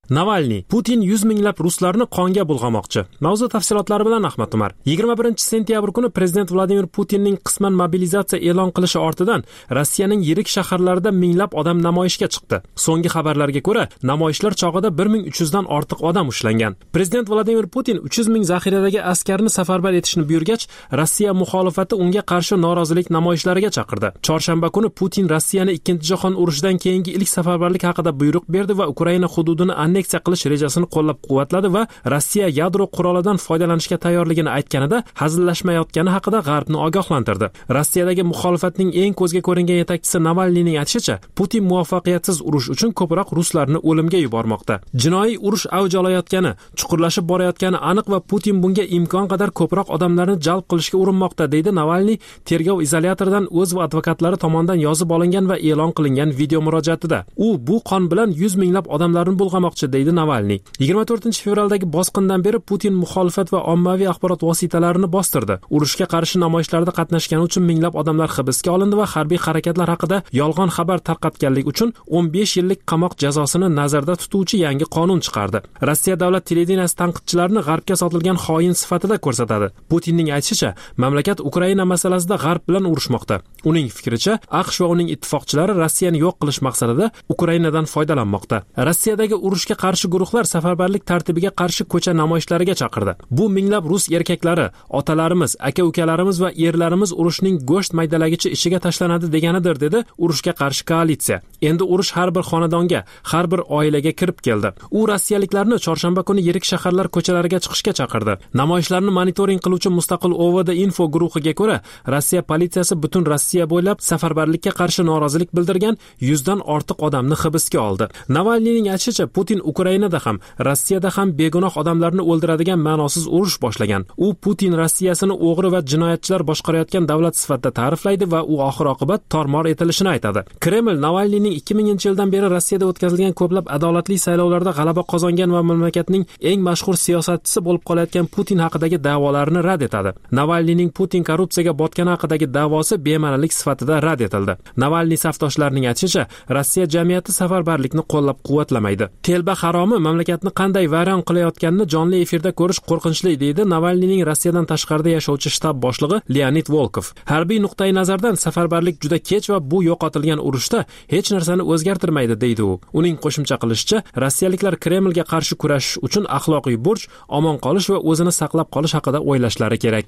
Navalniy: Putin 100 minglab ruslarni qonga bulg'amoqchi. Mavzu tafsilotlari bilan Ahmad Umar. 21-sentyabr kuni prezident Vladimir Putinning qisman mobilizatsiya e'lon qilishi ortidan Rossiyaning yirik shaharlarida minglab odam namoyishga chiqdi. So'nggi xabarlarga ko'ra, namoyishlar chog'ida 1300 dan ortiq odam ushlangan. Prezident Vladimir Putin 300 ming zaxiradagi askarni safarbar etishni buyurgach, Rossiya muxolifati unga qarshi norozilik namoyishlariga chaqirdi. Chorshanba kuni Putin Rossiyani Ikkinchi jahon urushidan keyingi ilk safarbarlik haqida buyruq berdi va Ukraina hududini anneksiya qilish rejasini qo'llab-quvvatladi va Rossiya yadro qurolidan foydalanishga tayyorligini aytganida hazillashmayotgani haqida G'arbni ogohlantirdi. Rossiyadagi muxolifatning eng ko'zga ko'ringan yetakchisi Navalniyning aytishicha, Putin muvaffaqiyatsiz urush uchun ko'proq ruslarni o'limga yubormoqda. Jinoiy urush avj olayotgani, chuqurlashib borayotgani aniq va Putin bunga imkon qadar ko'proq odamlarni jalb qilishga urinmoqda, deydi Navalniy tergov izolyatoridan o'z va advokatlari tomonidan yozib olingan va e'lon qilingan video murojaatida. U bu qon bilan 100 minglab odamlarni bulg'amoqchi, deydi Navalniy. 24-fevraldagi bosqindan beri Putin muxolifat va ommaviy axborot vositalarini bostirdi. Urushga qarshi namoyishlarda qatnashgani uchun minglab odamlar hibsga olindi va harbiy harakatlar haqida yolg'on xabar tarqatganlik uchun 15 yillik qamoq jazosini nazarda tutuvchi yangi qonun chiqardi. Rossiya davlat televideniyasi tanqidchilarni G'arbga sotilgan xoin sifatida ko'rsatadi. Putinning aytishicha, mamlakat Ukraina masalasida G'arb bilan urushmoqda. Uning fikricha, AQSh va uning ittifoqchilari Rossiyani yo'q qilish maqsadida Ukrainadan foydalanmoqda. Rossiyadagi urushga qarshi guruhlar safarbarlik tartibiga qarshi ko'cha namoyishlariga chaqirdi. Bu minglab rus erkaklari, otalarimiz, aka-ukalarimiz va erlarimiz urushning go'sht maydalagichi ishiga tashlanadi deganidir, dedi urushga qarshi koalitsiya. Endi urush har bir xonadonga, har bir oilaga kirib keldi. U rossiyaliklarni chorshanba kuni yirik shaharlar ko'chalariga chiqishga chaqirdi. Namoyishlarni monitoring qiluvchi mustaqil OVD info guruhiga ko'ra, Rossiya politsiyasi butun Rossiya bo'ylab safarbarlikka qarshi norozilik bildirgan 100 dan ortiq odamni hibsga oldi. Navalniyning aytishicha, Putin Ukrainada ham, Rossiyada ham begunoh odamlarni o'ldiradigan ma'nosiz urush boshlagan. U Putin Rossiyasini o'g'ri va jinoyatchilar boshqarayotgan davlat sifatida ta'riflaydi va u oxir-oqibat tormor etilishini aytadi. Kreml Navalniyning 2000-yildan beri Rossiyada o'tkazilgan ko'plab adolatli saylovlarda g'alaba qozongan va mamlakatning eng mashhur siyosatchisi bo'lib qolayotgan Putin haqidagi da'volarini rad etadi. Navalniyning Putin korrupsiyaga botgani haqidagi da'vosi bema'nilik sifatida rad etildi. Navalniy safdoshlarining aytishicha, Rossiya jamiyati safarbarlikni qo'llab-quvvatlamaydi. Telba haromi mamlakatni qanday vayron qilayotganini jonli efirda ko'rish qo'rqinchli, deydi Navalniyning Rossiyadan tashqarida yashovchi shtab boshlig'i Leonid Volkov. Harbiy nuqtai nazardan safarbarlik juda kech va bu yo'qotilgan urushda hech narsani o'zgartirmaydi, deydi u. Uning qo'shimcha qilishicha, rossiyaliklar Kremlga qarshi kurashish uchun axloqiy burch, omon qolish va o'zini saqlab qolish haqida o'ylashlari kerak.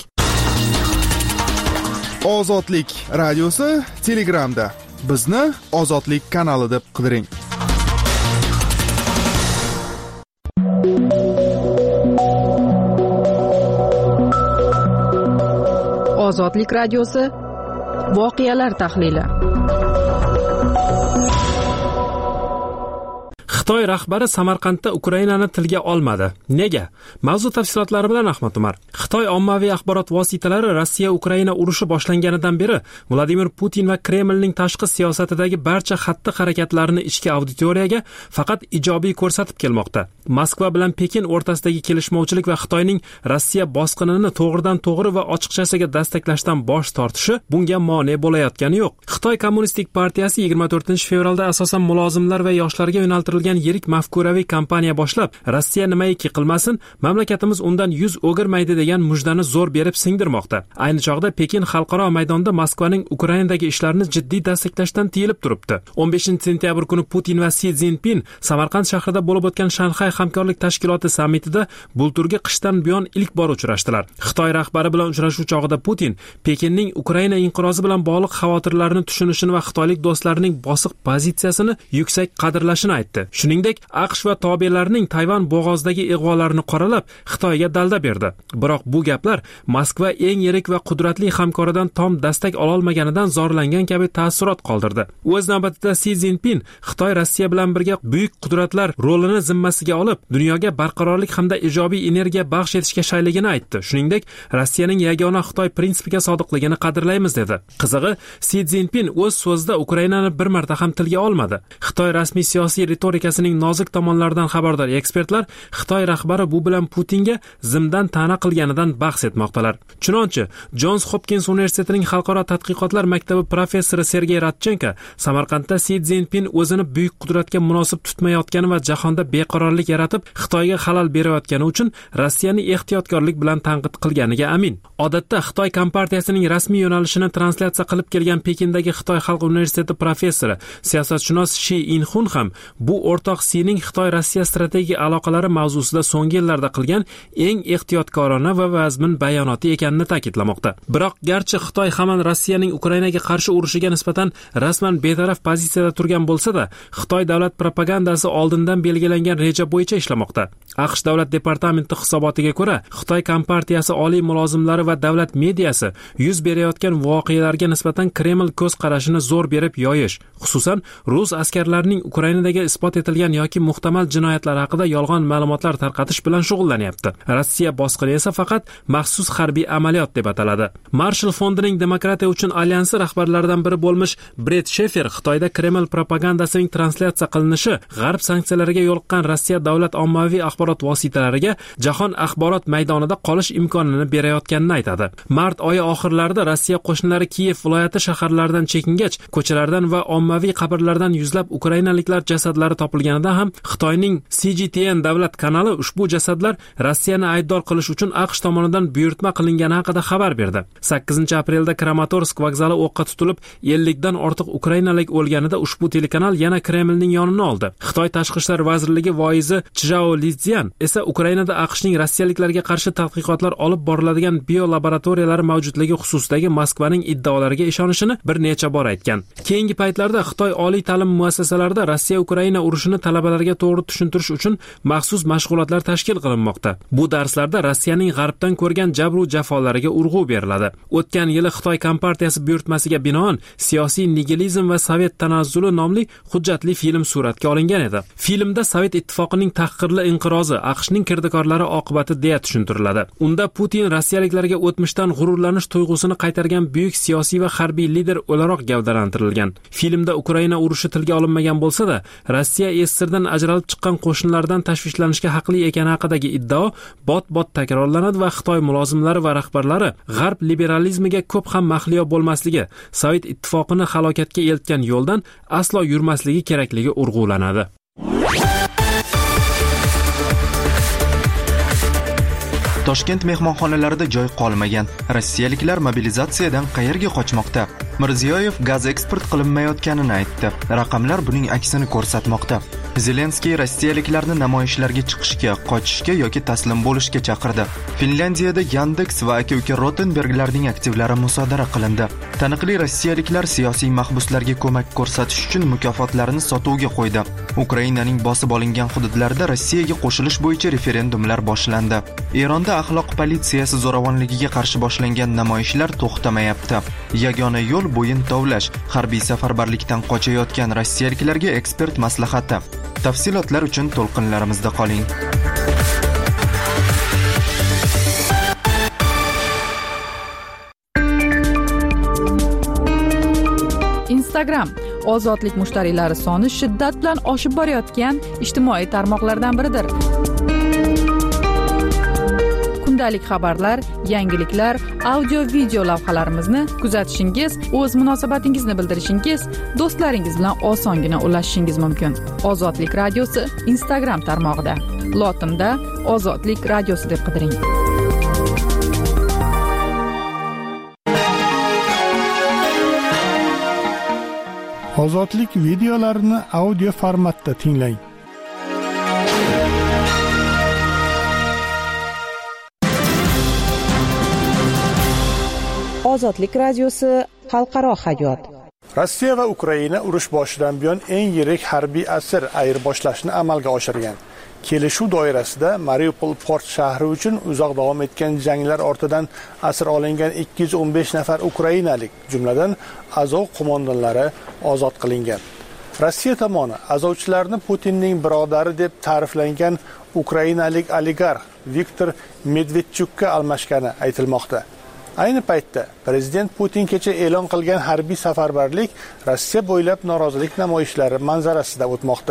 Ozodlik radiosi Telegramda. Bizni Ozodlik kanali deb qidiring. Ozodlik radiosi voqealar tahlili. Xitoy rahbari Samarqandda Ukrainani tilga olmadi. Nega? Mavzu tafsilotlari bilan Ahmad Umar. Xitoy ommaviy axborot vositalari Rossiya-Ukraina urushi boshlanganidan beri Vladimir Putin va Kremlning tashqi siyosatidagi barcha xatti-harakatlarini ichki auditoriyaga faqat ijobiy ko'rsatib kelmoqda. Moskva bilan Pekin o'rtasidagi kelishmovchilik va Xitoyning Rossiya bosqinini to'g'ridan-to'g'ri va ochiqchasiga dastaklashdan bosh tortishi bunga mane bo'layotgani yo'q. Xitoy Kommunistik partiyasi 24-fevralda asosan mulozimlar va yoshlarga yo'naltirilgan yirik mafkuraviy kampaniya boshlab, Rossiya nimaiki qilmasin, mamlakatimiz undan yuz o'girmaydi degan mujdani zo'r berib singdirmoqda. Ayni chog'da Pekin xalqaro maydonda Moskvaning Ukrainadagi ishlarini jiddiy dastaklashdan tiyilib turibdi. 15-sentyabr kuni Putin va Si Szinpin Samarqand shahrida bo'lib o'tgan Shanxay hamkorlik tashkiloti sammitida bulturgi qishdan buyon ilk bor uchrashdilar. Xitoy rahbari bilan uchrashuv chog'ida Putin Pekinning Ukraina inqirozi bilan bog'liq xavotirlarni tushunishini va xitoylik do'stlarining bosiq pozitsiyasini yuksak qadrlashini aytdi. Shuningdek, AQSh va tobelarining Tayvan bo'g'ozidagi ig'volarini qoralab, Xitoyga dalda berdi. Biroq bu gaplar Moskva eng yirik va qudratli hamkoridan tom dastak ola olmaganidan zorlangan kabi ta'ssurot qoldirdi. O'z navbatida Si Szinpin Xitoy Rossiya bilan birga buyuk qudratlar rolini zimmasiga olib, dunyoga barqarorlik hamda ijobiy energiya baxsh etishga shayligini aytdi. Shuningdek, Rossiyaning yagona Xitoy prinsipiga sodiqligini qadrlaymiz dedi. Qizig'i, Si Szinpin o'z so'zida Ukrainani bir marta ham tilga olmadi. Xitoy rasmiy siyosiy ritorikasi masalasining nozik tomonlaridan xabardor ekspertlar Xitoy rahbari bu bilan Putinga zimdan ta'na qilganidan bahs etmoqdalar. Chunonchi, Jons Hopkins universitetining xalqaro tadqiqotlar maktabi professori Sergey Radchenko Samarqandda Si Szinpin o'zini buyuk qudratga munosib tutmayotgani va jahonda beqarorlik yaratib, Xitoyga xalal berayotgani uchun Rossiyani ehtiyotkorlik bilan tanqid qilganiga amin. Odatda Xitoy kompartiyasining rasmiy yo'nalishini translyatsiya qilib kelgan Pekindagi Xitoy Xalq universiteti professori, siyosatshunos Shi Inxun ham bu o'rtoq Sining Xitoy-Rossiya strategik aloqalari mavzusida so'nggi yillarda qilgan eng ehtiyotkorona va vazmin bayonoti ekanini ta'kidlamoqda. Biroq garchi Xitoy hamon Rossiyaning Ukrainaga qarshi urushiga nisbatan rasman betaraf pozitsiyada turgan bo'lsa-da, Xitoy davlat propagandasi oldindan belgilangan reja bo'yicha ishlamoqda. AQSh davlat departamenti hisobotiga ko'ra, Xitoy kompartiyasi oliy mulozimlari va davlat mediyasi yuz berayotgan voqealarga nisbatan Kreml ko'z qarashini zo'r berib yoyish, xususan rus askarlarining Ukrainadagi isbot etilgan yoki muhtamal jinoyatlar haqida yolg'on ma'lumotlar tarqatish bilan shug'ullanyapti. Rossiya bosqini esa faqat maxsus harbiy amaliyot deb ataladi. Marshall fondining demokratiya uchun alyansi rahbarlaridan biri bo'lmish Brett Shefer Xitoyda Kreml propagandasining translyatsiya qilinishi g'arb sanksiyalariga yo'liqqan Rossiya davlat ommaviy axborot vositalariga jahon axborot maydonida qolish imkonini berayotganini aytadi. Mart oyi oxirlarida Rossiya qo'shinlari Kiyev viloyati shaharlaridan chekingach, ko'chalardan va ommaviy qabrlardan yuzlab ukrainaliklar jasadlari topilganida ham Xitoyning CGTN davlat kanali ushbu jasadlar Rossiyani aybdor qilish uchun AQSh tomonidan buyurtma qilingani haqida xabar berdi. 8-aprelda Kramatorsk vokzali o'qqa tutilib, 50 dan ortiq ukrainalik o'lganida ushbu telekanal yana Kremlning yonini oldi. Xitoy tashqi ishlar vazirligi voizi Chjao Lizian esa Ukrainada AQShning rossiyaliklarga qarshi tadqiqotlar olib boriladigan biolaboratoriyalar mavjudligi xususidagi Moskvaning iddaolariga ishonishini bir necha bor aytgan. Keyingi paytlarda Xitoy oliy ta'lim muassasalarida Rossiya-Ukraina urushini talabalarga to'g'ri tushuntirish uchun maxsus mashg'ulotlar tashkil qilinmoqda. Bu darslarda Rossiyaning g'arbdan ko'rgan jabr va jafolariga urg'u beriladi. O'tgan yili Xitoy kompartiyasi buyurtmasiga binoan siyosiy nigilizm va sovet tanazzuli nomli hujjatli film suratga olingan edi. Filmda Sovet ittifoqining tahqirli inqirozi AQShning kirdikorlari oqibati deya tushuntiriladi. Unda Putin rossiyaliklarga o'tmishdan g'ururlanish tuyg'usini qaytargan buyuk siyosiy va harbiy lider o'laroq gavdalantirilgan. Filmda Ukraina urushi tilga olinmagan bo'lsa-da, Rossiya SSRdan ajralib chiqqan qo'shinlardan tashvishlanishga haqli ekani haqidagi iddao bot-bot takrorlanadi va Xitoy mulozimlari va rahbarlari g'arb liberalizmiga ko'p ham mahliyo bo'lmasligi, Sovet ittifoqini halokatga eltgan yo'ldan aslo yurmasligi kerakligi urg'ulanadi. Toshkent mehmonxonalarida joy qolmagan. Rossiyaliklar mobilizatsiyadan qayerga qochmoqda? Mirziyoyev gaz eksport qilinmayotganini aytdi. Raqamlar buning aksini ko'rsatmoqda. Zelenskiy rossiyaliklarni namoyishlarga chiqishga, qochishga yoki taslim bo'lishga chaqirdi. Finlyandiyada Yandex va aka-uka Rotenberglarning aktivlari musodara qilindi. Taniqli rossiyaliklar siyosiy mahbuslarga ko'mak ko'rsatish uchun mukofotlarini sotuvga qo'ydi. Ukrainaning bosib olingan hududlarida Rossiyaga qo'shilish bo'yicha referendumlar boshlandi. Eronda axloq politsiyasi zo'ravonligiga qarshi boshlangan namoyishlar to'xtamayapti. Yagona yo'l bo'yin tovlash. Harbiy safarbarlikdan qochayotgan rossiyaliklarga ekspert maslahati. Tafsilotlar uchun to'lqinlarimizda qoling. Instagram ozodlik mushtariylari soni shiddat bilan oshib borayotgan ijtimoiy tarmoqlardan biridir. Kundalik xabarlar, yangiliklar, audio-video lavhalarimizni kuzatishingiz, o'z munosabatingizni bildirishingiz, do'stlaringiz bilan osongina ulashishingiz mumkin. Ozodlik radiosi Instagram tarmog'ida. Lotinda Ozodlik radiosi deb qidiring. Ozodlik videolarini audio formatda tinglang. Ozodlik radiosi xalqaro hayot. Rossiya va Ukraina urush boshidan buyon eng yirik harbiy asir ayirboshlashni amalga oshirgan. Kelishuv doirasida Mariupol port shahri uchun uzoq davom etgan janglar ortidan asir olingan 215 nafar ukrainalik, jumladan Azov qo'mondonlari ozod qilingan. Rossiya tomoni azovchilarni Putinning birodari deb ta'riflangan ukrainalik oligarx Viktor Medvedchukka almashgani aytilmoqda. Ayni paytda prezident Putin kecha e'lon qilgan harbiy safarbarlik Rossiya bo'ylab norozilik namoyishlari manzarasida o'tmoqda.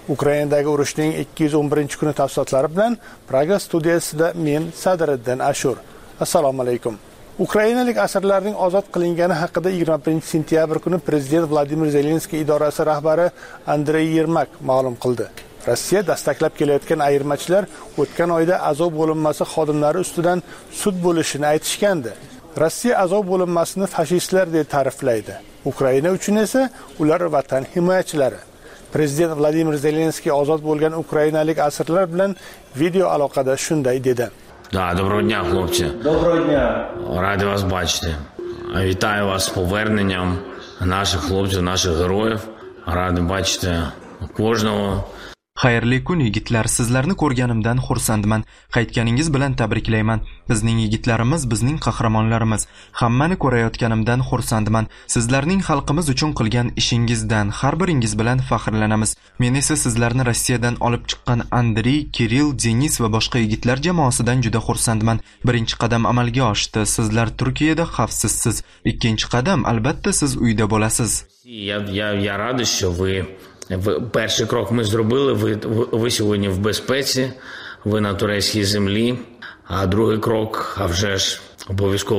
Ukrainadagi urushning 211-kuni tafsilotlari bilan Praga studiyasida men Sadriddin Ashur. Assalomu alaykum. Ukrainalik asirlarning ozod qilingani haqida 21-sentyabr kuni prezident Vladimir Zelenskiy idorasi rahbari Andrey Yermak ma'lum qildi. Rossiya dastaklab kelayotgan ayirmachilar o'tgan oyda Azov bo'linmasi xodimlari ustidan sud bo'lishini aytishgandi. Rossiya Azov bo'linmasini fashistlar deb ta'riflaydi. Ukraina uchun esa ular vatan himoyachilari. Prezident Vladimir Zelenskiy ozod bo'lgan ukrainalik asirlar bilan video aloqada shunday dedi. Да, доброго дня, хлопці. Доброго дня. Раді вас бачити. Вітаю вас з поверненням наших хлопців, наших героїв. Раді бачити кожного. Xayrli kun yigitlar, sizlarni ko'rganimdan xursandman. Qaytganingiz bilan tabriklayman. Bizning yigitlarimiz, bizning qahramonlarimiz. Hammani ko'rayotganimdan xursandman. Sizlarning xalqimiz uchun qilgan ishingizdan har biringiz bilan faxrlanamiz. Men esa sizlarni Rossiyadan olib chiqqan Andrey, Kirill, Denis va boshqa yigitlar jamoasidan juda xursandman. Birinchi qadam amalga oshdi. Sizlar Turkiyada xavfsizsiz. Ikkinchi qadam albatta siz uyda bo'lasiz. Я радий, що перший крок ми зробили, ви сьогодні в безпеці, ви на турецькій землі, а другий крок, а вже ж обов'язково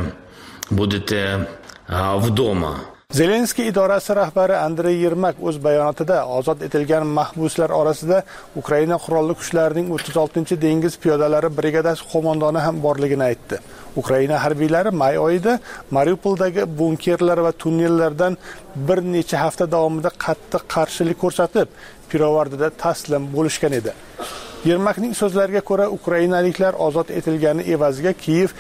будете вдома. Zelenskiy idorasi rahbari Andrey Yermak o'z bayonotida ozod etilgan mahbuslar orasida Ukraina qurolli kuchlarining 36-dengiz piyodalari brigadasi qo'mondoni ham borligini aytdi. Ukraina harbiylari may oyida Mariupoldagi bunkerlar va tunnellardan bir necha hafta davomida qattiq qarshilik ko'rsatib, pirovardida taslim bo'lishgan edi. Yermakning so'zlariga ko'ra, ukrainaliklar ozod etilgani evaziga Kiyev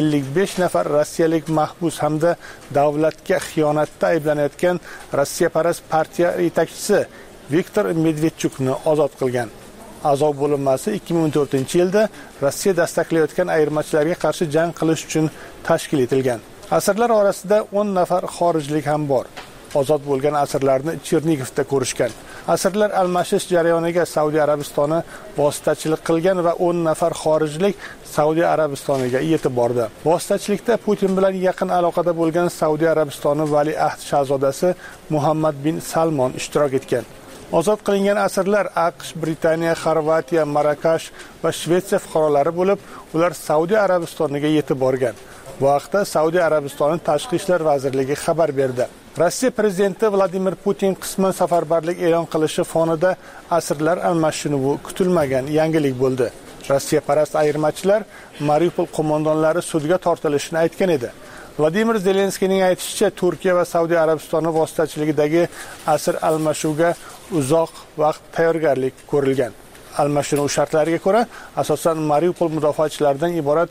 55 nafar rossiyalik mahbus hamda davlatga xiyonatda ayblanayotgan Rossiyaparast partiya yetakchisi Viktor Medvedchukni ozod qilgan. Azov bo'linmasi 2014-yilda Rossiya dastaklayotgan ayirmachilarga qarshi jang qilish uchun tashkil etilgan. Asirlar orasida 10 nafar xorijlik ham bor. Ozod bo'lgan asirlarni Chernigovda ko'rishgan. Asirlar almashish jarayoniga Saudiya Arabistoni vositachilik qilgan va 10 nafar xorijlik Saudiya Arabistoniga yetib bordi. Vositachilikda Putin bilan yaqin aloqada bo'lgan Saudiya Arabistoni valiahd shahzodasi Muhammad bin Salmon ishtirok etgan. Ozod qilingan asirlar AQSh, Britaniya, Xorvatiya, Marokash va Shvetsiya fuqarolari bo'lib, ular Saudiya Arabistoniga yetib borgan. Bu haqda Saudiya Arabistoni Tashqi ishlar vazirligi xabar berdi. Rossiya prezidenti Vladimir Putin qisman safarbarlik e'lon qilishi fonida asirlar almashinuvi kutilmagan yangilik bo'ldi. Rossiyaparast ayirmachilar Mariupol qo'mondonlari sudga tortilishini aytgan edi. Vladimir Zelenskiyning aytishicha, Turkiya va Saudiya Arabistoni vositachiligidagi asir almashuviga uzoq vaqt tayyorgarlik ko'rilgan. Almashinuv shartlariga ko'ra, asosan Mariupol mudofaachilaridan iborat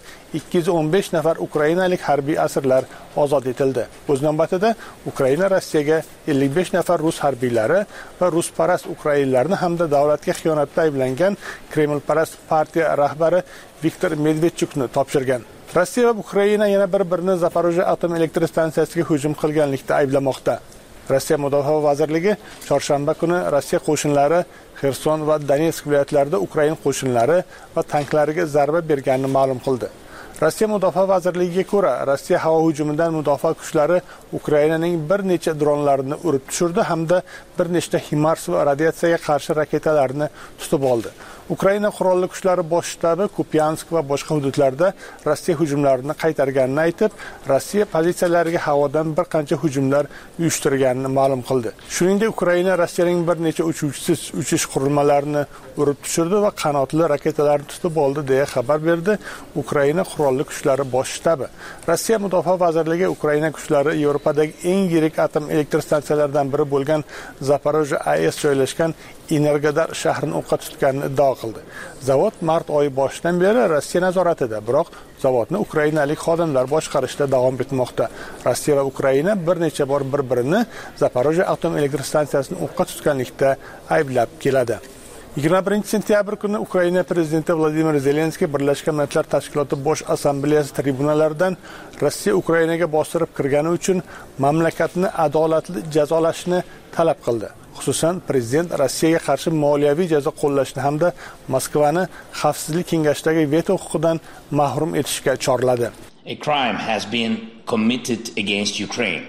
215 nafar ukrainalik harbiy asirlar ozod etildi. O'z navbatida Ukraina Rossiyaga 55 nafar rus harbiylari va rusparast ukrainlarni hamda davlatga xiyonatda ayblangan Kremlparast partiya rahbari Viktor Medvedchukni topshirgan. Rossiya va Ukraina yana bir-birini Zaporojye atom elektr stansiyasiga hujum qilganlikda ayblamoqda. Rossiya Mudofaa vazirligi chorshanba kuni Rossiya qo'shinlari Xerson va Donetsk viloyatlarida Ukraina qo'shinlari va tanklariga zarba berganini ma'lum qildi. Rossiya Mudofaa vazirligiga ko'ra, Rossiya havo hujumidan mudofaa kuchlari Ukrainaning bir necha dronlarini urib tushirdi hamda bir nechta HIMARS va radiatsiyaga qarshi raketalarni tutib oldi. Ukraina qurolli kuchlari bosh shtabi Kupyansk va boshqa hududlarda Rossiya hujumlarini qaytarganini aytib, Rossiya pozitsiyalariga havodan bir qancha hujumlar uyushtirganini ma'lum qildi. Shuningdek, Ukraina Rossiyaning bir necha uchuvchisiz uchish qurilmalarini urib tushirdi va qanotli raketalarni tutib oldi deya xabar berdi Ukraina qurolli kuchlari bosh shtabi. Rossiya Mudofaa vazirligi Ukraina kuchlari Yevropadagi eng yirik atom elektr stansiyalaridan biri bo'lgan Zaporojye AES joylashgan Energodar shahrini o'qqa tutganini iddio qildi. Zavod mart oyi boshidan beri Rossiya nazoratida, biroq zavodni ukrainalik xodimlar boshqarishda davom etmoqda. Rossiya va Ukraina bir necha bor bir-birini Zaporojye atom elektr stansiyasini o'qqa tutganlikda ayblab keladi. 21-sentyabr kuni Ukraina prezidenti Vladimir Zelenskiy Birlashgan Millatlar Tashkiloti Bosh Assambleyasi tribunalaridan Rossiya Ukrainaga bostirib kirgani uchun mamlakatni adolatli jazolashni talab qildi. Xususan, prezident Rossiyaga qarshi moliyaviy jazo qo'llashni hamda Moskvani Xavfsizlik kengashidagi veto huquqidan mahrum etishga chorladi. A crime has been committed against Ukraine.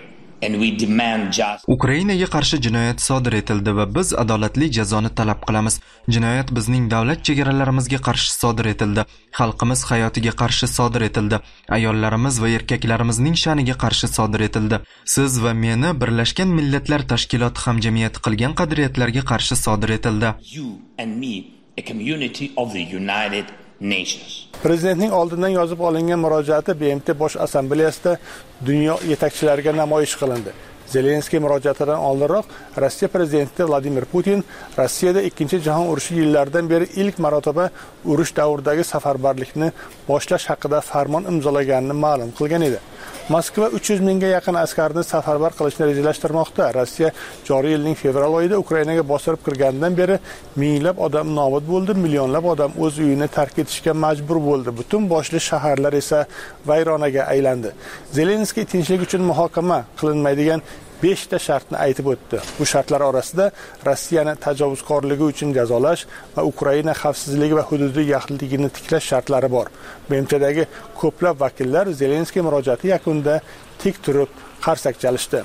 Ukrainaga qarshi jinoyat sodir etildi va biz adolatli jazoni talab qilamiz. Jinoyat bizning davlat chegaralarimizga qarshi sodir etildi. Xalqimiz hayotiga qarshi sodir etildi. Ayollarimiz va erkaklarimizning sha'niga qarshi sodir etildi. Siz va meni Birlashgan Millatlar Tashkiloti hamjamiyati qilgan qadriyatlarga qarshi sodir etildi. Prezidentning oldindan yozib olingan murojaati BMT Bosh Assambleyasida dunyo yetakchilariga namoyish qilindi. Zelenskiy murojaatidan oldinroq Rossiya prezidenti Vladimir Putin Rossiyada 2-jahon urushi yillaridan beri ilk marotaba urush davridagi safarbarlikni boshlash haqida farmon imzolaganini ma'lum qilgan edi. Moskva 300 mingga yaqin askarni safarbar qilishni rejalashtirmoqda. Rossiya joriy yilning fevral oyida Ukrainaga bostirib kirgandan beri minglab odam nobud bo'ldi, millionlab odam o'z uyini tark etishga majbur bo'ldi. Butun boshli shaharlar esa vayronaga aylandi. Zelenskiy tinchlik uchun muhokama qilinmaydigan 5 ta shartni aytib o'tdi. Bu shartlar orasida Rossiyani tajovuzkorligi uchun jazolash va Ukraina xavfsizligi va hududiy yaxlitligini tiklash shartlari bor. BMTdagi ko'plab vakillar Zelenskiy murojaati yakunida tik turib qarsak chalishdi.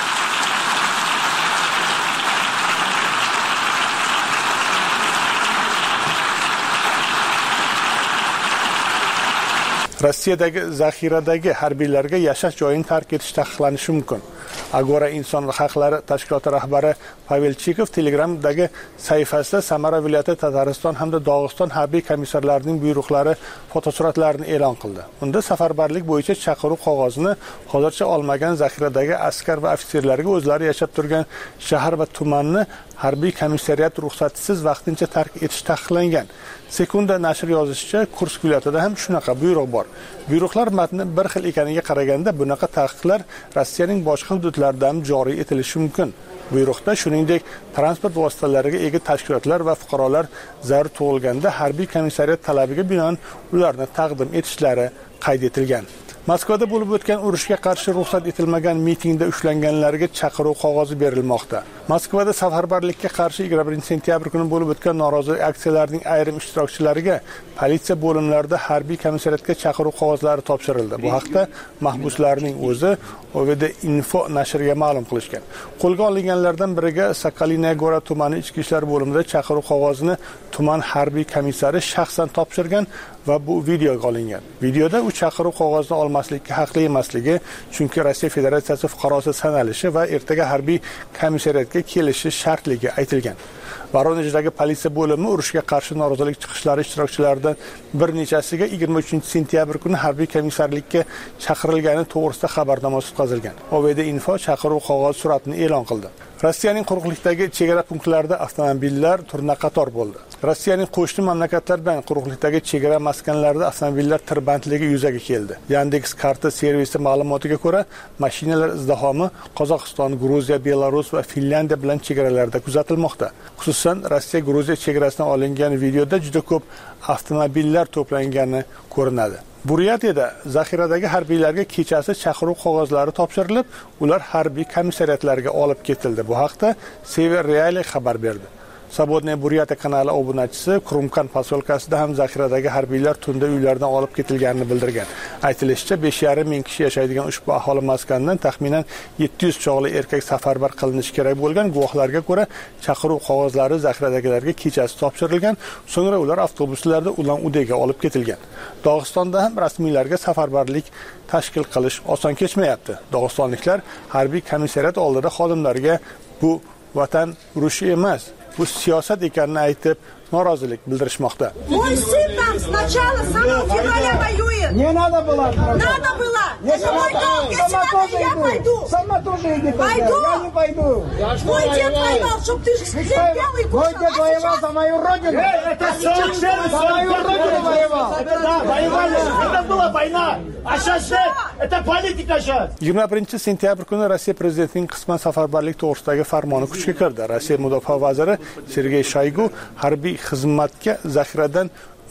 Rossiyadagi zaxiradagi harbiylarga yashash joyini tark etish taqiqlanishi mumkin. Agora inson haqlari tashkiloti rahbari Pavel Chikov Telegramdagi sahifasida Samara viloyati, Tatariston hamda Dog'iston harbiy komissarlarining buyruqlari fotosuratlarini e'lon qildi. Unda safarbarlik bo'yicha chaqiruv qog'ozini hozircha olmagan zaxiradagi askar va ofitserlarga o'zlari yashab turgan shahar va tumanni harbiy komissariyat ruxsatisiz vaqtincha tark etish taqiqlangan. Sekunda nashr yozishicha, Kursk viloyatida ham shunaqa buyruq bor. Buyruqlar matni bir xil ekaniga qaraganda bunaqa taqiqlar Rossiyaning boshqa hududlarida ham joriy etilishi mumkin. Buyruqda shuningdek transport vositalariga ega tashkilotlar va fuqarolar zarur tug'ilganda harbiy komissariyat talabiga binoan ularni taqdim etishlari qayd etilgan. Moskvada bo'lib o'tgan urushga qarshi ruxsat etilmagan mitingda ushlanganlarga chaqiruv qog'ozi berilmoqda. Moskvada safarbarlikka qarshi 21-sentyabr kuni bo'lib o'tgan norozilik aksiyalarining ayrim ishtirokchilariga politsiya bo'limlarida harbiy komissariyatga chaqiruv qog'ozlari topshirildi. Bu haqda mahbuslarning o'zi OVD Info nashriga ma'lum qilishgan. Qo'lga olinganlardan biriga Sokoliniya Gora tumani ichki ishlar bo'limida chaqiruv qog'ozini tuman harbiy komissari shaxsan topshirgan va bu videoga olingan. Videoda u chaqiruv qog'ozini olmaslikka haqli emasligi, chunki Rossiya Federatsiyasi fuqarosi sanalishi va ertaga harbiy komissariyatga kelishi shartligi aytilgan. Voronejdagi politsiya bo'limi urushga qarshi norozilik chiqishlari ishtirokchilaridan bir nechasiga 23-sentyabr kuni harbiy komissarlikka chaqirilgani to'g'risida xabarnoma o'tkazilgan. OVD Info chaqiruv qog'oz suratini e'lon qildi. Rossiyaning quruqlikdagi chegara punktlarida avtomobillar turna-qator bo'ldi. Rossiyaning qo'shni mamlakatlar bilan quruqlikdagi chegara maskanlarida avtomobillar tirbandligi yuzaga keldi. Yandex karta servisi ma'lumotiga ko'ra, mashinalar izdihomi Qozog'iston, Gruziya, Belarus va Finlandiya bilan chegaralarda kuzatilmoqda. Xususan, Rossiya-Gruziya chegarasidan olingan videoda juda ko'p avtomobillar to'plangani ko'rinadi. Buryatiyada zaxiradagi harbiylarga kechasi chaqiruv qog'ozlari topshirilib, ular harbiy komissariyatlarga olib ketildi. Bu haqda Sever Reali xabar berdi. Sabodniy Buryatiya kanali obunachisi Krumkan posyolkasida ham zaxiradagi harbiylar tunda uylaridan olib ketilganini bildirgan. Aytilishicha, 5,5 ming kishi yashaydigan ushbu aholi maskanidan taxminan 700 chog'li erkak safarbar qilinishi kerak bo'lgan. Guvohlarga ko'ra, chaqiruv qog'ozlari zaxiradagilarga kechasi topshirilgan, so'ngra ular avtobuslarda Ulan-Udega olib ketilgan. Dog'istonda ham rasmiylarga safarbarlik tashkil qilish oson kechmayapti. Dog'istonliklar harbiy komissariyat oldida xodimlarga bu vatan urushi emas, bu siyosat ekanini aytib norozilik bildirishmoqda. Мой сын там сначала с самого февраля воюет. Не надо было. Надо было. Это мой долг. Если надо, я пойду. Сама тоже иди. Пойду. Я не пойду. Мой дед воевал, чтоб ты терпел и кушал. Мой дед воевал за мою родину. Это совершенно за мою родину воевал. Да, воевали. Это была война. А сейчас это политика сейчас. 21-sentyabr kuni Rossiya prezidentining qisman safarbarlik to'g'risidagi farmoni kuchga kirdi. Rossiya mudofaa vaziri Sergey Shoygu harbiy xizmatga zaxiradan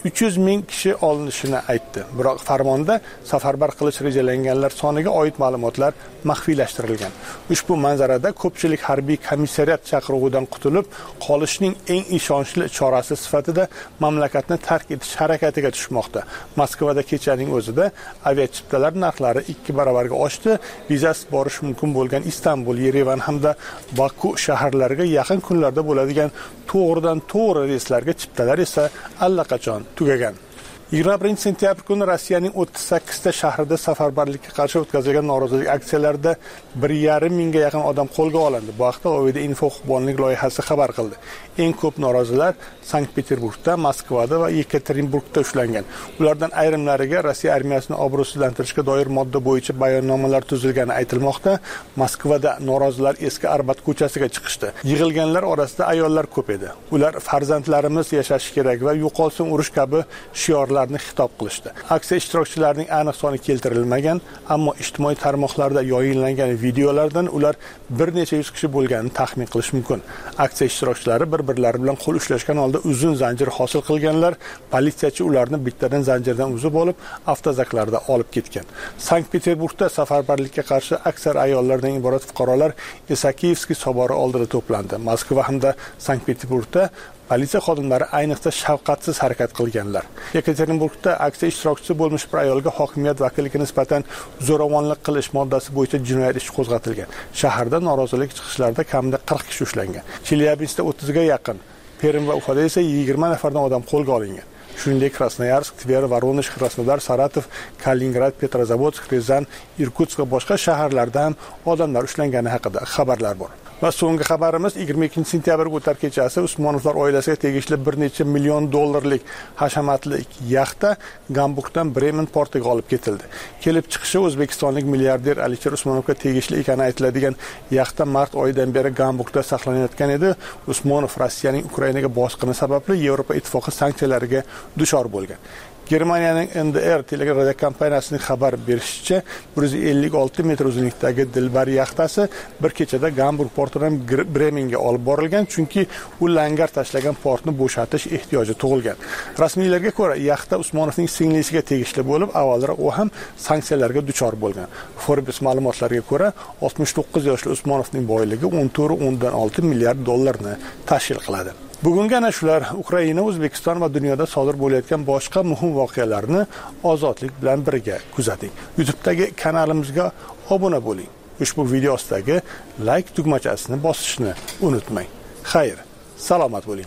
300 ming kishi olinishini aytdi. Biroq farmonda safarbar qilish rejalanganlar soniga oid ma'lumotlar maxfiylashtirilgan. Ushbu manzarada ko'pchilik harbiy komissariyat chaqiruvidan qutulib qolishning eng ishonchli chorasi sifatida mamlakatni tark etish harakatiga tushmoqda. Moskvada kechaning o'zida aviachiptalar narxlari 2 baravarga oshdi. Vizasiz borish mumkin bo'lgan Istanbul, Yerevan hamda Baku shaharlariga yaqin kunlarda bo'ladigan to'g'ridan-to'g'ri reyslarga chiptalar esa allaqachon tugagan. 21 sentyabr kuni Rossiyaning 38 ta shahrida safarbarlikka qarshi o'tkazilgan norozilik aksiyalarida 1,5 mingga yaqin odam qo'lga olindi. Bu haqda Ovoda info huquqbonlik loyihasi xabar qildi. Eng ko'p norozilar Sankt-Peterburgda, Moskvada va Yekaterinburgda ushlangan. Ulardan ayrimlariga Rossiya armiyasini obro'sizlantirishga doir modda bo'yicha bayonnomalar tuzilgani aytilmoqda. Moskvada norozilar eski Arbat ko'chasiga chiqishdi. Yig'ilganlar orasida ayollar ko'p edi. Ular farzandlarimiz yashashi kerak va yo'qolsin urush kabi shiorlar xitob qilishdi. Aksiya ishtirokchilarining aniq soni keltirilmagan, ammo ijtimoiy tarmoqlarda yoyinlangan videolardan ular bir necha yuz kishi bo'lganini taxmin qilish mumkin. Aksiya ishtirokchilari bir-birlari bilan qo'l ushlashgan holda uzun zanjir hosil qilganlar, politsiyachi ularni bittadan zanjirdan uzib olib, avtozaklarda olib ketgan. Sankt-Peterburgda safarbarlikka qarshi aksar ayollardan iborat fuqarolar Isakiyevskiy sobori oldida to'plandi. Moskva hamda Sankt-Peterburgda politsiya xodimlari ayniqsa shafqatsiz harakat qilganlar. Yekaterinburgda aksiya ishtirokchisi bo'lmish bir ayolga hokimiyat vakiliga nisbatan zo'ravonlik qilish moddasi bo'yicha jinoyat ishi qo'zg'atilgan. Shaharda norozilik chiqishlarida kamida 40 kishi ushlangan. Chelyabinskda 30 ga yaqin, Perm va Ufada esa 20 nafardan odam qo'lga olingan. Shuningdek, Krasnoyarsk, Tver, Voronezh, Krasnodar, Saratov, Kaliningrad, Petrozavodsk, Ryazan, Irkutsk va boshqa shaharlarda ham odamlar ushlangani haqida xabarlar bor. Va so'nggi xabarimiz 22 sentyabr o'tar kechasi Usmonovlar oilasiga tegishli bir necha million dollarlik hashamatli yaxta Gamburgdan Bremen portiga olib ketildi. Kelib chiqishi o'zbekistonlik milliarder Alisher Usmonovga tegishli ekani aytiladigan yaxta mart oyidan beri Gamburgda saqlanayotgan edi. Usmonov Rossiyaning Ukrainaga bosqini sababli Yevropa ittifoqi sanksiyalariga duchor bo'lgan. Germaniyaning NDR telegradiyo kompaniyasining xabar berishicha, 156 metr uzunlikdagi Dilbar yaxtasi bir kechada Gamburg portidan Bremenga olib borilgan, chunki u langar tashlagan portni bo'shatish ehtiyoji tug'ilgan. Rasmiylarga ko'ra, yaxta Usmonovning singlisiga tegishli bo'lib, avvalroq u ham sanksiyalarga duchor bo'lgan. Forbes ma'lumotlariga ko'ra, 69 yoshli Usmonovning boyligi 14,6 milliard dollarni tashkil qiladi. Bugungi ana shular Ukraina, O'zbekiston va dunyoda sodir bo'layotgan boshqa muhim voqealarni ozodlik bilan birga kuzating. YouTube'dagi kanalimizga obuna bo'ling. Ushbu video ostidagi like tugmachasini bosishni unutmang. Xayr, salomat bo'ling.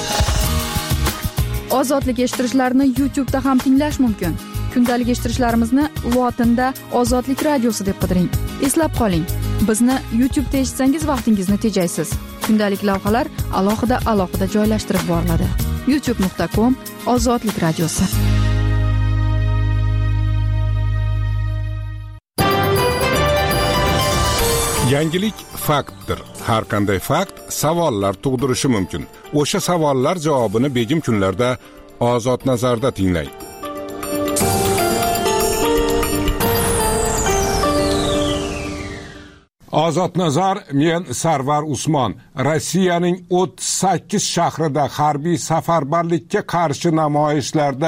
Ozodlik eshittirishlarni YouTube'da ham tinglash mumkin. Kundalik eshittirishlarimizni lotinda Ozodlik radiosi deb qidiring. Eslab qoling, bizni YouTube'da eshitsangiz vaqtingizni tejaysiz. Kundalik lavhalar alohida joylashtirib boriladi. youtube.com/ozodlik radiosi. Yangilik faktdir. Har qanday fakt savollar tug'dirishi mumkin. O'sha savollar javobini begim kunlarda Ozod nazarda tinglang. Ozod nazar, men Sarvar Usmon. Rossiyaning 38 shahrida harbiy safarbarlikka qarshi namoyishlarda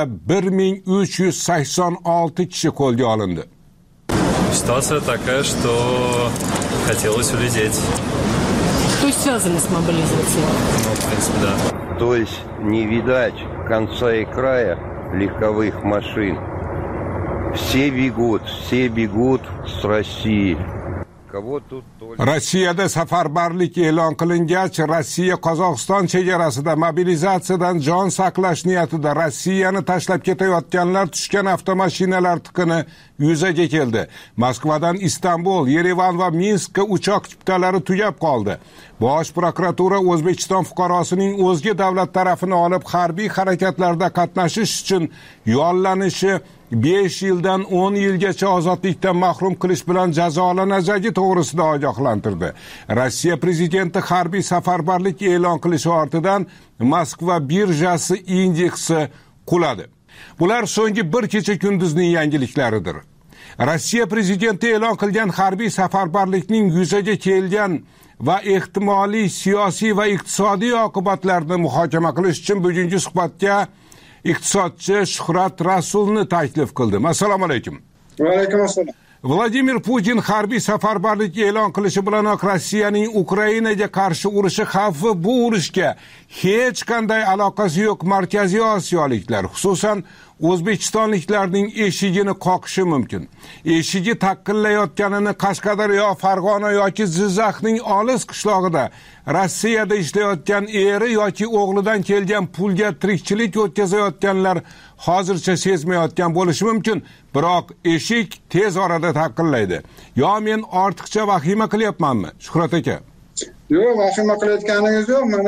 1386 kishi qo'lga olindi. Ситуация такая, что хотелось улететь. То есть связано с мобилизацией? Ну, в принципе, да. То есть не видать конца и края легковых машин. Все бегут с России. Rossiyada safarbarlik e'lon qilingach, Rossiya Qozog'iston chegarasida mobilizatsiyadan jon saqlash niyatida Rossiyani tashlab ketayotganlar tushgan avtomashinalar tiqini yuzaga keldi. Moskvadan Istanbul, Yerevan va Minskka uchoq chiptalari tugab qoldi. Bosh prokuratura O'zbekiston fuqarosining o'zga davlat tarafini olib harbiy harakatlarda qatnashish uchun yollanishi 5 yildan 10 yilgacha ozodlikdan mahrum qilish bilan jazolanajagi to'g'risida ogohlantirdi. Rossiya prezidenti harbiy safarbarlik e'lon qilishi ortidan Moskva birjasi indeksi quladi. Bular so'nggi bir kecha kunduzning yangiliklaridir. Rossiya prezidenti e'lon qilgan harbiy safarbarlikning yuzaga kelgan va ehtimoliy siyosiy va iqtisodiy oqibatlarini muhokama qilish uchun bugungi suhbatga iqtisodchi Shuhrat Rasulni taklif qildim. Assalomu alaykum. Va alaykum assalom. Vladimir Putin harbiy safarbarlik e'lon qilishi bilanoq Rossiyaning Ukrainaga qarshi urushi xavfi bu urushga hech qanday aloqasi yo'q Markaziy Osiyoliklar, xususan O'zbekistonliklarning eshigini qoqishi mumkin. Eshigi taqillayotganini Qashqadaryo, Farg'ona yoki Jizzaxning olis qishlog'ida Rossiyada ishlayotgan eri yoki o'g'lidan kelgan pulga tirikchilik o'tkazayotganlar hozircha sezmayotgan bo'lishi mumkin, biroq eshik tez orada taqillaydi. Yo men ortiqcha vahima qilyapmanmi, Shuhrat aka? Yo'q, vahima qilayotganingiz yo'q. Mana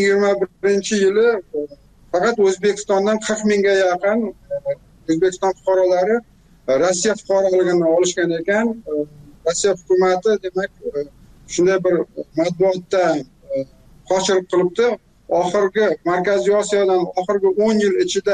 2021-yili faqat O'zbekistondan 40 mingga yaqin O'zbekiston fuqarolari Rossiya fuqaroligini olishgan ekan. Rossiya hukumati demak shunday bir matbuotda qo'shilib qilibdi. Oxirgi Markaziy Osiyodan oxirgi 10 yil ichida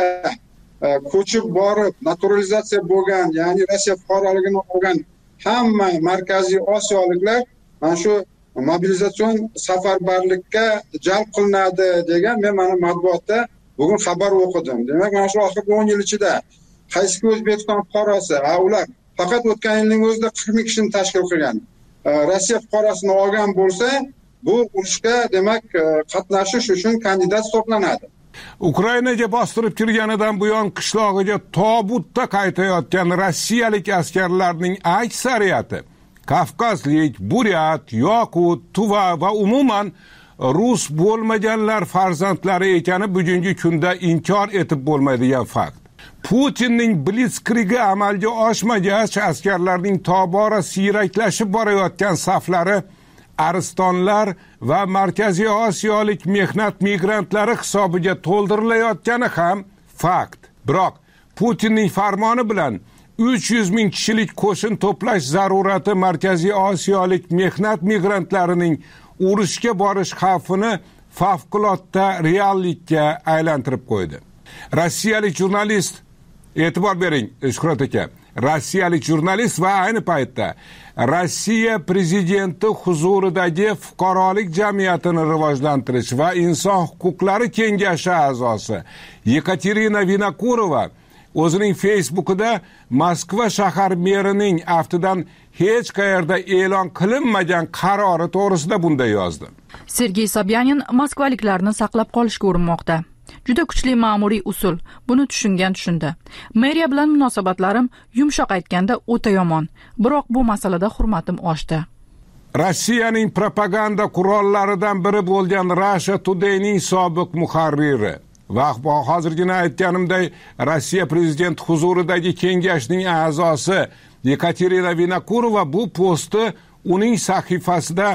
ko'chib borib naturalizatsiya bo'lgan, ya'ni Rossiya fuqaroligini olgan hamma Markaziy Osiyoliklar mana shu mobilizatsion safarbarlikka jalb qilinadi degan men mana matbuotda bugun xabar o'qidim. Demak, mana shu oxirgi 10 yil ichida qaysi O'zbekiston fuqarosi, ular faqat o'tgan yilning o'zida 40 ming kishini tashkil qilgan Rossiya fuqarosini olgan bo'lsa, bu urushga demak qatnashish uchun kandidat hisoblanadi. Ukrainaga bostirib kirganidan buyon qishlog'iga tobutda qaytayotgan rossiyalik askarlarning aksariyati Kavkazlik, Buryat, Yoqut, Tuva va umuman rus bo'lmaganlar farzandlari ekani bugungi kunda inkor etib bo'lmaydigan fakt. Putinning blitzkrigi amalga oshmagach, askarlarning tobora siyraklashib borayotgan saflari aristonlar va Markaziy Osiyolik mehnat migrantlari hisobiga to'ldirilayotgani ham fakt. Biroq Putinning farmoni bilan 300 ming kishilik qo'shin to'plash zarurati Markaziy Osiyolik mehnat migrantlarining urushga borish xavfini favqulodda reallikka aylantirib qo'ydi. Rossiyalik jurnalist, e'tibor bering Shuhrat aka, rossiyalik jurnalist va ayni paytda Rossiya prezidenti huzuridagi fuqarolik jamiyatini rivojlantirish va inson huquqlari kengashi a'zosi Yekaterina Vinokurova o'zining Facebook'ida Moskva shahar merining aftidan hech qayerda e'lon qilinmagan qarori to'g'risida bunday yozdi. Sergey Sobyanin moskvaliklarni saqlab qolishga urinmoqda. Juda kuchli ma'muriy usul. Buni tushundi. Meriya bilan munosabatlarim yumshoq aytganda o'ta yomon. Biroq bu masalada hurmatim oshdi. Rossiyaning propaganda qurollaridan biri bo'lgan Russia Today'ning sobiq muharriri va hozirgina aytganimday Rossiya prezidenti huzuridagi kengashning a'zosi Yekaterina Vinokurova bu posti uning sahifasida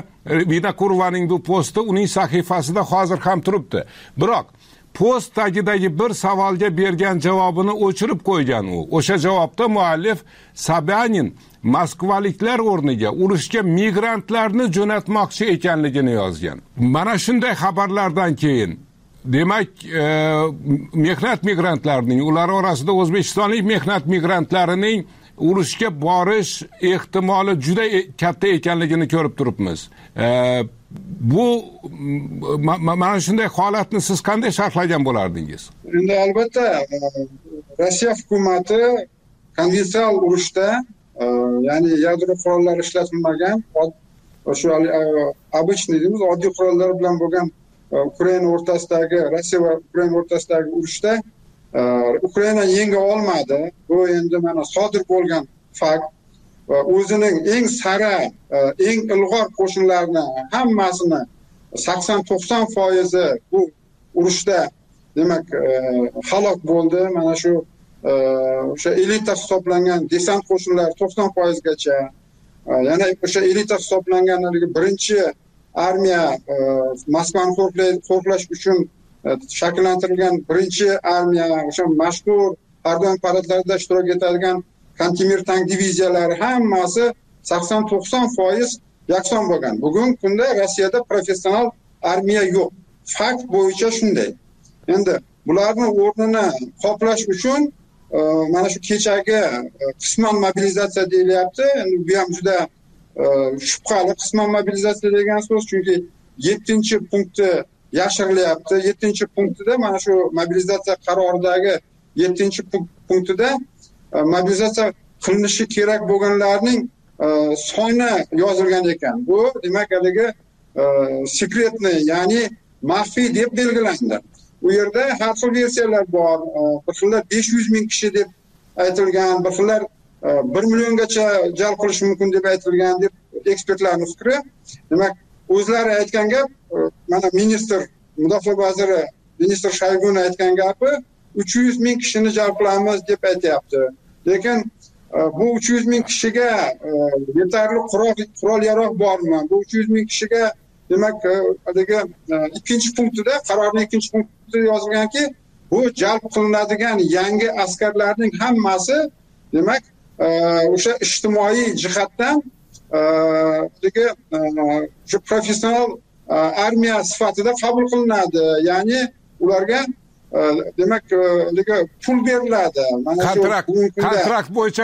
hozir ham turibdi. Biroq post tagidagi bir savolga bergan javobini o'chirib qo'ygan u. O'sha javobda muallif Sobyanin moskvaliklar o'rniga urushga migrantlarni jo'natmoqchi ekanligini yozgan. Mana shunday xabarlardan keyin demak, mehnat migrantlarining, ular orasida o'zbekistonlik mehnat migrantlarining urushga borish ehtimoli juda katta ekanligini ko'rib turibmiz. Bu mana shunday holatni siz qanday sharhlagan bo'lardingiz? Endi albatta Rossiya hukumati konvensional urushda, ya'ni yadro qurollari ishlatilmagan, o'sha обычный deymiz, oddiy qurollar bilan bo'lgan Ukraina o'rtasidagi, Rossiya va Ukraina o'rtasidagi urushda Ukraina yenga olmadi. Bu endi mana sodir bo'lgan fakt. O'zining eng sara, eng ilg'or qo'shinlarini hammasini 80-90% bu urushda demak halok bo'ldi. Mana shu o'sha elita hisoblangan desant qo'shinlari 90% gacha, yana o'sha elita hisoblangan birinchi armiya, Moskvani qo'riqlash uchun shakllantirilgan birinchi armiya, o'sha mashhur Ardon paradlarida ishtirok etadigan Kantemir tank diviziyalari hammasi 80-90% yakson bo'lgan. Bugun kunda Rossiyada professional armiya yo'q. Fakt bo'yicha shunday. Endi bularni o'rnini qoplash uchun mana shu kechagi qisman mobilizatsiya deyilyapti. Endi bu ham juda shubhali qisman mobilizatsiya degan so'z, chunki 7-punkti yashirilyapti. 7-punktida mana shu mobilizatsiya qaroridagi 7-punktida mobilizatsiya qilinishi kerak bo'lganlarning soni yozilgan ekan. Bu demak haligi sekretni, ya'ni maxfiy deb belgilandi. U yerda har xil versiyalar bor. Bir xillar 500 ming kishi deb aytilgan, bir xillar 1 milliongacha jalb qilish mumkin deb aytilgan deb ekspertlarning fikri. Demak, o'zlari aytgan gap, mana mudofaa vaziri ministr Shoyguni aytgan gapi 300 ming kishini jalb qilamiz deb aytyapti. Lekin bu 300 ming kishiga yetarli qurol-yarog' bormi? Bu 300 ming kishiga demak, haligi ikkinchi punktida, qarorning ikkinchi punktida yozilganki, bu jalb qilinadigan yangi askarlarning hammasi demak, o'sha ijtimoiy jihatdan shu professional armiya sifatida qabul qilinadi. Ya'ni ularga demak, pul beriladi. Kontrakt bo'yicha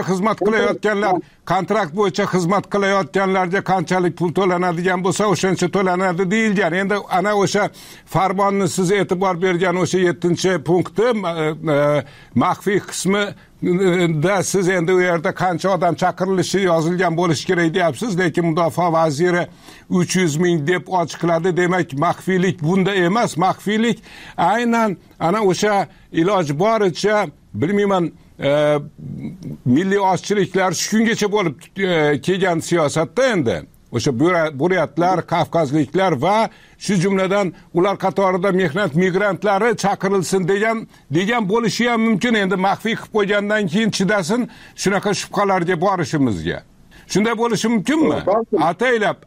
xizmat qilayotganlarga qanchalik pul to'lanadigan bo'lsa, o'shancha to'lanadi deyilgan. Endi ana o'sha farmonni siz e'tibor bergan o'sha 7-punkti maxfiy qismi da siz endi u yerda qancha odam chaqirilishi yozilgan bo'lishi kerak deyapsiz, lekin mudofaa vaziri 300 ming deb ochiqladi. Demak, maxfiylik bunda emas. Maxfiylik aynan ana o'sha iloji boricha bilmayman milliy ozchiliklar shu kungacha bo'lib kelgan siyosatda endi o'sha buryatlar, kavkazliklar va shu jumladan ular qatorida mehnat migrantlari chaqirilsin degan bo'lishi ham mumkin. Endi maxfiy qilib qo'ygandan keyin chidasin shunaqa shubhalarga borishimizga. Shunday bo'lishi mumkinmi? Ataylab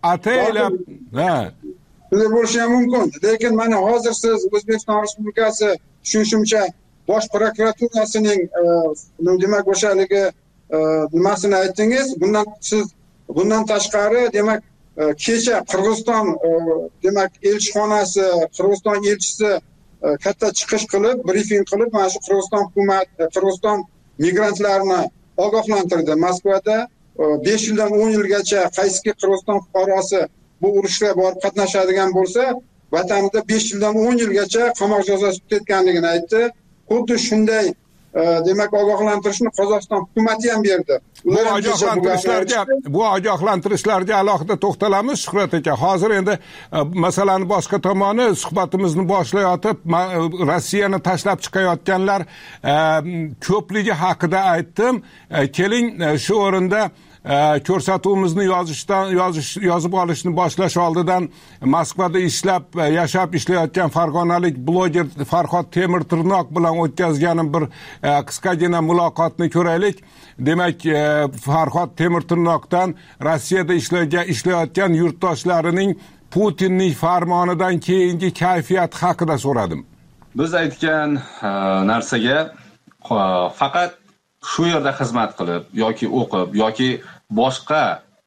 shunday bo'lishi ham mumkin. Lekin mana hozir siz O'zbekiston Respublikasi tushunishimcha Bosh prokuraturasining demak o'shaligi nimasini aytdingiz. Bundan tashqari demak kecha Qirg'iziston demak elchixonasi, Qirg'iziston elchisi katta chiqish qilib, brifing qilib, mana shu Qirg'iziston migrantlarni ogohlantirdi. Moskvada 5 yildan 10 yilgacha qaysiki Qirg'iziston fuqarosi bu urushga borib qatnashadigan bo'lsa, vatanida 5 yildan 10 yilgacha qamoq jazosi kutayotganligini aytdi. Xuddi shunday demak ogohlantirishni Qozog'iston hukumati ham berdi. Bu ogohlantirishlarga alohida to'xtalamiz Shuhrat aka. Hozir endi masalani boshqa tomoni suhbatimizni boshlayotib Rossiyani tashlab chiqayotganlar ko'pligi haqida aytdim. Keling shu o'rinda ko'rsatuvimizni yozib olishni boshlash oldidan Moskvada yashab ishlayotgan farg'onalik bloger Farhod Temirtirnoq bilan o'tkazganim bir qisqagina muloqotni ko'raylik. Demak, Farhod Temirtirnoqdan Rossiyada ishlayotgan yurtdoshlarining Putinning farmonidan keyingi kayfiyat haqida so'radim. Biz aytgan narsaga faqat shu yerda xizmat qilib yoki o'qib yoki boshqa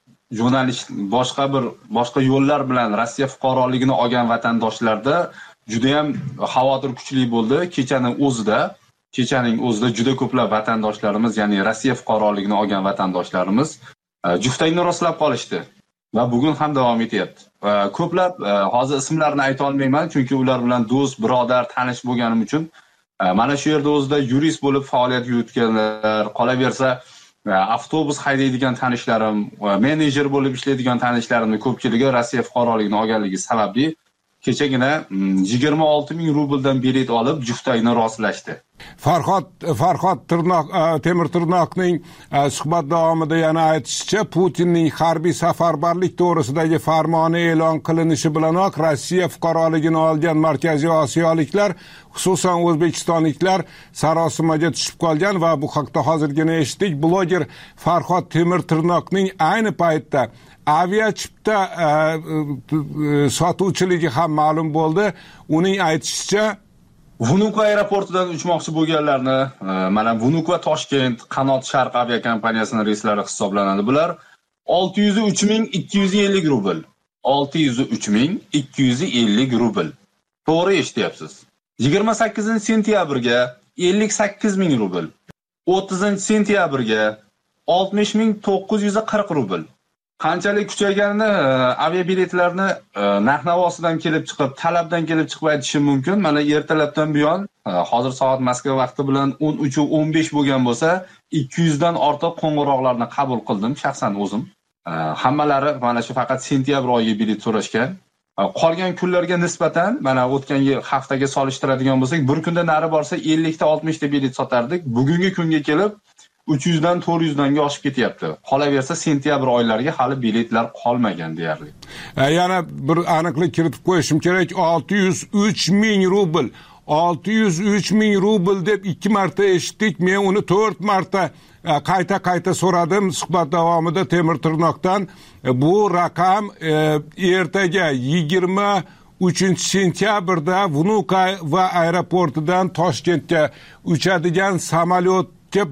yo'llar bilan Rossiya fuqaroligini olgan vatandoshlarda juda ham xavotir kuchli bo'ldi. Kechaning o'zida juda ko'plab vatandoshlarimiz, ya'ni Rossiya fuqaroligini olgan vatandoshlarimiz juftayni rostlab qolishdi va bugun ham davom etyapti. Ko'plab hozir ismlarini ayta olmayman, chunki ular bilan do'st, birodar, tanish bo'lganim uchun mana shu yerda o'zida yurist bo'lib faoliyat yuritganlar, qolaversa avtobus haydaydigan tanishlarim, menejer bo'lib ishlaydigan tanishlarimning ko'pchiligi Rossiya fuqaroligini olganligi sababli kechagina 26 ming rubldan bilet olib juftayni rostlashdi. Farhod Temirtirnoqning suhbat davomida yana aytishicha, Putinning harbiy safarbarlik to'g'risidagi farmoni e'lon qilinishi bilanoq Rossiya fuqaroligini olgan Markaziy Osiyoliklar, xususan o'zbekistonliklar sarosimaga tushib qolgan va bu haqda hozirgina eshitdik. Bloger Farhod Temirtirnoqning ayni paytda aviachipta sotuvchiligi ham ma'lum bo'ldi. Uning aytishicha, Vnukovo aeroportidan uchmoqchi bo'lganlarni, mana Vnukovo Toshkent Qanot Sharq aviakompaniyasining reyslari hisoblanadi. Bular 603.250 rubl. 603.250 rubl. To'g'ri eshityapsiz. 28-sentyabrga 58.000 rubl. 30-sentyabrga 60.940 rubl. qanchalik kuchayganini aviabiletlarni narx-navosidan kelib chiqib, talabdan kelib chiqib aytishim mumkin. Mana ertalabdan buyon, hozir soat Moskva vaqti bilan 13:15 bo'lgan bo'lsa, 200 dan ortiq qo'ng'iroqlarni qabul qildim shaxsan o'zim. Hammalari mana shu faqat sentyabr oyiga bilet so'rashgan. Qolgan kunlarga nisbatan mana o'tgan yil haftaga solishtiradigan bo'lsak, bir kunda nari borsa 50 ta 60 ta bilet sotardik. Bugungi kunga kelib 300 dan 400 danga oshib ketyapti. Qolaversa sentyabr oylariga hali biletlar qolmagan deyarli. Yana bir aniqlik kiritib qo'yishim kerak. 603 ming rubl. 603 ming rubl deb 2 marta eshitdik. Men uni 4 marta qayta so'radim suhbat davomida Temir Tirnoqdan. Bu raqam ertaga 23-sentyabrda Vunuka va aeroportidan Toshkentga uchadigan samolyot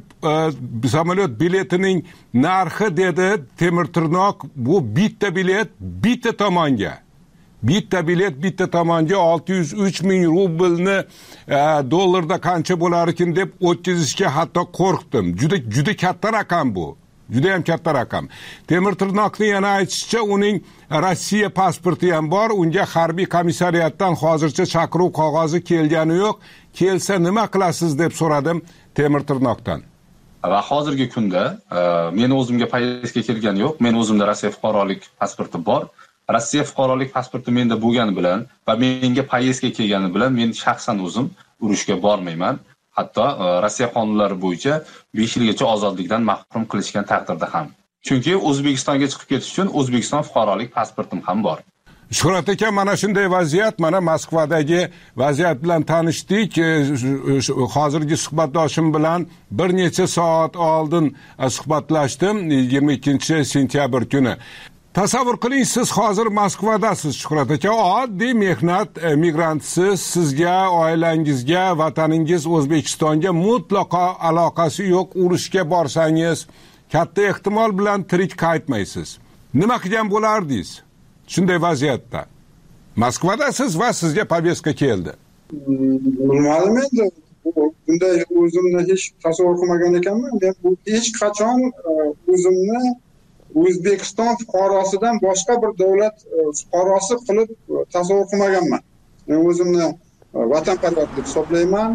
biletining narxi dedi Temir Tirnoq. Bu bitta bilet bitta tomonga. Bitta bilet bitta tomonga 603 ming rublni dollarda qancha bo'lar ekan deb o'tkazishga hatto qo'rqdim. Juda katta raqam bu. Juda ham katta raqam. Temir Tirnoqning yana aytishicha, uning Rossiya pasporti ham bor. Unga harbiy komissariyatdan hozircha chaqiruv qog'ozi kelgani yo'q. Kelsa nima qilasiz deb so'radim Temir Tirnoqdan. Va hozirgi kunda men o'zimga poyezdga kelgani yo'q. Men o'zimda Rossiya fuqarolik pasporti bor. Rossiya fuqarolik pasporti menda bo'lgani bilan va menga poyezdga kelgani bilan men shaxsan o'zim urushga bormayman. Hatto Rossiya qonunlari bo'yicha 5 yilgacha ozodlikdan mahrum qilishgan taqdirda ham. Chunki O'zbekistonga chiqib ketish uchun O'zbekiston fuqarolik pasportim ham bor. Shuhrat aka, mana shunday vaziyat, mana Moskvadagi vaziyat bilan tanishdik. Hozirgi suhbatdoshim bilan bir necha soat oldin suhbatlashdim, 22-sentyabr kuni. Tasavvur qiling, siz hozir Moskvadasiz Shuhrat aka, oddiy mehnat migrantisiz, sizga, oilangizga, vataningiz O'zbekistonga mutlaqo aloqasi yo'q. Urushga borsangiz, katta ehtimol bilan tirik qaytmaysiz. Nima qilgan bo'lardingiz shunday vaziyatda? Moskvadasiz va sizga poveska keldi. Bilmadim endi. Bunday o'zimni hech tasavvur qilmagan ekanman. Men bu hech qachon o'zimni O'zbekiston fuqarosidan boshqa bir davlat fuqarosi qilib tasavvur qilmaganman. Men o'zimni vatanparvar deb hisoblayman.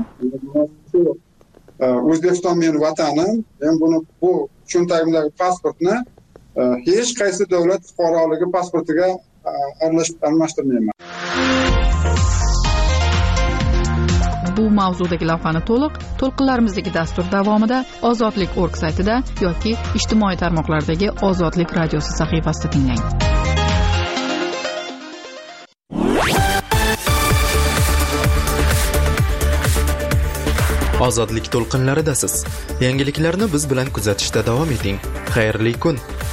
O'zbekiston mening vatanim. Men bu cho'ntagimdagi pasportni hech qaysi davlat fuqaroligi pasportiga almashtirmayman. Bu mavzudagi lavhani to'lqinlarimizdagi dastur davomida Ozodlik.org saytida yoki ijtimoiy tarmoqlardagi Ozodlik radiosi sahifasida tinglang. Ozodlik to'lqinlaridasiz. Yangiliklarni biz bilan kuzatishda davom eting. Xayrli kun.